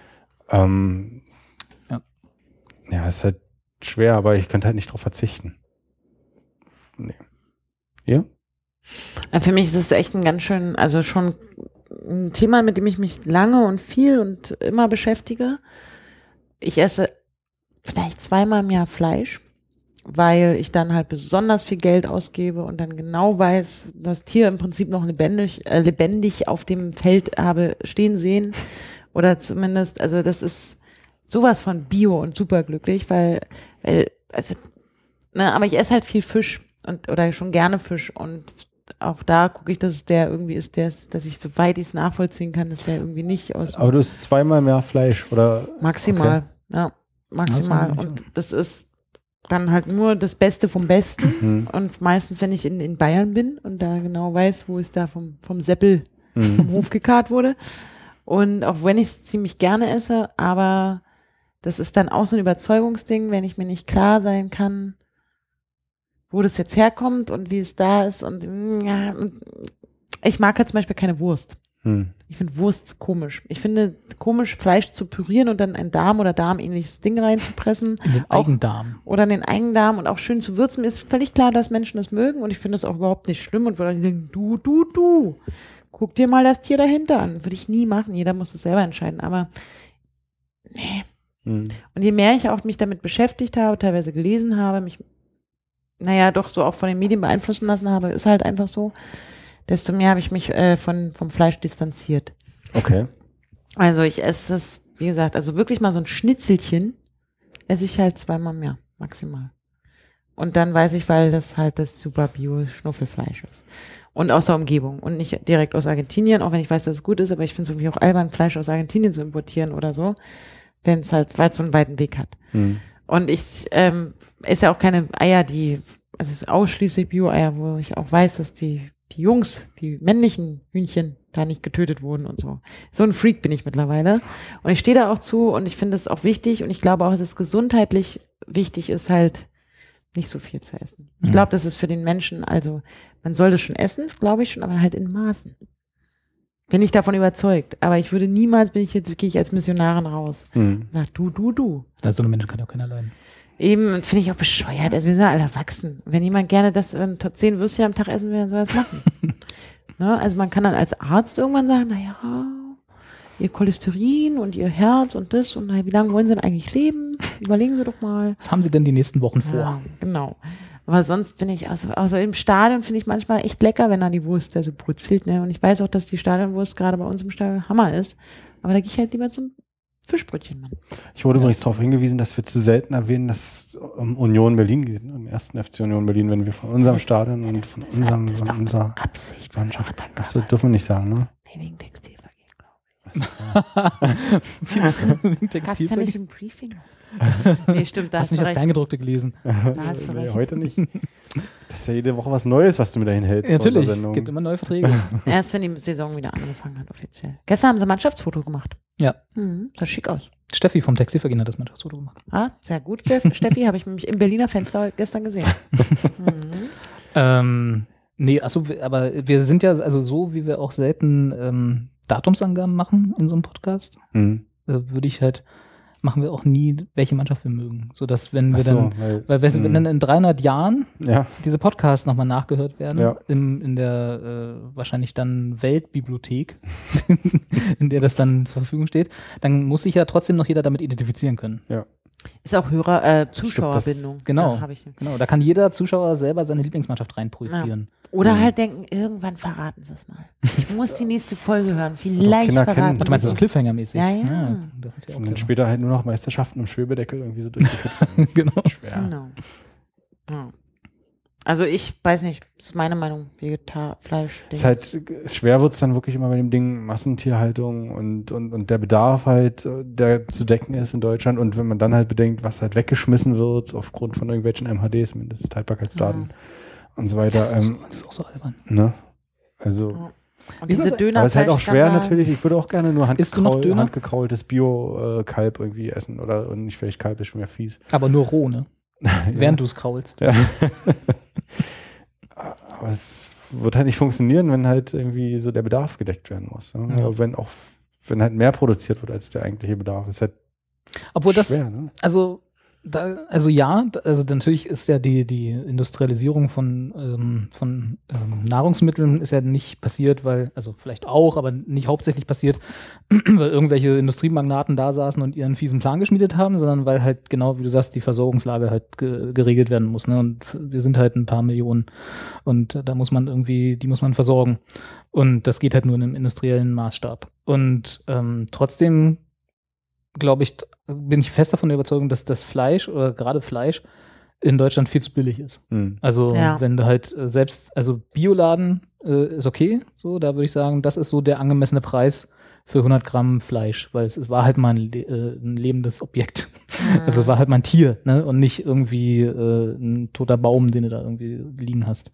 Ja, ist halt schwer, aber ich könnte halt nicht drauf verzichten. Nee. Ja? Für mich ist es echt ein ganz schön, also schon ein Thema, mit dem ich mich lange und viel und immer beschäftige. Ich esse vielleicht 2-mal im Jahr Fleisch, weil ich dann halt besonders viel Geld ausgebe und dann genau weiß, das Tier im Prinzip noch lebendig auf dem Feld habe stehen sehen. Oder zumindest, also das ist sowas von Bio und superglücklich, weil also, ne, aber ich esse halt viel Fisch oder schon gerne Fisch und auch da gucke ich, dass es der irgendwie ist, dass ich, soweit ich es nachvollziehen kann, dass der irgendwie nicht aus Aber du isst 2-mal mehr Fleisch, oder? maximal, Okay. ja, maximal. Das ist Und das ist dann halt nur das Beste vom Besten. Und meistens, wenn ich in Bayern bin und da genau weiß, wo es da vom Seppel vom Hof gekarrt wurde. Und auch wenn ich es ziemlich gerne esse, aber das ist dann auch so ein Überzeugungsding, wenn ich mir nicht klar sein kann, wo das jetzt herkommt und wie es da ist. Und ja, ich mag halt zum Beispiel keine Wurst. Ich finde Wurst komisch. Ich finde komisch, Fleisch zu pürieren und dann ein Darm- oder darmähnliches Ding reinzupressen. In den Auch- Eigendarm. Oder in den Eigendarm und auch schön zu würzen. Mir ist völlig klar, dass Menschen das mögen und ich finde das auch überhaupt nicht schlimm und würde dann sagen, du, guck dir mal das Tier dahinter an. Würde ich nie machen. Jeder muss es selber entscheiden. Aber nee. Und je mehr ich auch mich damit beschäftigt habe, teilweise gelesen habe, mich, doch so auch von den Medien beeinflussen lassen habe, ist halt einfach so, desto mehr habe ich mich vom Fleisch distanziert. Okay. Also ich esse es, wie gesagt, also wirklich mal so ein Schnitzelchen esse ich halt 2-mal mehr, maximal. Und dann weiß ich, weil das halt das super Bio-Schnuffelfleisch ist. Und aus der Umgebung und nicht direkt aus Argentinien, auch wenn ich weiß, dass es gut ist, aber ich finde es irgendwie auch albern, Fleisch aus Argentinien zu importieren oder so, wenn es halt, weil es so einen weiten Weg hat. Und ich esse ja auch keine Eier, also ausschließlich Bio-Eier, wo ich auch weiß, dass die Jungs, die männlichen Hühnchen da nicht getötet wurden und so. So ein Freak bin ich mittlerweile. Und ich stehe da auch zu und ich finde es auch wichtig und ich glaube auch, dass es gesundheitlich wichtig ist, halt nicht so viel zu essen. Ich glaube, das ist für den Menschen, also man soll das schon essen, glaube ich schon, aber halt in Maßen. Bin ich davon überzeugt. Aber ich würde niemals, gehe ich als Missionarin raus. Sag du. Also so eine Menschen kann ja auch keiner leiden. Eben, finde ich auch bescheuert. Also wir sind ja alle erwachsen. Wenn jemand gerne 10 Würstchen am Tag essen will, dann soll er das machen. Ne? Also man kann dann als Arzt irgendwann sagen, naja, ihr Cholesterin und ihr Herz und das und wie lange wollen Sie denn eigentlich leben? Überlegen Sie doch mal. Was haben Sie denn die nächsten Wochen vor? Ja, genau. Aber sonst finde ich, also im Stadion finde ich manchmal echt lecker, wenn da die Wurst so brutzelt. Ne? Und ich weiß auch, dass die Stadionwurst gerade bei uns im Stadion Hammer ist. Aber da gehe ich halt lieber zum Fischbrötchen, Mann. Ich wurde übrigens darauf hingewiesen, dass wir zu selten erwähnen, dass es um Union Berlin geht. Im ersten FC Union Berlin, wenn wir von unserem Stadion und von unserer Absicht. Mannschaft. Das dürfen wir nicht sagen, ne? Nee, wegen Textilvergehen, glaube ich. Hast du nicht im Briefing? Nee, stimmt, da Hast hast du nicht du das recht. Kleingedruckte gelesen? Da hast du Nee, recht. heute nicht. Das ist ja jede Woche was Neues, was du mir dahin hältst. Ja, vor unserer natürlich, Sendung. gibt immer neue Verträge. Erst wenn die Saison wieder angefangen hat, offiziell. Gestern haben sie ein Mannschaftsfoto gemacht. Ja, Sah schick aus. Steffi vom Textilvergehen hat das Mannschaftsfoto gemacht. Ah, sehr gut, Steffi, habe ich nämlich im Berliner Fenster gestern gesehen. Nee, achso, aber wir sind ja, also so wie wir auch selten Datumsangaben machen in so einem Podcast, würde ich halt, machen wir auch nie, welche Mannschaft wir mögen. Sodass, wenn wir dann, weil wenn dann in 300 Jahren diese Podcasts nochmal nachgehört werden, in der wahrscheinlich dann Weltbibliothek, in der das dann zur Verfügung steht, dann muss sich ja trotzdem noch jeder damit identifizieren können. Ja. Ist auch Zuschauerbindung. Genau, Da hab ich genau. Da kann jeder Zuschauer selber seine Lieblingsmannschaft reinprojizieren. Oder halt denken, irgendwann verraten sie es mal. Ich muss die nächste Folge hören. Vielleicht Kinder verraten Du meinst sie so es. Cliffhanger-mäßig? Ja. Das ist ja auch Und dann clever. später halt nur noch Meisterschaften im Schwebedeckel irgendwie so durchgeführt werden. Genau. Schwer. Genau. Ja. Also ich weiß nicht, ist meine Meinung, Fleisch. Ist halt, schwer wird's dann wirklich immer bei dem Ding Massentierhaltung und der Bedarf halt, der zu decken ist in Deutschland. Und wenn man dann halt bedenkt, was halt weggeschmissen wird aufgrund von irgendwelchen MHDs, Mindesthaltbarkeitsdaten und so weiter. Das ist auch so albern. Ne? Also, Und diese Döner. aber es ist halt auch schwer Skandal. natürlich. Ich würde auch gerne nur Isst du noch Döner? handgekraultes Bio-Kalb irgendwie essen und nicht vielleicht Kalb, ist schon wieder fies. Aber nur roh, ne? Während du es kraulst. Ja. Aber es wird halt nicht funktionieren, wenn halt irgendwie so der Bedarf gedeckt werden muss. Ne? Ja. Wenn halt mehr produziert wird als der eigentliche Bedarf, ist halt Obwohl schwer, ne? also natürlich ist ja die Industrialisierung von Nahrungsmitteln ist ja nicht passiert, also vielleicht auch, aber nicht hauptsächlich passiert, weil irgendwelche Industriemagnaten da saßen und ihren fiesen Plan geschmiedet haben, sondern weil halt genau, wie du sagst, die Versorgungslage halt geregelt werden muss. Ne? Und wir sind halt ein paar Millionen und da muss man die muss man versorgen. Und das geht halt nur in einem industriellen Maßstab. Und trotzdem bin ich fest davon der Überzeugung, dass das Fleisch oder gerade Fleisch in Deutschland viel zu billig ist. Also wenn du halt also Bioladen ist okay, so, da würde ich sagen, das ist so der angemessene Preis für 100 Gramm Fleisch, weil es war halt mal ein lebendes Objekt. Also es war halt mal ein Tier, ne, und nicht irgendwie ein toter Baum, den du da irgendwie liegen hast.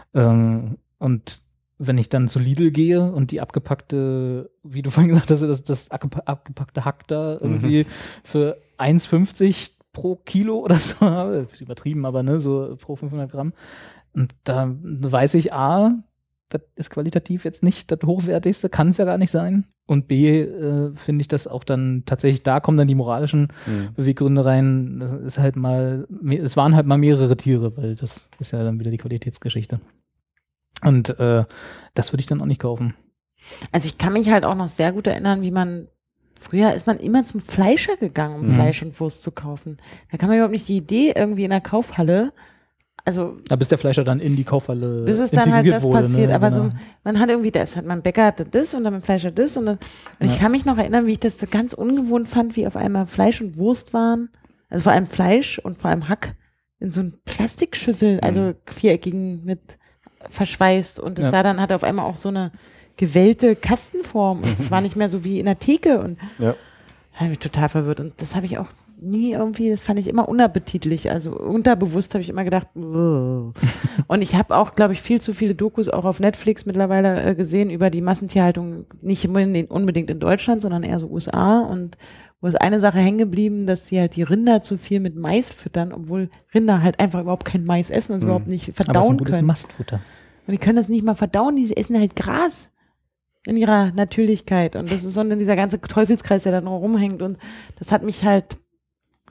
Und wenn ich dann zu Lidl gehe und die abgepackte, wie du vorhin gesagt hast, das abgepackte Hack da irgendwie für 1,50 pro Kilo oder so habe, ist übertrieben, aber ne, so pro 500 Gramm. Und da weiß ich, A, das ist qualitativ jetzt nicht das Hochwertigste, kann es ja gar nicht sein. Und B, finde ich das auch dann tatsächlich, da kommen dann die moralischen Beweggründe rein. Das ist halt es waren halt mal mehrere Tiere, weil das ist ja dann wieder die Qualitätsgeschichte. Und das würde ich dann auch nicht kaufen. Also ich kann mich halt auch noch sehr gut erinnern, früher ist man immer zum Fleischer gegangen, um Fleisch und Wurst zu kaufen. Da kam man überhaupt nicht die Idee, irgendwie in der Kaufhalle, also da bis der Fleischer dann in die Kaufhalle bis es dann halt das wurde, passiert, ne? aber Genau. so, man hat irgendwie mein Bäcker hatte das und dann mein Fleischer das und ich kann mich noch erinnern, wie ich das so ganz ungewohnt fand, wie auf einmal Fleisch und Wurst waren, also vor allem Fleisch und vor allem Hack in so einer Plastikschüssel, also viereckigen mit verschweißt und es hatte auf einmal auch so eine gewellte Kastenform und es war nicht mehr so wie in der Theke und habe mich total verwirrt und das habe ich auch nie irgendwie, das fand ich immer unappetitlich, also unterbewusst habe ich immer gedacht und ich habe auch, glaube ich, viel zu viele Dokus auch auf Netflix mittlerweile gesehen über die Massentierhaltung, nicht unbedingt in Deutschland, sondern eher so USA und wo ist eine Sache hängen geblieben, dass sie halt die Rinder zu viel mit Mais füttern, obwohl Rinder halt einfach überhaupt kein Mais essen und überhaupt nicht Aber es ist ein verdauen gutes können. Mastfutter. Und die können das nicht mal verdauen, die essen halt Gras in ihrer Natürlichkeit. Und das ist so dieser ganze Teufelskreis, der da noch rumhängt. Und das hat mich halt,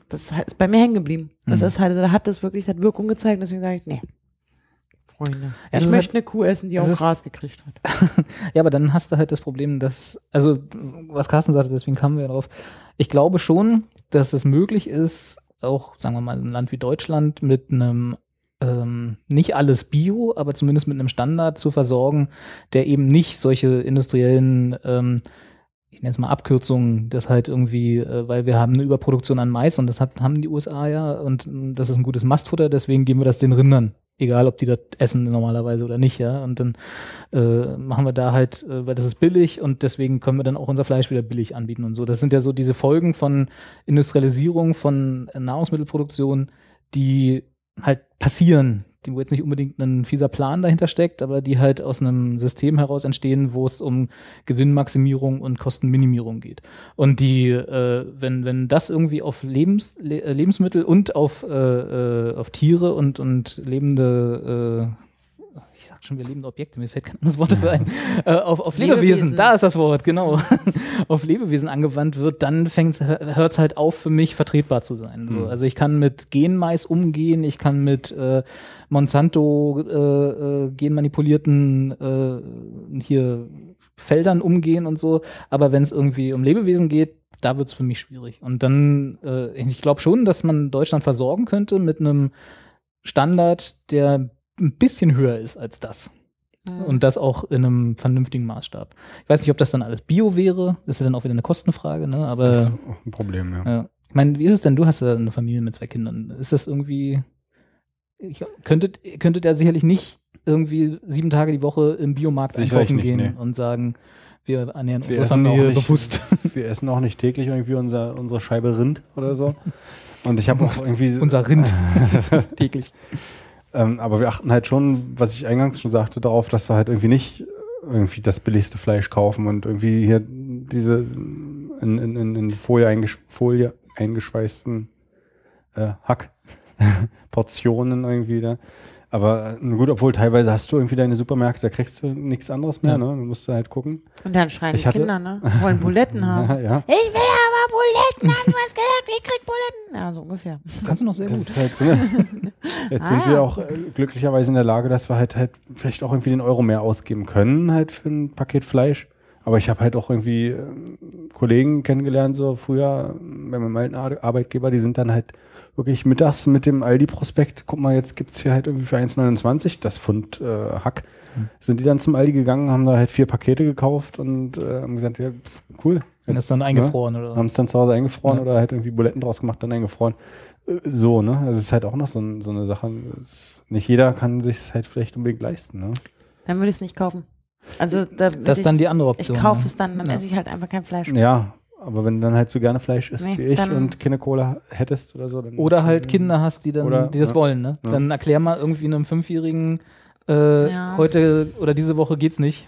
das ist bei mir hängen geblieben. Das ist halt, da hat das Wirkung gezeigt, deswegen sage ich, nee. Freunde. Ja, Ich möchte eine Kuh essen, die auch Gras gekriegt hat. Ja, aber dann hast du halt das Problem, dass, also was Carsten sagte, deswegen kamen wir drauf. Ich glaube schon, dass es möglich ist, auch, sagen wir mal, ein Land wie Deutschland mit einem nicht alles Bio, aber zumindest mit einem Standard zu versorgen, der eben nicht solche industriellen, ich nenne es mal Abkürzungen, das halt irgendwie, weil wir haben eine Überproduktion an Mais und das haben die USA ja und das ist ein gutes Mastfutter, deswegen geben wir das den Rindern. Egal, ob die das essen normalerweise oder nicht, ja. Und dann machen wir da halt, weil das ist billig und deswegen können wir dann auch unser Fleisch wieder billig anbieten und so. Das sind ja so diese Folgen von Industrialisierung, von Nahrungsmittelproduktion, die halt passieren, wo jetzt nicht unbedingt ein fieser Plan dahinter steckt, aber die halt aus einem System heraus entstehen, wo es um Gewinnmaximierung und Kostenminimierung geht. Und die, wenn das irgendwie auf Lebensmittel und auf Tiere und lebende ich sag schon, wir lebende Objekte, mir fällt kein anderes Wort dafür ein, auf Lebewesen, da ist das Wort, genau, auf Lebewesen angewandt wird, dann hört es halt auf für mich vertretbar zu sein. So, also ich kann mit Genmais umgehen, ich kann mit Monsanto genmanipulierten hier Feldern umgehen und so, aber wenn es irgendwie um Lebewesen geht, da wird es für mich schwierig. Und dann, ich glaube schon, dass man Deutschland versorgen könnte mit einem Standard, der ein bisschen höher ist als das. Und das auch in einem vernünftigen Maßstab. Ich weiß nicht, ob das dann alles Bio wäre. Das ist ja dann auch wieder eine Kostenfrage, ne? Aber das ist auch ein Problem, ja. Ich meine, wie ist es denn? Du hast ja eine Familie mit 2 Kindern. Ist das irgendwie, könntet ihr sicherlich nicht irgendwie 7 Tage die Woche im Biomarkt einkaufen gehen und sagen, wir ernähren unsere Familie bewusst. Wir essen auch nicht täglich irgendwie unsere Scheibe Rind oder so. Und ich habe auch irgendwie unser Rind täglich. Aber wir achten halt schon, was ich eingangs schon sagte, darauf, dass wir halt irgendwie nicht irgendwie das billigste Fleisch kaufen und irgendwie hier diese in Folie eingeschweißten Hackportionen irgendwie da. Aber gut, obwohl teilweise hast du irgendwie deine Supermärkte, da kriegst du nichts anderes mehr, ne? Du musst halt gucken. Und dann schreien die Kinder, ne? Wollen Buletten haben. Ja. Ich will aber Buletten haben, du hast gesagt, ich krieg Buletten. Ja, so ungefähr. Kannst du noch sehr gut. Ist halt so, jetzt sind wir auch glücklicherweise in der Lage, dass wir halt vielleicht auch irgendwie den Euro mehr ausgeben können, halt für ein Paket Fleisch. Aber ich habe halt auch irgendwie Kollegen kennengelernt, so früher bei meinem alten Arbeitgeber, die sind dann halt wirklich mittags mit dem Aldi-Prospekt, guck mal, jetzt gibt's hier halt irgendwie für 1,29 das Pfund Hack. Sind die dann zum Aldi gegangen, haben da halt 4 Pakete gekauft und haben gesagt, ja, cool. Und das dann eingefroren, oder? Haben es dann zu Hause eingefroren oder halt irgendwie Buletten draus gemacht, dann eingefroren. So, ne? Das ist halt auch noch so eine Sache. Nicht jeder kann sich halt vielleicht unbedingt leisten, ne? Dann würde ich es nicht kaufen. Also das ist dann die andere Option. Ich kaufe es dann esse ich halt einfach kein Fleisch mehr. Ja, aber wenn du dann halt so gerne Fleisch isst wie ich und keine Cola hättest oder so, dann oder halt Kinder hast, die das wollen, ne? Ja. Dann erklär mal irgendwie einem 5-Jährigen, heute oder diese Woche geht's nicht.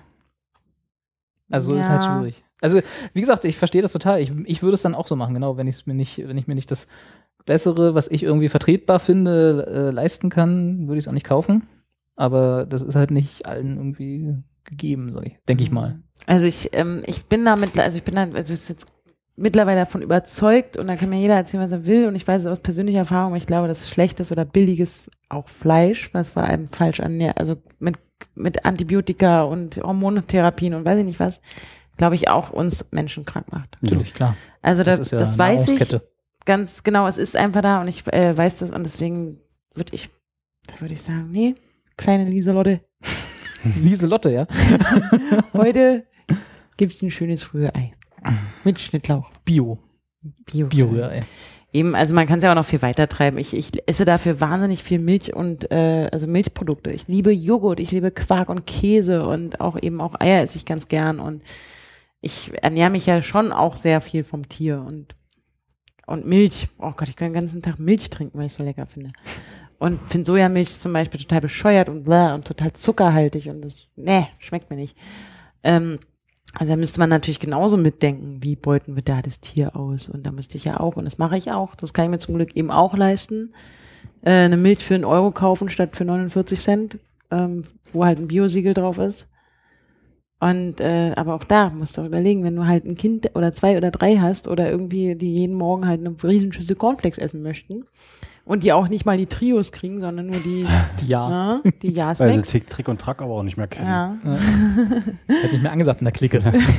Also ist halt schwierig. Also, wie gesagt, ich verstehe das total. Ich würde es dann auch so machen, genau, wenn ich mir nicht das Bessere, was ich irgendwie vertretbar finde, leisten kann, würde ich es auch nicht kaufen. Aber das ist halt nicht allen irgendwie gegeben, denke ich mal. Also ich bin jetzt mittlerweile davon überzeugt und da kann mir jeder erzählen, was er will und ich weiß es aus persönlicher Erfahrung, aber ich glaube, dass schlechtes oder billiges auch Fleisch, was vor allem falsch annähert, also mit Antibiotika und Hormontherapien und weiß ich nicht was, glaube ich auch uns Menschen krank macht. Natürlich, klar. Also das weiß ich ganz genau, es ist einfach da und ich weiß das und deswegen würde ich sagen, nee, kleine Lieselotte. Lieselotte, ja. Heute gibt's ein schönes Rührei. Mit Schnittlauch. Bio-Rührei. Eben, also man kann es ja auch noch viel weiter treiben. Ich esse dafür wahnsinnig viel Milch und also Milchprodukte. Ich liebe Joghurt, ich liebe Quark und Käse und auch Eier esse ich ganz gern und ich ernähre mich ja schon auch sehr viel vom Tier und Milch. Oh Gott, ich kann den ganzen Tag Milch trinken, weil ich es so lecker finde. Und finde Sojamilch zum Beispiel total bescheuert und total zuckerhaltig und das, schmeckt mir nicht. Also da müsste man natürlich genauso mitdenken, wie beuten wir da das Tier aus? Und da müsste ich ja auch, und das mache ich auch, das kann ich mir zum Glück eben auch leisten, eine Milch für 1 Euro kaufen statt für 49 Cent, wo halt ein Biosiegel drauf ist. Und aber auch da musst du überlegen, wenn du halt ein Kind oder 2 oder 3 hast oder irgendwie die jeden Morgen halt eine Riesenschüssel Cornflakes essen möchten und die auch nicht mal die Trios kriegen, sondern nur die Die Ja. die Weil Jaspecs. sie Trick und Track aber auch nicht mehr kennen. Ja. Das wird nicht mehr angesagt in der Clique.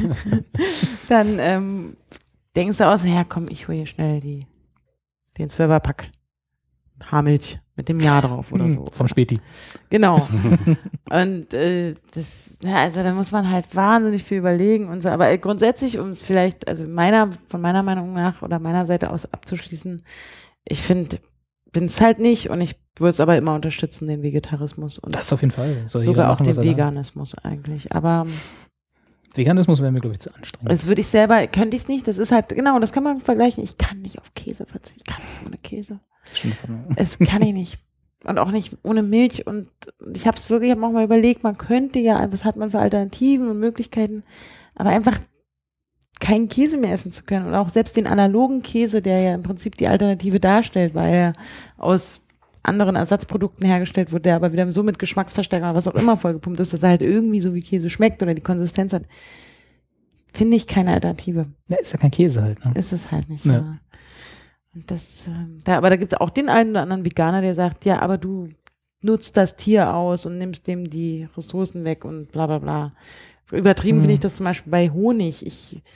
Dann denkst du aus, ja komm, ich hole hier schnell den 12er-Pack Haarmilch mit dem Jahr drauf oder so. Vom Späti. Genau. Und also da muss man halt wahnsinnig viel überlegen und so. Aber grundsätzlich, um es vielleicht, also von meiner Meinung nach oder meiner Seite aus abzuschließen, ich bin es halt nicht und ich würde es aber immer unterstützen, den Vegetarismus und Das auf jeden Fall. Soll jeder sogar auch machen, den was er da- Veganismus eigentlich. Aber Veganismus wäre mir, glaube ich, zu anstrengend. das würde ich selber, könnte ich es nicht. Das ist halt, genau, das kann man vergleichen. Ich kann nicht auf Käse verzichten. Ich kann nicht ohne Käse. Stimmt, das hat man- Es kann ich nicht. Und auch nicht ohne Milch. Und ich habe auch mal überlegt, man könnte ja, was hat man für Alternativen und Möglichkeiten, aber einfach keinen Käse mehr essen zu können. Und auch selbst den analogen Käse, der ja im Prinzip die Alternative darstellt, weil er aus anderen Ersatzprodukten hergestellt wird, der aber wieder so mit Geschmacksverstärker oder was auch immer vollgepumpt ist, dass er halt irgendwie so wie Käse schmeckt oder die Konsistenz hat, finde ich keine Alternative. Ja, ist ja kein Käse halt. Ne? Ist es halt nicht. Ja. Ja. Und aber da gibt es auch den einen oder anderen Veganer, der sagt, ja, aber du nutzt das Tier aus und nimmst dem die Ressourcen weg und bla bla bla. Übertrieben finde ich das zum Beispiel bei Honig.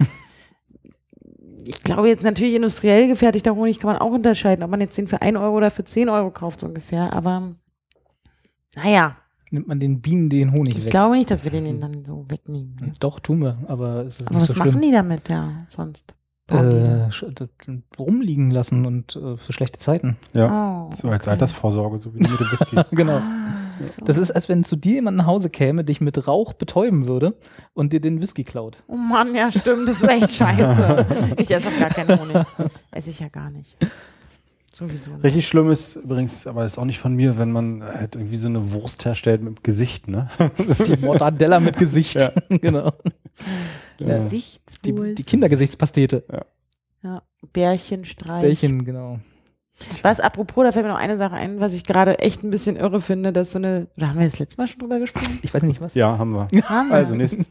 Ich glaube jetzt natürlich industriell gefertigter Honig kann man auch unterscheiden, ob man jetzt den für 1 Euro oder für 10 Euro kauft so ungefähr. Aber naja, Nimmt man den Bienen den Honig ich weg. glaube nicht, dass wir den dann so wegnehmen. Ne? Doch, tun wir, aber es ist Aber nicht was so machen schlimm. die damit, ja, sonst? Das rumliegen lassen und für schlechte Zeiten. Ja. Oh, So als okay. Altersvorsorge, so wie mit dem Whisky. Genau. So. Das ist, als wenn zu dir jemand nach Hause käme, dich mit Rauch betäuben würde und dir den Whisky klaut. Oh Mann, ja stimmt, das ist echt scheiße. Ich esse auch gar keinen Honig. Esse ich ja gar nicht. Sowieso nicht. Richtig schlimm ist übrigens, aber ist auch nicht von mir, wenn man halt irgendwie so eine Wurst herstellt mit dem Gesicht, ne? Die Mortadella mit Gesicht. Ja. Genau. Gesichtswurst. Die Kindergesichtspastete. Ja, Bärchenstreich. Bällchen, genau. Was, apropos, da fällt mir noch eine Sache ein, was ich gerade echt ein bisschen irre finde, dass so eine, oder haben wir das letzte Mal schon drüber gesprochen? Ich weiß nicht was. Ja, haben wir. Haben wir. Also nächstes.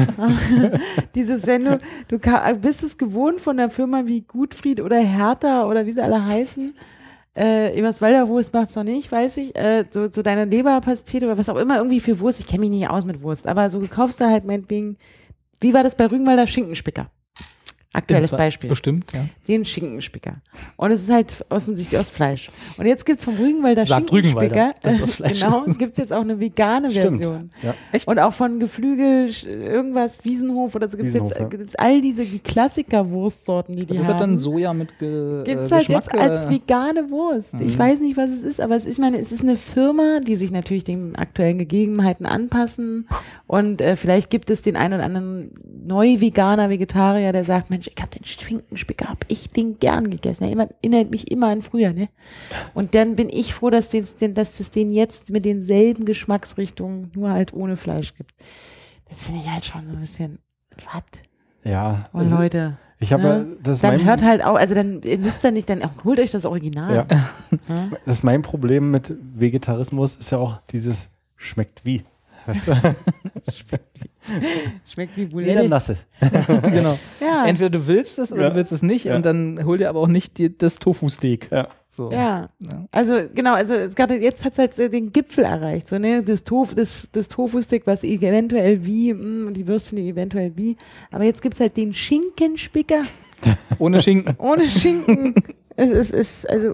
Dieses, wenn du bist es gewohnt von der Firma wie Gutfried oder Hertha oder wie sie alle heißen, Eberswalder Wurst macht's noch nicht, weiß ich, so deine Leberpastete oder was auch immer irgendwie für Wurst, ich kenne mich nicht aus mit Wurst, aber so gekaufst du halt meinetwegen, wie war das bei Rügenwalder Schinkenspicker? Aktuelles Beispiel. Bestimmt, ja. Den Schinkenspicker. Und es ist halt offensichtlich aus Fleisch. Und jetzt gibt's vom Rügenwalder Sagt Schinkenspicker, Rügenwalder, das ist aus Fleisch. genau, gibt's jetzt auch eine vegane Stimmt. Version. Ja. Echt? Und auch von Geflügel, irgendwas, Wiesenhof oder so gibt's Wiesenhof, jetzt ja. gibt's all die Klassiker-Wurstsorten, die Das ist haben. halt dann Soja mit Gibt's halt Geschmack, jetzt als oder? vegane Wurst. Ich weiß nicht, was es ist, aber es ist eine Firma, die sich natürlich den aktuellen Gegebenheiten anpassen und vielleicht gibt es den einen oder anderen Neu-Veganer, Vegetarier, der sagt, Mensch, ich habe den Schinkenspicker, hab ich den gern gegessen. Er erinnert mich immer an früher, ne? Und dann bin ich froh, dass es den jetzt mit denselben Geschmacksrichtungen nur halt ohne Fleisch gibt. Das finde ich halt schon so ein bisschen, was? Ja. Oh, Leute. Ich habe Ne? das ist Dann mein, hört halt auch, also dann ihr müsst dann nicht, dann holt euch das Original. Ja. Das ist mein Problem mit Vegetarismus, ist ja auch dieses schmeckt wie. Weißt du? Schmeckt wie Jeder Boulette. nasse. Genau. Ja. Entweder du willst es oder Ja. du willst es nicht Ja. und dann hol dir aber auch nicht das Tofu-Steak. Ja. So. Ja. Ja. Also genau, also jetzt hat es halt so den Gipfel erreicht. So, ne? Das Tofu-Stick, was eventuell wie, und die Würstchen eventuell wie. Aber jetzt gibt's halt den Schinkenspicker Ohne Schinken. ohne Schinken. Es ist, also,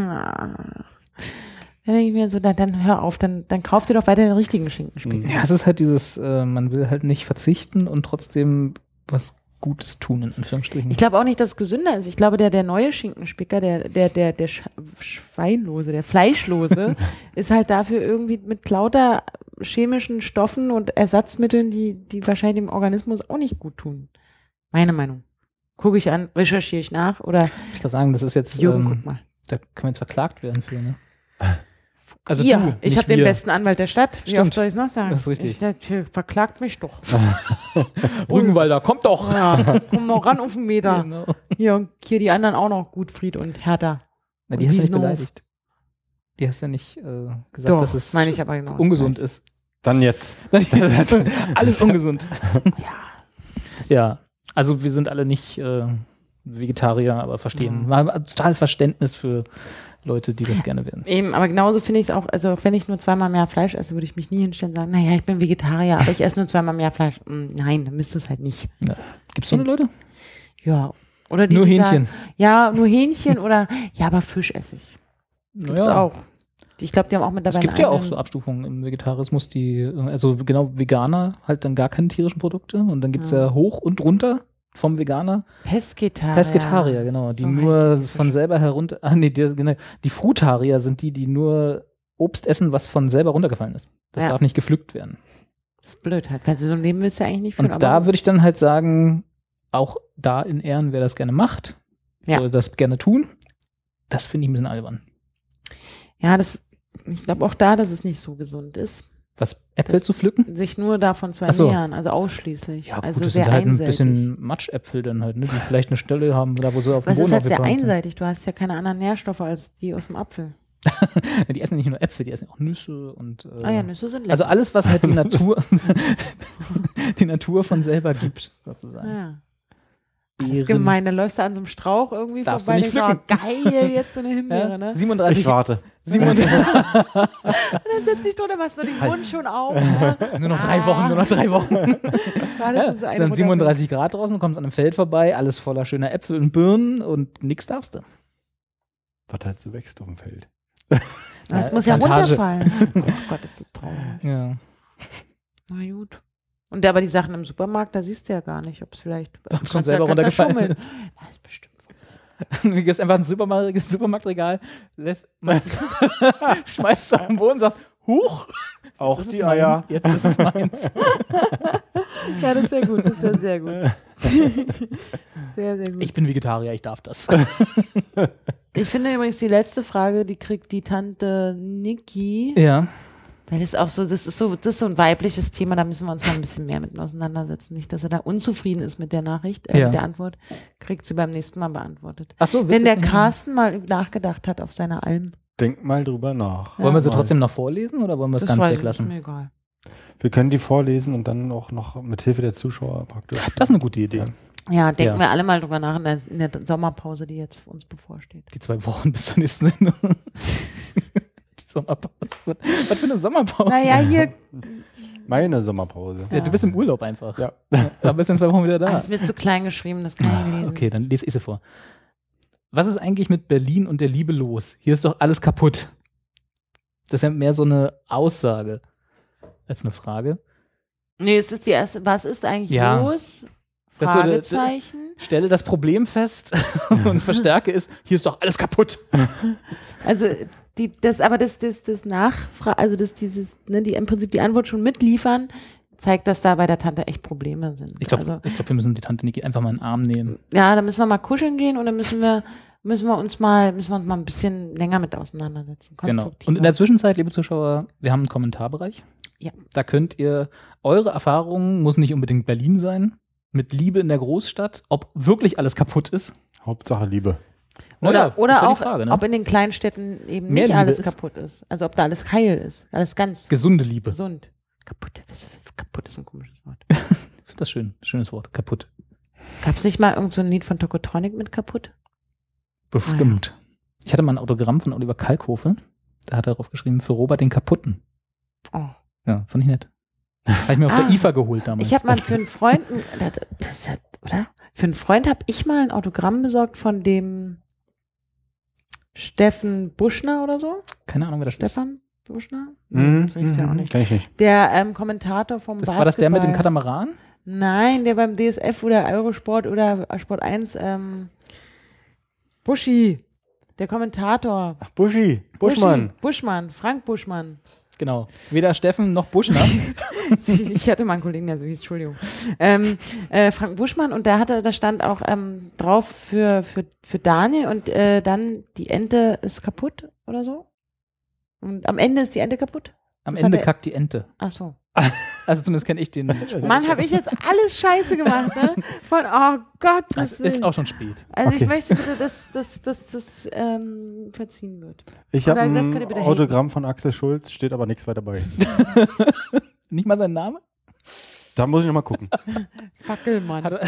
dann denke ich mir so, dann hör auf, dann kauf dir doch weiter den richtigen Schinkenspicker. Ja, es ist halt dieses, man will halt nicht verzichten und trotzdem was Gutes tun, in Anführungsstrichen. Ich glaube auch nicht, dass es gesünder ist. Ich glaube, der neue Schinkenspicker, der Schweinlose, der Fleischlose, ist halt dafür irgendwie mit lauter chemischen Stoffen und Ersatzmitteln, die wahrscheinlich dem Organismus auch nicht gut tun. Meine Meinung. Gucke ich an, recherchiere ich nach oder Ich kann sagen, das ist jetzt, Jürgen, guck mal. da können wir jetzt verklagt werden für, ne? Also Hier, du, ich nicht habe den wir. besten Anwalt der Stadt. Wie Stimmt. oft soll ich es noch sagen? Das ist richtig. Der verklagt mich doch. Rügenwalder, kommt doch! Ja, komm mal ran auf den Meter. Genau. Hier, und hier die anderen auch noch, Gutfried und Hertha. Na, die Und hast du nicht Wiesenhof. beleidigt. Die hast ja nicht gesagt, Doch, dass es meine ich aber genau. ungesund ist. Dann jetzt. Alles ungesund. Ja, also wir sind alle nicht Vegetarier, aber verstehen. Wir haben total Verständnis für Leute, die das gerne werden. Eben, aber genauso finde ich es auch, also auch wenn ich nur 2-mal mehr Fleisch esse, würde ich mich nie hinstellen und sagen, naja, ich bin Vegetarier, aber ich esse nur 2-mal mehr Fleisch. Nein, dann müsst ihr es halt nicht. Ja. Gibt es so eine Leute? Ja. Oder die Nur die Hähnchen. Sagen, ja, nur Hähnchen oder, ja, aber Fisch esse ich. Gibt's Naja. auch. Ich glaube, die haben auch mit dabei Es gibt einen ja auch eigenen- so Abstufungen im Vegetarismus, also genau Veganer halt dann gar keine tierischen Produkte und dann gibt es ja hoch und runter vom Veganer. Pesketarier, genau, die So nur heißen die von Fische. selber herunter, genau, die Frutarier sind die nur Obst essen, was von selber runtergefallen ist. Das Ja. darf nicht gepflückt werden. Das ist blöd halt, weil so ein Leben willst du eigentlich nicht führen. Und da würde ich dann halt sagen, auch da in Ehren, wer das gerne macht, Ja. soll das gerne tun. Das finde ich ein bisschen albern. ja, ich glaube auch da, dass es nicht so gesund ist, Was, Äpfel zu pflücken? sich nur davon zu Ach so. ernähren, also ausschließlich. Ja, also gut, das sehr sind halt ein einseitig. bisschen Matschäpfel dann halt, ne, die vielleicht eine Stelle haben, da wo sie auf dem Aber es Boden ist halt sehr aufgebaut sind. einseitig. Du hast ja keine anderen Nährstoffe als die aus dem Apfel. Ja, die essen nicht nur Äpfel, die essen auch Nüsse und Ah ja, Nüsse sind lecker. also alles, was halt die Natur von selber gibt, sozusagen. Ja. Das ist Beeren. gemein, dann läufst du an so einem Strauch irgendwie Darfst vorbei du und nicht denkst, oh, geil, jetzt so eine Himbeere, Ja, ne? 37, Ich warte. 37 Und dann sitzt ich drunter, machst du den Mund schon auf. Ne? nur noch 3 Wochen, nur noch 3 Wochen. Ja, Ja, das ist es eine sind Mutter- 37 Grad draußen, du kommst an einem Feld vorbei, alles voller schöner Äpfel und Birnen und nix darfst du. Was halt so wächst auf dem Feld. Das muss ja Plantage. runterfallen. Oh Gott, ist das traurig. Ja. Na gut. Und aber die Sachen im Supermarkt, da siehst du ja gar nicht, ob es vielleicht Ob es schon kannst selber kannst ja runtergefallen schummeln. ist. Ja, ist bestimmt. Du gehst einfach ins Supermarktregal, schmeißt es auf den Boden und sagst, huch, Auch das ist die meins, Eier. jetzt ist es meins. Ja, das wäre gut, das wäre sehr gut. Sehr, sehr gut. Ich bin Vegetarier, ich darf das. Ich finde übrigens die letzte Frage, die kriegt die Tante Niki, Ja. weil das auch so, das ist so ein weibliches Thema, da müssen wir uns mal ein bisschen mehr mit auseinandersetzen. Nicht, dass er da unzufrieden ist mit der Nachricht, Ja. mit der Antwort, kriegt sie beim nächsten Mal beantwortet. Ach so, Wenn der witzig. Carsten mal nachgedacht hat auf seine Alm. Denk mal drüber nach. Wollen wir sie Mal. trotzdem noch vorlesen oder wollen wir es ganz weiß ich, weglassen? Ist mir egal. Wir können die vorlesen und dann auch noch mit Hilfe der Zuschauer praktisch. Das ist eine gute Idee. Ja, denken Ja. wir alle mal drüber nach in der Sommerpause, die jetzt uns bevorsteht. Die 2 Wochen bis zur nächsten Sendung. Die Sommerpause. Was für eine Sommerpause? Naja, hier Meine Sommerpause. Ja, du bist im Urlaub einfach. Ja. Aber bist in 2 Wochen wieder da. ist mir zu klein geschrieben, das kann ich nicht lesen. Okay, dann lese ich sie vor. Was ist eigentlich mit Berlin und der Liebe los? Hier ist doch alles kaputt. Das ist ja mehr so eine Aussage als eine Frage. Nee, es ist die erste, was ist eigentlich Ja. los? Das ist so der- Fragezeichen. Stelle das Problem fest und verstärke es, hier ist doch alles kaputt. Also das Nachfragen, also die im Prinzip die Antwort schon mitliefern, zeigt, dass da bei der Tante echt Probleme sind. Ich glaube, also, wir müssen die Tante Niki einfach mal in den Arm nehmen. ja, da müssen wir mal kuscheln gehen und dann müssen wir uns mal ein bisschen länger mit auseinandersetzen. Genau. Konstruktiver. Und in der Zwischenzeit, liebe Zuschauer, wir haben einen Kommentarbereich. Ja. Da könnt ihr eure Erfahrungen, muss nicht unbedingt Berlin sein, mit Liebe in der Großstadt, ob wirklich alles kaputt ist. Hauptsache Liebe. Naja, Oder ist ja die auch, Frage, ne? ob in den kleinen Städten eben Mehr nicht Liebe alles ist. kaputt ist. Also ob da alles heil ist. Alles ganz Gesunde Liebe. gesund. Kaputt ist ein komisches Wort. Ich finde das schön. Schönes Wort. Kaputt. Gab es nicht mal irgend so ein Lied von Tokotronic mit kaputt? Bestimmt. Ich hatte mal ein Autogramm von Oliver Kalkofe. Da hat er drauf geschrieben, für Robert den Kaputten. Oh. Ja, fand ich nett. Habe ich mir auf der IFA geholt damals. Ich habe mal für einen Freund, das ist ja, oder? Für einen Freund habe ich mal ein Autogramm besorgt von dem Steffen Buschner oder so. Keine Ahnung, wer das ist. Stefan Buschner? Mhm. So hieß der auch nicht. Kenn ich nicht. Der Kommentator vom War das der mit dem Basketball. Katamaran? Nein, der beim DSF oder Eurosport oder Sport 1, Buschi, der Kommentator. Ach, Buschmann. Buschmann, Frank Buschmann. Genau. Weder Steffen noch Buschner. Ich hatte mal einen Kollegen, der so hieß, Entschuldigung. Frank Buschmann und da stand auch drauf für Daniel und dann die Ente ist kaputt oder so. Und am Ende ist die Ente kaputt. Am Das Ende hat er- kackt die Ente. Ach so. Also zumindest kenne ich den. Mann, habe ich jetzt alles scheiße gemacht, ne? Von, oh Gott, Das ist auch schon spät. Also ich Okay. möchte bitte, dass das verziehen wird. Ich habe Oder das könnt ihr ein bitte Autogramm von Axel Schulz, steht aber nichts weiter bei. Nicht mal sein Name? Da muss ich nochmal gucken. Fackelmann. Hat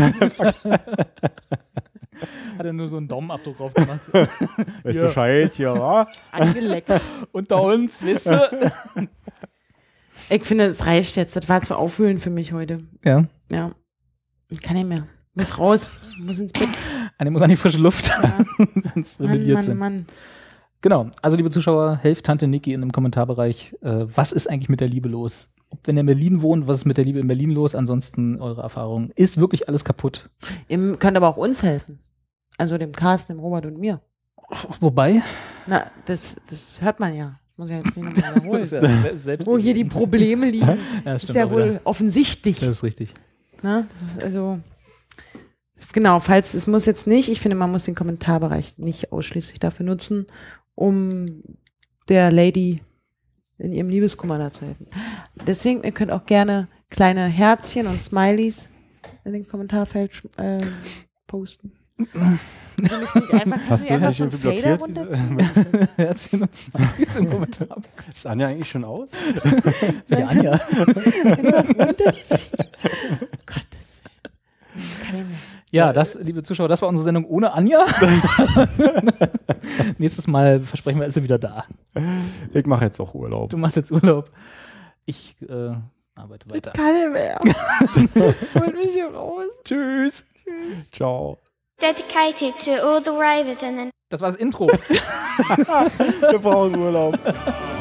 er nur so einen Daumenabdruck drauf gemacht. Weiß Bescheid, ja, wa? Angeleckt. Unter uns, wisst ihr? Ich finde, es reicht jetzt. Das war zu aufwühlend für mich heute. Ja. Ja. Ich kann nicht mehr. Muss raus. Muss ins Bett. Einer muss an die frische Luft. Ja. Sonst rebelliert sie. Mann. Genau. Also, liebe Zuschauer, helft Tante Niki in dem Kommentarbereich. Was ist eigentlich mit der Liebe los? Wenn ihr in Berlin wohnt, was ist mit der Liebe in Berlin los? Ansonsten eure Erfahrung. Ist wirklich alles kaputt? Ihr könnt aber auch uns helfen. Also dem Carsten, dem Robert und mir. Wobei? Na, das hört man ja. Muss ich jetzt nicht nochmal wiederholen. Das ist ja selbst Wo hier die Probleme liegen. Ja, das ist stimmt ja auch wohl wieder. offensichtlich. Das ist richtig. Ne? Also, genau, falls es muss jetzt nicht, ich finde, man muss den Kommentarbereich nicht ausschließlich dafür nutzen, um der Lady in ihrem Liebeskummer da zu helfen. Deswegen, ihr könnt auch gerne kleine Herzchen und Smileys in den Kommentarfeld posten. Nämlich nicht einfach, Hast du einfach nicht so einen irgendwie Fader blockiert? runterziehen? Herzchen und Smileys im Kommentar. Ist Anja eigentlich schon aus? Welche Anja? Einfach runterziehen. Gottes Willen. Kann ich mehr. Ja, das, liebe Zuschauer, das war unsere Sendung ohne Anja. Nächstes Mal versprechen wir, ist sie wieder da. Ich mache jetzt auch Urlaub. Du machst jetzt Urlaub. Ich arbeite weiter. Kann ich mehr. Holt mich hier raus. Tschüss. Ciao. Dedicated to all the ravers in the Das war das Intro. Wir brauchen Urlaub.